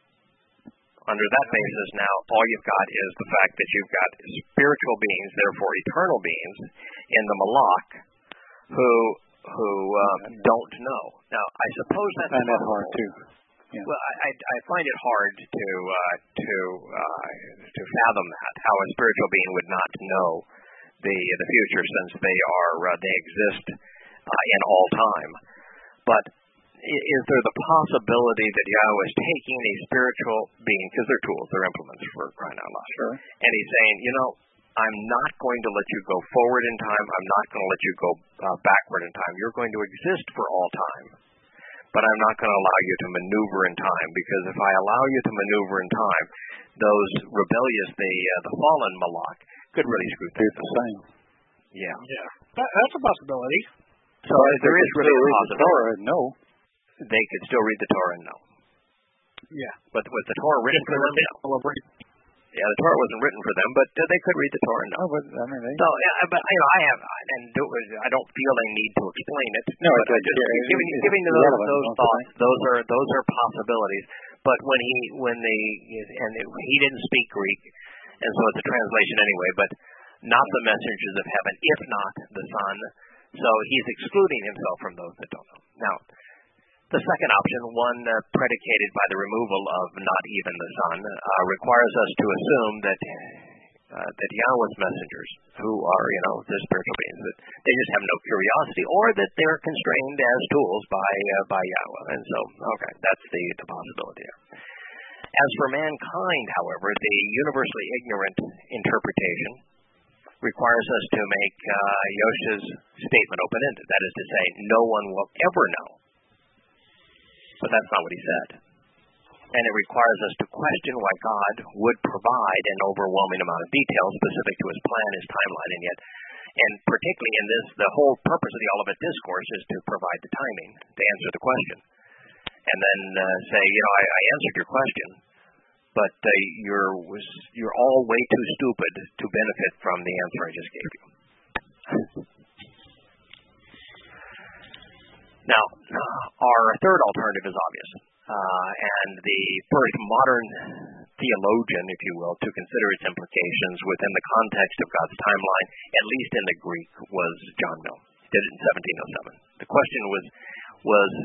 Under that basis now, all you've got is the fact that you've got spiritual beings, therefore eternal beings, in the Malach, who who um, don't know. Now, I suppose that's I find that hard too. Yeah. Well, I, I find it hard to uh, to uh, to fathom that, how a spiritual being would not know the the future, since they are uh, they exist uh, in all time. But is there the possibility that Yahweh is taking a spiritual being, because they're tools, they're implements for crying out loud, sure. and he's saying, you know, I'm not going to let you go forward in time. I'm not going to let you go uh, backward in time. You're going to exist for all time. But I'm not going to allow you to maneuver in time, because if I allow you to maneuver in time, those rebellious, the uh, the fallen Malach, could really screw things up. The same. Yeah. Yeah. That, that's a possibility. So uh, there is really a possibility. Torah, no. They could still read the Torah and know. Yeah. But was the Torah written for them? No. Yeah, the Torah wasn't written for them, but uh, they could read the Torah and know. Oh, but I mean, they... So, yeah, but you know, I have, and do, I don't feel a need to explain it. No, but it, I just yeah, giving it, giving it's those relevant, those thoughts. Those are those are possibilities. But when he when they and it, he didn't speak Greek, and so it's a translation anyway. But not the messengers of heaven, if not the Son. So he's excluding himself from those that don't know. Now, the second option, one uh, predicated by the removal of not even the Son, uh, requires us to assume that uh, that Yahweh's messengers, who are, you know, the spiritual beings, that they just have no curiosity, or that they're constrained as tools by uh, by Yahweh. And so, okay, that's the, the possibility there. As for mankind, however, the universally ignorant interpretation requires us to make uh, Yosha's statement open-ended. That is to say, no one will ever know. But that's not what he said. And it requires us to question why God would provide an overwhelming amount of detail specific to his plan, his timeline, and yet, and particularly in this, the whole purpose of the Olivet Discourse is to provide the timing, to answer the question. And then uh, say, you know, I, I answered your question, but uh, you're, was, you're all way too stupid to benefit from the answer I just gave you. Now, our third alternative is obvious, uh, and the first modern theologian, if you will, to consider its implications within the context of God's timeline, at least in the Greek, was John Mill. He did it in seventeen oh seven. The question was, was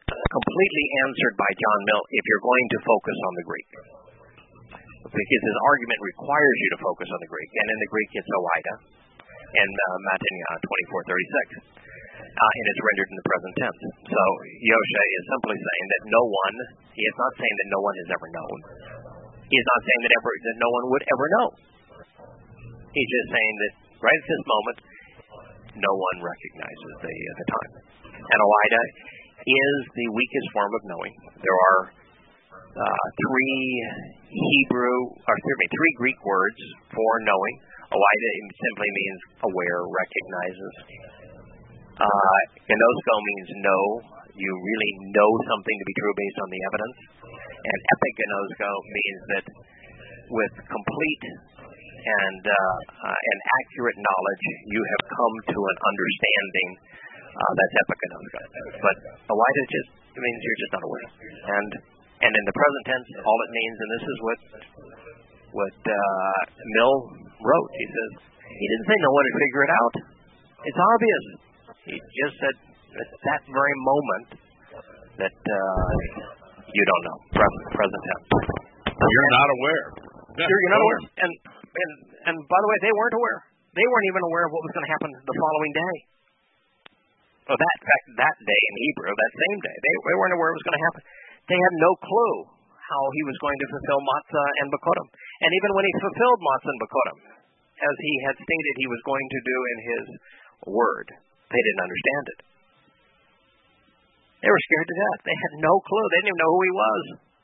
completely answered by John Mill if you're going to focus on the Greek. Because his argument requires you to focus on the Greek. And in the Greek, it's oida, and uh, Matanya twenty-four thirty-six. Uh, and it's rendered in the present tense. So Yosha is simply saying that no one, he is not saying that no one has ever known. He is not saying that, ever, that no one would ever know. He's just saying that right at this moment, no one recognizes the, uh, the time. And oida is the weakest form of knowing. There are uh, three Hebrew, or excuse me, three Greek words for knowing. Oida simply means aware, recognizes. Uh, gnosko means know. You really know something to be true based on the evidence. And epignosko means that with complete and uh, uh, and accurate knowledge, you have come to an understanding. Uh, that's epignosko. But oida just means you're just not aware. And and in the present tense, all it means, and this is what what uh, Mill wrote. He says he didn't say no one would figure it out. It's obvious. He just said at that very moment that uh, you don't know. Present, present tense. You're not aware. You're, you're not aware. And, and and by the way, they weren't aware. They weren't even aware of what was going to happen the following day. Well, that in fact, that day in Hebrew, that same day, they, they weren't aware it was going to happen. They had no clue how he was going to fulfill Matzah and Bakodim. And even when he fulfilled Matzah and Bakodim, as he had stated he was going to do in his word, they didn't understand it. They were scared to death. They had no clue. They didn't even know who he was.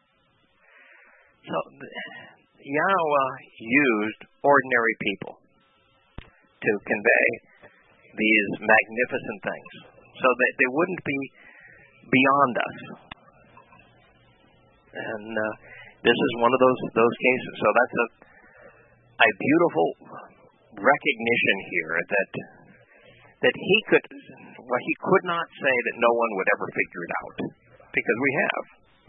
So Yahweh used ordinary people to convey these magnificent things so that they wouldn't be beyond us. And uh, this is one of those those cases. So that's a a beautiful recognition here that that he could, well, he could not say that no one would ever figure it out, because we have.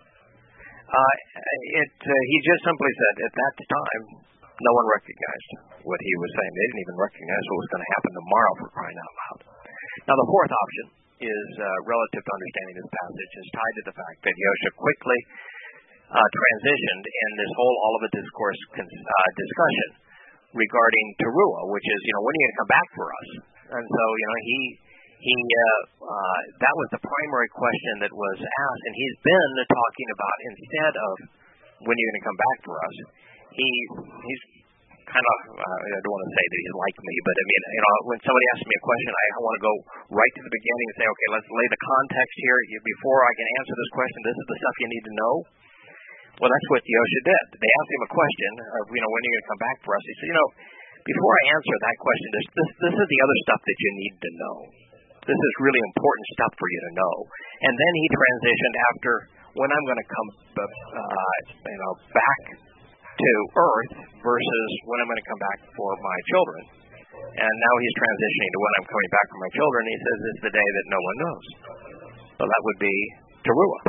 Uh, it uh, he just simply said at that time no one recognized what he was saying. They didn't even recognize what was going to happen tomorrow, for crying out loud. Now the fourth option is uh, relative to understanding this passage is tied to the fact that Yosha quickly Uh, transitioned in this whole Olivet Discourse con- uh, discussion regarding Teruah, which is, you know, when are you going to come back for us? And so, you know, he he uh, uh, that was the primary question that was asked, and he's been talking about instead of when are you going to come back for us. He he's kind of uh, I don't want to say that he's like me, but I mean, you know, when somebody asks me a question, I, I want to go right to the beginning and say, okay, let's lay the context here before I can answer this question. This is the stuff you need to know. Well, that's what Yosha did. They asked him a question of, you know, when are you going to come back for us? He said, you know, before I answer that question, this, this, this is the other stuff that you need to know. This is really important stuff for you to know. And then he transitioned after when I'm going to come, uh, you know, back to earth versus when I'm going to come back for my children. And now he's transitioning to when I'm coming back for my children. He says it's the day that no one knows. So that would be Teruah.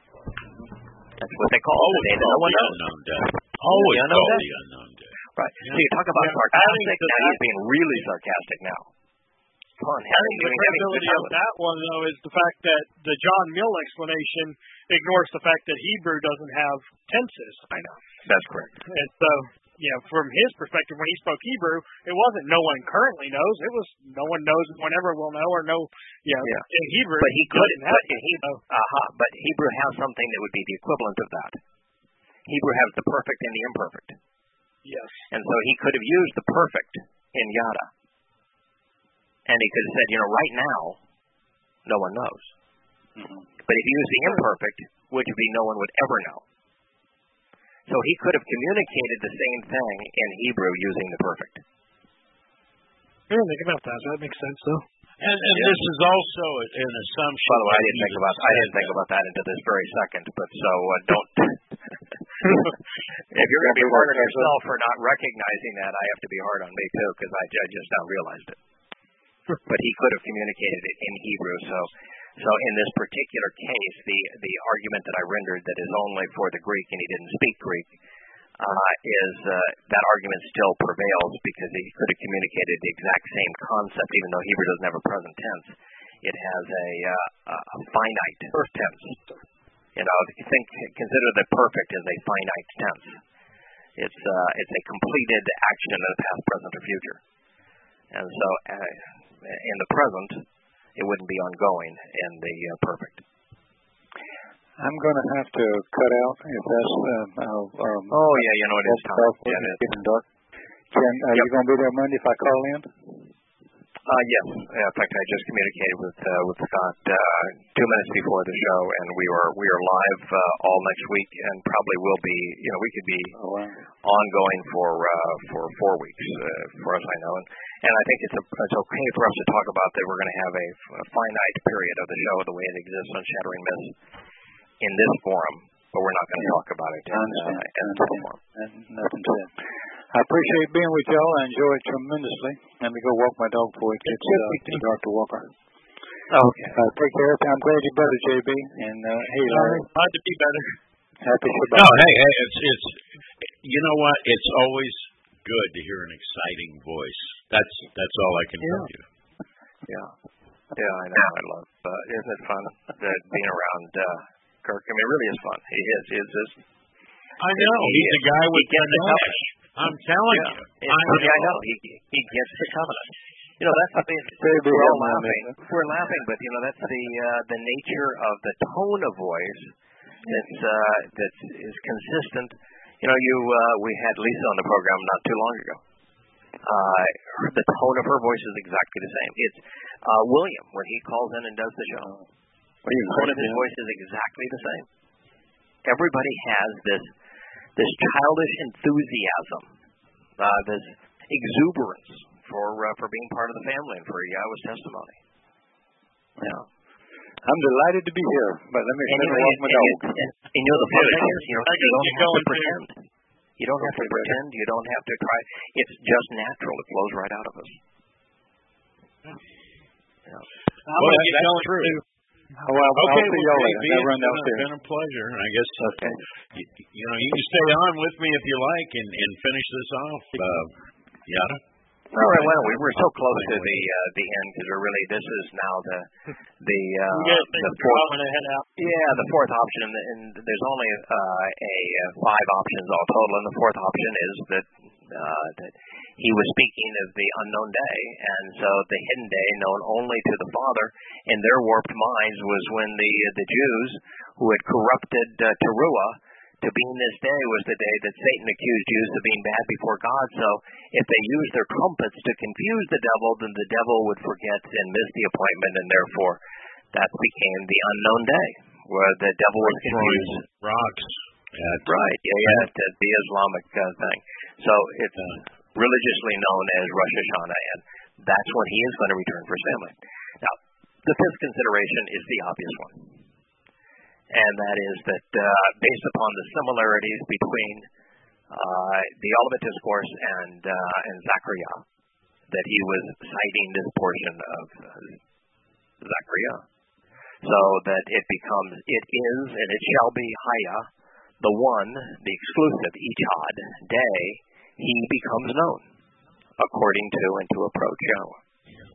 That's what they call Always the day that no one knows. Unknown day. Always the unknown call day. the unknown day. Right. Yeah. So you talk about yeah. sarcastic. Now he's being really sarcastic now. Fun. I think the credibility of that one, though, is the fact that the John Mill explanation ignores the fact that Hebrew doesn't have tenses. I know. That's correct. And so, you know, from his perspective, when he spoke Hebrew, it wasn't no one currently knows. It was no one knows whenever will know or know, you know, yeah. in Hebrew. But he could have but, Hebrew, uh-huh, but Hebrew has something that would be the equivalent of that. Hebrew has the perfect and the imperfect. Yes. And so he could have used the perfect in yada. And he could have said, you know, right now, no one knows. Mm-hmm. But if he used the imperfect, which would be no one would ever know. So he could have communicated the same thing in Hebrew using the perfect. I didn't think about that. That makes sense, though. And, and yeah. this is also an assumption. By the way, I didn't think about I didn't think about that until this very second. But so uh, don't. If you're going to be hard on yourself for not recognizing that, I have to be hard on me too, because I, I just now realized it. But he could have communicated it in Hebrew. So, so in this particular case, the the argument that I rendered that is only for the Greek and he didn't speak Greek uh, is uh, that argument still prevails because he could have communicated the exact same concept, even though Hebrew doesn't have a present tense, it has a, uh, a finite tense. You know, if you think, consider the perfect as a finite tense. It's uh, it's a completed action in the past, present, or future. And so, uh, in the present, it wouldn't be ongoing in the uh, perfect. I'm going to have to cut out if that's. Um, uh, um, oh yeah, you know it is time. Yeah, it is. Getting dark. Ken, are yep. you going to be there Monday if I call in? Uh, yes. Yeah, in fact, I just communicated with uh, with Scott uh, two minutes before the show, and we were we are live uh, all next week, and probably will be. You know, we could be oh, wow. ongoing for uh, for four weeks, uh, as far as I know, and and I think it's a, it's okay for us to talk about that. We're going to have a, a finite period of the show the way it exists on Shattering Myths in this forum, but we're not going to talk about it in, uh, in the forum. Nothing said. I appreciate being with y'all. I enjoy it tremendously. Let me go walk my dog before it gets uh, dark to walk her. Okay. Uh, take care. I'm glad you're better, J B. And uh, hey, Larry. Glad to be better. Happy Shabbat. No, hey, hey, it's it's. You know what? It's always good to hear an exciting voice. That's that's all I can yeah. tell you. Yeah. Yeah, I know. I love. Uh, isn't it fun that being around uh, Kirk? I mean, it really is fun. He is. He is. Is I know. He, he's the guy with the dash. I'm telling yeah. you. I, I, know. I know. He he gets the covenant. You know, that's the thing. We're all laughing. We're laughing, but you know, that's the uh, the nature of the tone of voice that's uh, that is consistent. You know, you uh, we had Lisa on the program not too long ago. Uh, the tone of her voice is exactly the same. It's uh, William when he calls in and does the show. The tone of his voice is exactly the same. Everybody has this. This childish enthusiasm, uh, this exuberance for uh, for being part of the family and for Yahweh's testimony. Yeah, I'm delighted to be here, but let me and, you, walk my and, dog. and, and, and you know the fun thing is, you know, you don't have to pretend. You don't have to pretend. You don't have to try. It's just natural. It flows right out of us. Yeah. Well, that, that's true. Oh, well, okay, I'll see y'all later. It's been, a, been a pleasure. I guess okay. you, you know you can stay on with me if you like and, and finish this off. Uh, Yada. All right. Well, we were so close to the uh, the end because we're really this is now the the uh, the fourth. Yeah, the fourth option, and, and there's only uh, a uh, five options all total, and the fourth option is that uh, that he was speaking of the unknown day, and so the hidden day known only to the Father in their warped minds was when the uh, the Jews who had corrupted uh, Teruah to being this day was the day that Satan accused Jews of being bad before God. So if they used their trumpets to confuse the devil, then the devil would forget and miss the appointment, and therefore that became the unknown day, where the devil was confused. Rocks. Yeah, right. Yeah, yeah. The, the Islamic uh, thing. So it's religiously known as Rosh Hashanah, and that's when he is going to return for his family. Now, the fifth consideration is the obvious one. And that is that uh, based upon the similarities between uh, the Olivet Discourse and uh, and Zechariah, that he was citing this portion of uh, Zechariah, so that it becomes, it is, and it shall be Haya, the one, the exclusive Echad day, he becomes known, according to and to approach Yahweh.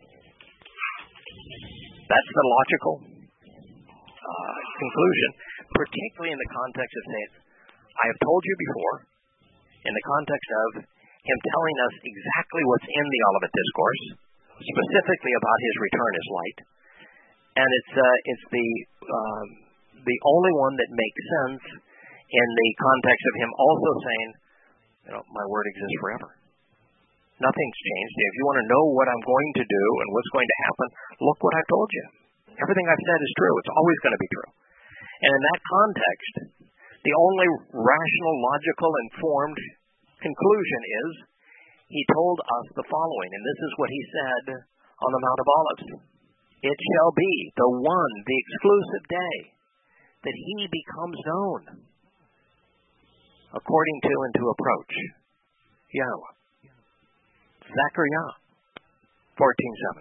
That's the logical Uh, conclusion, particularly in the context of saying, I have told you before, in the context of him telling us exactly what's in the Olivet Discourse, specifically about his return as light, and it's uh, it's the um, the only one that makes sense in the context of him also saying, you know, my word exists forever. Nothing's changed. If you want to know what I'm going to do and what's going to happen, look what I've told you. Everything I've said is true. It's always going to be true. And in that context, the only rational, logical, informed conclusion is he told us the following, and this is what he said on the Mount of Olives. It shall be the one, the exclusive day, that he becomes known, according to and to approach Yahweh. Zechariah fourteen seven.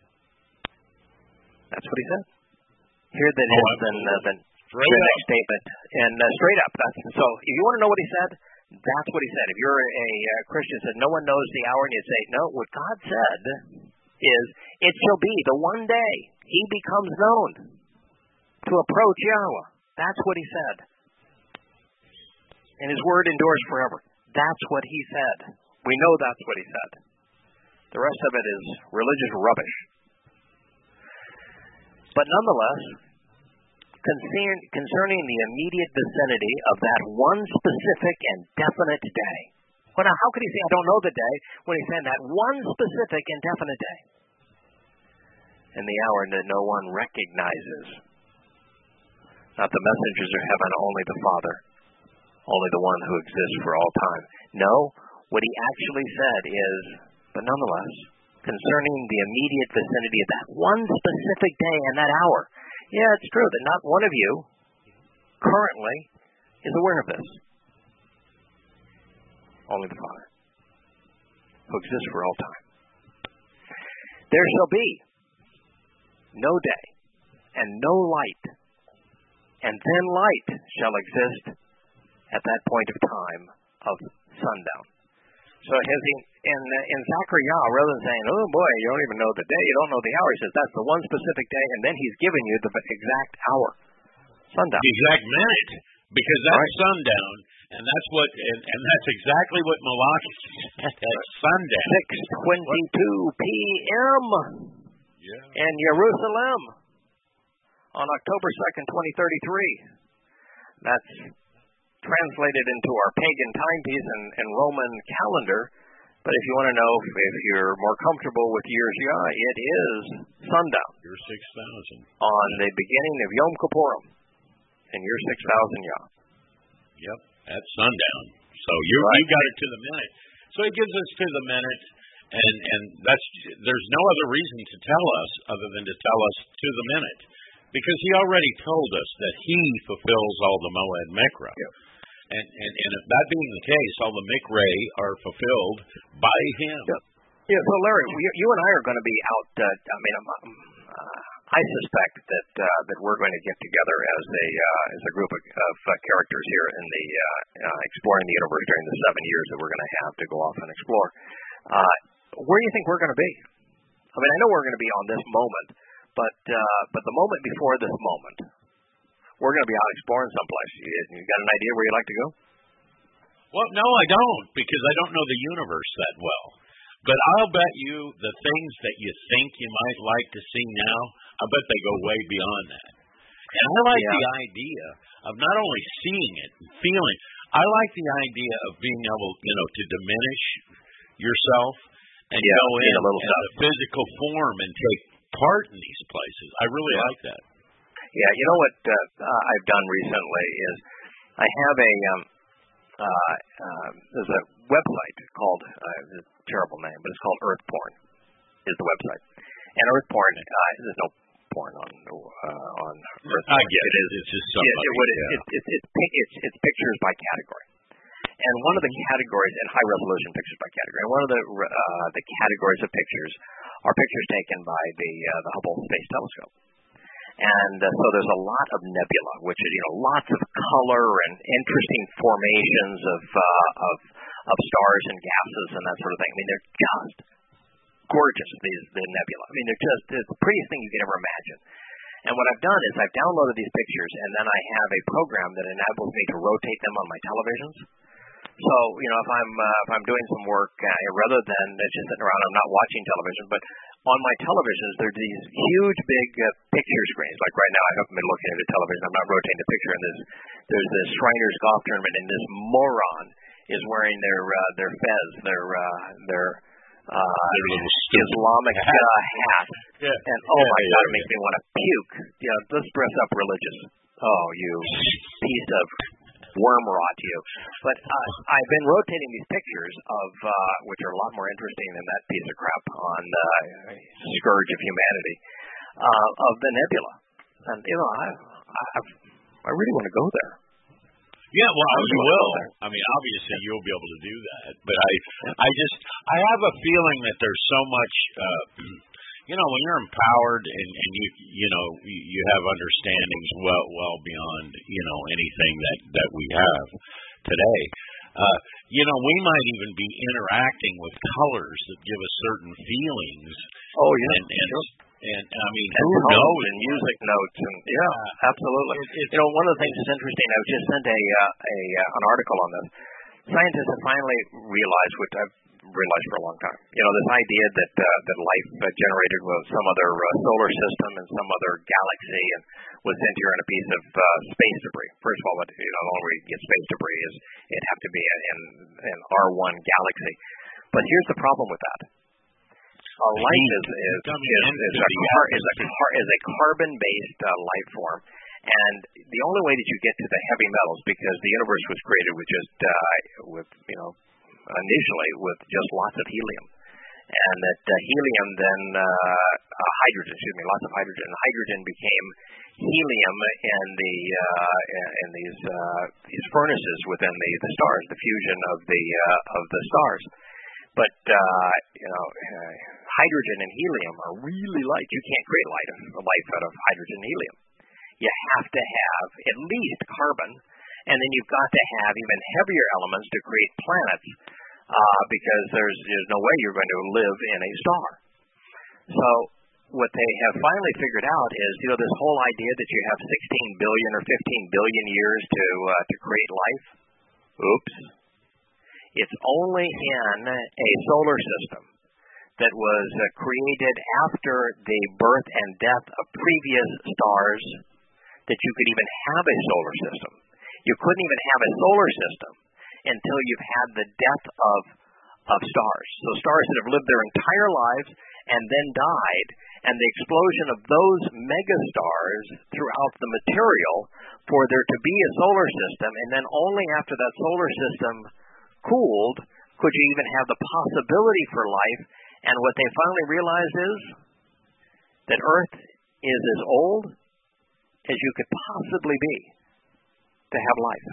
That's what he said. Here that oh, is then uh, the, the next statement. And uh, straight up. That's, so if you want to know what he said, that's what he said. If you're a uh, Christian said, no one knows the hour, and you say, no, what God said is, it shall be the one day he becomes known to approach Yahweh. That's what he said. And his word endures forever. That's what he said. We know that's what he said. The rest of it is religious rubbish. But nonetheless, concern, concerning the immediate vicinity of that one specific and definite day. Well, now, how could he say, I don't know the day, when he said that one specific and definite day? In the hour that no one recognizes. Not the messengers of heaven, only the Father. Only the one who exists for all time. No, what he actually said is, but nonetheless, concerning the immediate vicinity of that one specific day and that hour. Yeah, it's true that not one of you currently is aware of this. Only the Father, who exists for all time. There shall be no day and no light, and then light shall exist at that point of time of sundown. So his, in, in Zechariah, rather than saying, oh boy, you don't even know the day, you don't know the hour, he says that's the one specific day, and then he's giving you the exact hour, sundown. The exact minute, because that's right. Sundown, and that's what, and, and that's exactly what Malachi said at sundown. six twenty-two p.m. Yeah. in Jerusalem on October second, twenty thirty-three. That's translated into our pagan timepiece and, and Roman calendar. But if you want to know if, if you're more comfortable with years Yah, it is sundown. Year six thousand. On the beginning of Yom Kippurim in year six thousand Yah. Yep, at sundown. So you right. you got it to the minute. So it gives us to the minute, and, and that's there's no other reason to tell us other than to tell us to the minute. Because he already told us that he fulfills all the Moed Mikra. Yep. And, and, and if that being the case, all the Mikre are fulfilled by him. Yep. Yeah, so Larry, you, you and I are going to be out, uh, I mean, um, uh, I suspect that uh, that we're going to get together as a uh, as a group of, of uh, characters here in the uh, uh, exploring the universe during the seven years that we're going to have to go off and explore. Uh, where do you think we're going to be? I mean, I know we're going to be on this moment, but uh, but the moment before this moment, we're going to be out exploring someplace. You, you got an idea where you'd like to go? Well, no, I don't, because I don't know the universe that well. But I'll bet you the things that you think you might like to see now, I bet they go way beyond that. And I like yeah. the idea of not only seeing it and feeling, I like the idea of being able, you know, to diminish yourself and yeah, go in a little in a physical form and take part in these places. I really yeah. like that. Yeah, you know what uh, I've done recently is I have a um, uh, uh, there's a website called uh, it's a terrible name, but it's called Earth Porn. Is the website, and Earth Porn uh, there's no porn on uh, on Earth. I get it. It is. It's just somebody. Yeah, it, what it, yeah. it, it, it, it, it's it's pictures by category, and one of the categories and high resolution pictures by category. And one of the uh, the categories of pictures are pictures taken by the uh, the Hubble Space Telescope. And uh, so there's a lot of nebula, which is, you know, lots of color and interesting formations of uh, of of stars and gases and that sort of thing. I mean, they're just gorgeous, these the nebula. I mean, they're just it's the prettiest thing you could ever imagine. And what I've done is I've downloaded these pictures, and then I have a program that enables me to rotate them on my televisions. So, you know, if I'm uh, if I'm doing some work, uh, rather than just sitting around, I'm not watching television, but on my televisions, there are these huge, big uh, picture screens. Like right now, I haven't been looking at the television. I'm not rotating the picture. And there's there's this Shriners Golf Tournament, and this moron is wearing their uh, their fez, their uh, their uh, Islamic uh, hat. Yeah. And oh yeah, my yeah, God, yeah. it makes me want to puke. Yeah, let's dress up religious. Oh, you piece of worm rot, you. But uh, I've been rotating these pictures of, uh, which are a lot more interesting than that piece of crap on uh, Scourge of Humanity, uh, of the nebula. And, you know, I I, I really want to go there. Yeah, well, you will. I mean, obviously, you'll be able to do that. But I, I just, I have a feeling that there's so much, uh, you know, when you're empowered and, and you, you know, you have understandings well, well beyond, you know, anything that, that we have today. Uh, you know, we might even be interacting with colors that give us certain feelings. Oh, yeah. And, and, sure. And I mean, and who knows? And music notes, and yeah, uh, absolutely. It, it, you know, one of the things that's interesting. I just sent a uh, a uh, an article on this. Scientists have finally realized, which I've realized for a long time. You know, this idea that uh, that life uh, generated with some other uh, solar system and some other galaxy, and was sent here in a piece of uh, space debris. First of all, what, you know, the only way you get space debris is it'd have to be in an R one galaxy. But here's the problem with that. Uh, life is is, is, is, a, car, is, a, car, is a carbon-based uh, life form, and the only way that you get to the heavy metals, because the universe was created with just uh, with you know initially with just lots of helium, and that uh, helium then uh, uh, hydrogen, excuse me, lots of hydrogen. Hydrogen became helium in the uh, in these uh, these furnaces within the, the stars, the fusion of the uh, of the stars. But, uh, you know, uh, hydrogen and helium are really light. You can't create light, life out of hydrogen and helium. You have to have at least carbon, and then you've got to have even heavier elements to create planets, uh, because there's, there's no way you're going to live in a star. So what they have finally figured out is, you know, this whole idea that you have sixteen billion or fifteen billion years to uh, to create life. Oops. It's only in a solar system that was uh, created after the birth and death of previous stars that you could even have a solar system. You couldn't even have a solar system until you've had the death of of stars. So stars that have lived their entire lives and then died, and the explosion of those megastars throughout the material for there to be a solar system, and then only after that solar system cooled could you even have the possibility for life. And what they finally realized is that Earth is as old as you could possibly be to have life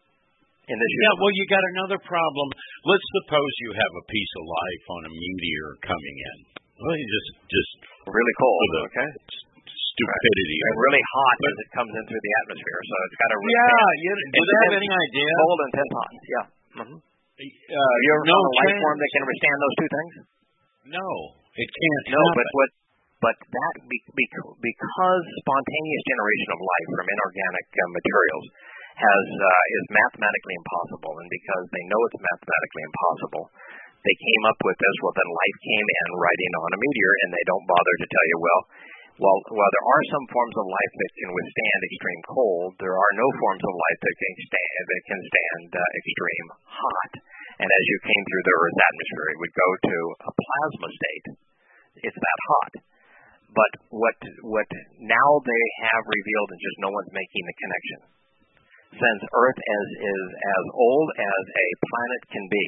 in this universe. Yeah, well, you got another problem. Let's suppose you have a piece of life on a meteor coming in. Well, you just just really cold, okay? Stupidity. Right. And really hot but, as it comes in through the atmosphere, so it's got a really yeah. You, do they have any idea? Cold and intense hot. Yeah. Mm-hmm. Uh, have you ever no found a life form that can withstand those two things? No, it can't. No, happen. but what? But that be, be, because spontaneous generation of life from inorganic uh, materials has uh, is mathematically impossible, and because they know it's mathematically impossible, they came up with this. Well, then life came in riding on a meteor, and they don't bother to tell you, well, while while there are some forms of life that can withstand extreme cold, there are no forms of life that can stand that can stand uh, extreme hot. And as you came through the Earth's atmosphere, it would go to a plasma state. It's that hot. But what what now they have revealed, and just no one's making the connection, since Earth as is as old as a planet can be,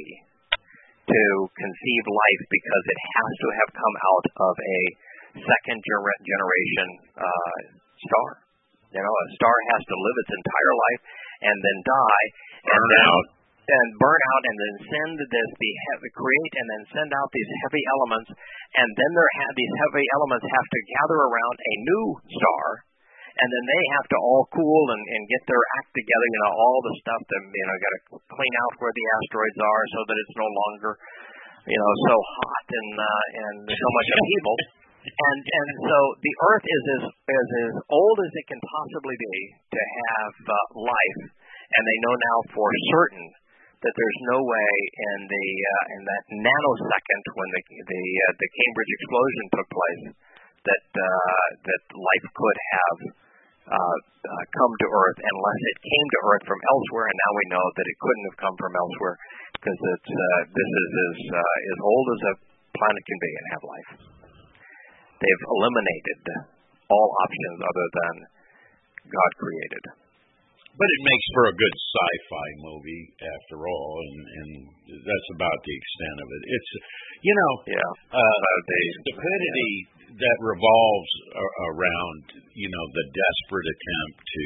to conceive life because it has to have come out of a second gener- generation uh, star. You know, a star has to live its entire life and then die and burn then out. and burn out and then send this the heavy, create and then send out these heavy elements, and then there ha- these heavy elements have to gather around a new star, and then they have to all cool and, and get their act together. You know, all the stuff that you know got to clean out where the asteroids are so that it's no longer you know so hot and uh, and so much upheaval. And and so the Earth is as is as old as it can possibly be to have uh, life, and they know now for certain that there's no way in the uh, in that nanosecond when the the uh, the Cambridge explosion took place that uh, that life could have uh, uh, come to Earth unless it came to Earth from elsewhere, and now we know that it couldn't have come from elsewhere because it's uh, this is as uh, as old as a planet can be and have life. They've eliminated all options other than God created. But it makes for a good sci-fi movie, after all, and, and that's about the extent of it. It's, you know, yeah. uh, the stupidity yeah. that revolves a- around, you know, the desperate attempt to,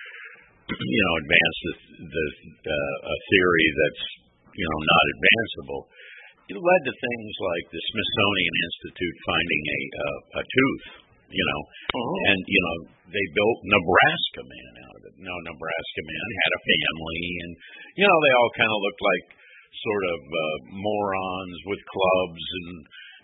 you know, advance the, the uh, a theory that's, you know, not advanceable. It led to things like the Smithsonian Institute finding a uh, a tooth, you know, uh-huh. and, you know, they built Nebraska Man out of it. Now, Nebraska Man had a family, and, you know, they all kind of looked like sort of uh, morons with clubs and,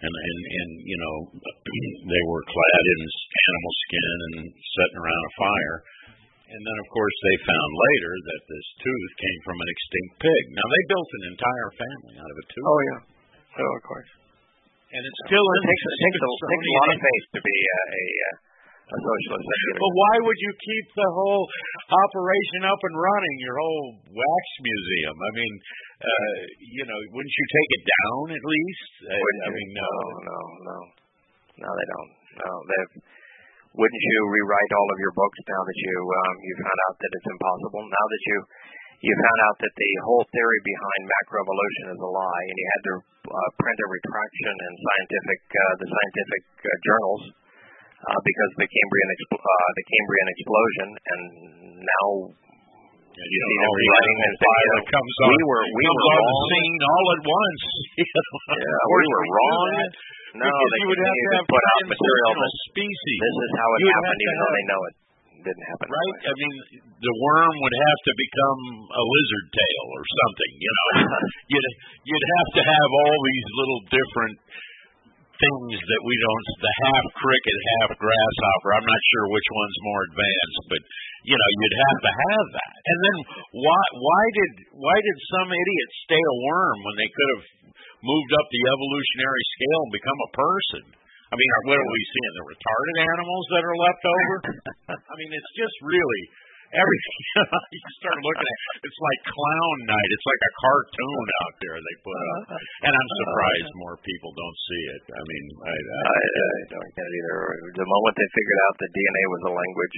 and and and you know they were clad in animal skin and sitting around a fire. And then, of course, they found later that this tooth came from an extinct pig. Now, they built an entire family out of a tooth. Oh, yeah. Oh, of course. And it's still it in takes, it takes, a, takes a lot of faith to be a, a, a socialist. But why would you keep the whole operation up and running, your whole wax museum? I mean, uh, you know, wouldn't you take it down at least? I, I mean, no. No, no, no. No, they don't. No, they've... Wouldn't you rewrite all of your books now that you um, you found out that it's impossible? Now that you you found out that the whole theory behind macroevolution is a lie, and you had to uh, print a retraction in scientific uh, the scientific uh, journals uh, because of the Cambrian expl- uh, the Cambrian explosion, and now you, you see them rewriting and saying comes we on, were we comes were on wrong. The scene all at once. Yeah, we were wrong. No, because they you would have to have put out material that species. This is how it you happened, even have, though they know it didn't happen. Right? I mean, the worm would have to become a lizard tail or something. You know, you'd you'd have to have all these little different things that we don't. The half cricket, half grasshopper. I'm not sure which one's more advanced, but you know, you'd have to have that. And then why why did why did some idiot stay a worm when they could have moved up the evolutionary scale and become a person? I mean, what are we seeing? The retarded animals that are left over? I mean, it's just really everything. You start looking at it, it's like clown night. It's like a cartoon out there they put up. And I'm surprised more people don't see it. I mean, I, I, I, I don't get it either. The moment they figured out that D N A was a language,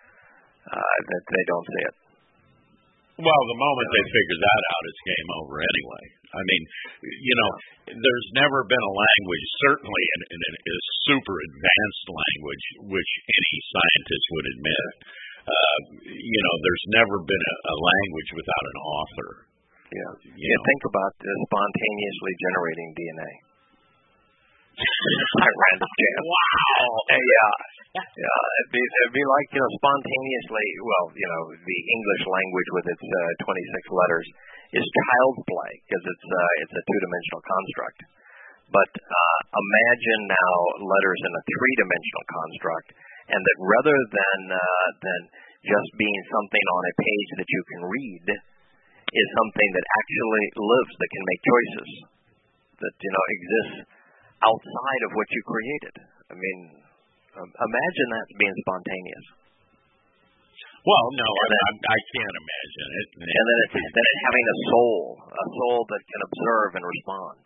uh, that they don't see it. Well, the moment they figure that out, it's game over anyway. I mean, you know, there's never been a language, certainly in, in, in a super advanced language, which any scientist would admit. Uh, you know, there's never been a, a language without an author. Yeah. You yeah. Think about uh, spontaneously generating D N A. Random chance. Wow. Uh, yeah. Yeah. It'd be, it'd be like, you know, spontaneously, well, you know, the English language with its uh, twenty-six letters is child's play because it's, uh, it's a two-dimensional construct. But uh, imagine now letters in a three-dimensional construct, and that rather than uh, than just being something on a page that you can read, is something that actually lives, that can make choices, that, you know, exists outside of what you created. I mean, um, imagine that being spontaneous. Well, no, I, then, I, I can't imagine it. And then it's then it having a soul, a soul that can observe and respond.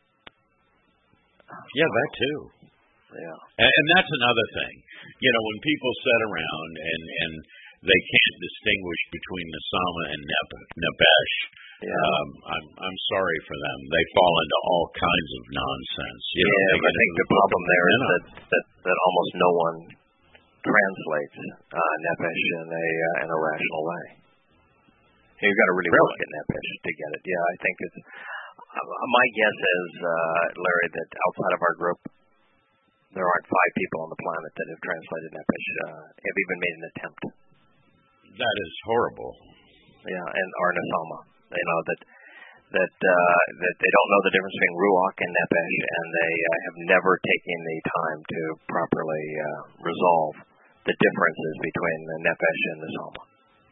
Yeah, that too. Yeah. And, and that's another thing. You know, when people sit around and, and they can't distinguish between Nasama and Nep- Nepesh, yeah. um, I'm I'm sorry for them. They fall into all kinds of nonsense. You yeah, know, I think the problem there is that, that, that almost no one translates uh, Nepesh in a uh, in a rational way. You've got to really, really work at Nepesh to get it. Yeah, I think it's. Uh, my guess is, uh, Larry, that outside of our group, there aren't five people on the planet that have translated Nepesh, uh, have even made an attempt. That is horrible. Yeah, and or Nasama. You know that that uh, that they don't know the difference between Ruach and Nepesh, and they uh, have never taken the time to properly uh, resolve the differences between the Nepesh and Nasama.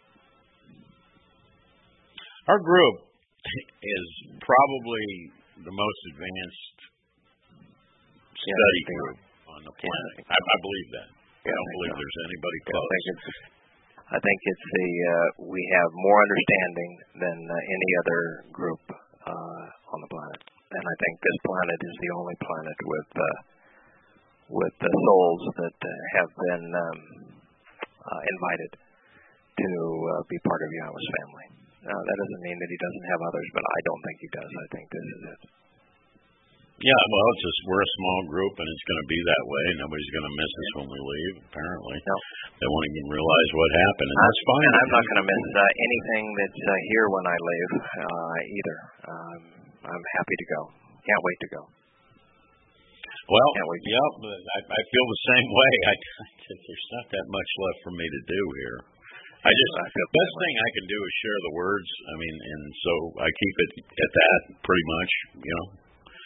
Our group is probably the most advanced study yeah, group on the planet. Yeah, I, I believe that. Yeah, I don't I believe so. There's anybody close. I think it's, I think it's the uh, we have more understanding than uh, any other group uh, on the planet, and I think this planet is the only planet with uh, with the souls that uh, have been um, uh, invited to uh, be part of Yahweh's family. Now, that doesn't mean that he doesn't have others, but I don't think he does. I think this is it. Yeah, well, it's just we're a small group, and it's going to be that way. Nobody's going to miss us when we leave, apparently. No. They won't even realize what happened, and that's fine. And I'm not going to miss uh, anything that's uh, here when I leave, uh, either. Um, I'm happy to go. Can't wait to go. Well, yeah, I, I feel the same way. I, there's not that much left for me to do here. I just the best thing I can do is share the words. I mean, and so I keep it at that pretty much, you know.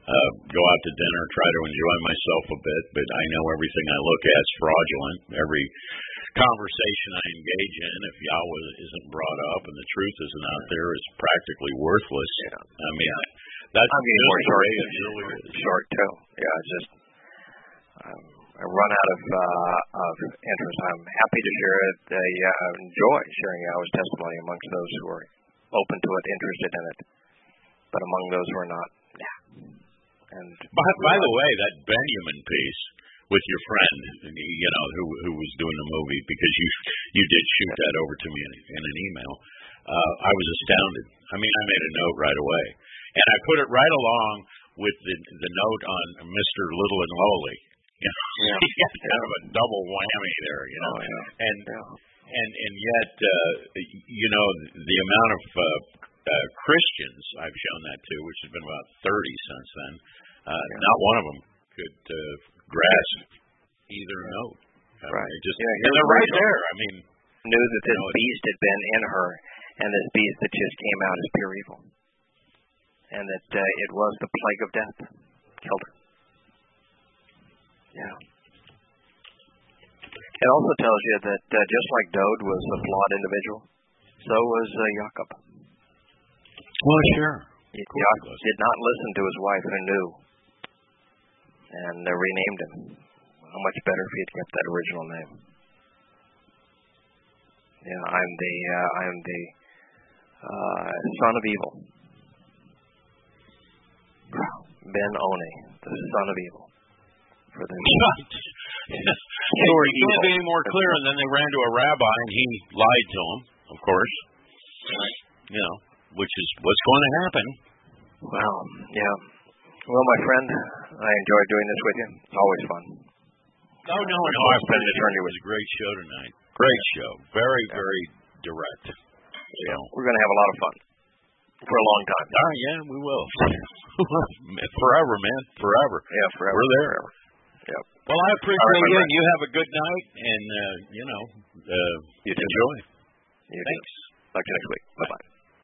uh, go out to dinner, try to enjoy myself a bit, but I know everything I look at is fraudulent. Every conversation I engage in, if Yahweh isn't brought up and the truth isn't out there, is practically worthless. Yeah. I mean, I, that's I'm getting more short, really short too. Yeah, it's just um, I run out of uh, of interest. I'm happy to share it. I uh, enjoy sharing Yahweh's testimony amongst those who are open to it, interested in it. But among those who are not, yeah. And by, by the way, that Benjamin piece with your friend, you know, who who was doing the movie, because you you did shoot that over to me in, in an email. Uh, I was astounded. I mean, I made a note right away, and I put it right along with the the note on Mister Little and Lowly. You know, yeah. kind of a double whammy there, you know, oh, yeah. and yeah. and and yet, uh, you know, the amount of uh, uh, Christians I've shown that to, which has been about thirty since then. Uh, yeah. Not one of them could uh, grasp either note. I right. mean, just, yeah, and they're right there. I mean, knew that this beast had been in her, and this beast that just came out as pure evil, and that uh, it was the plague of death, killed her. Yeah. It also tells you that uh, just like Dode was a flawed individual, so was uh, Jacob. Well, sure. Jacob did not listen to his wife who knew, and uh, renamed him. How much better if he had kept that original name. Yeah, I'm the uh, I'm the uh, son of evil. Ben Oni, the son of evil. For the It can't be any more clear. And then they ran to a rabbi, and he lied to him, of course. Right. You know, which is what's going to happen. Well, yeah. Well, my friend, I enjoyed doing this with you. It's always fun. Oh, no, no. I've been eternity. It was a great show tonight. Great show. Very, yeah. very direct. Yeah. So. We're going to have a lot of fun for a long time. Oh, yeah, we will. Forever, man. Forever. Yeah, forever. We're there. Forever. Yep. Well, I appreciate you, and you have a good night, and, uh, you know, uh, you enjoy. You Thanks. Talk to you next week. Bye-bye.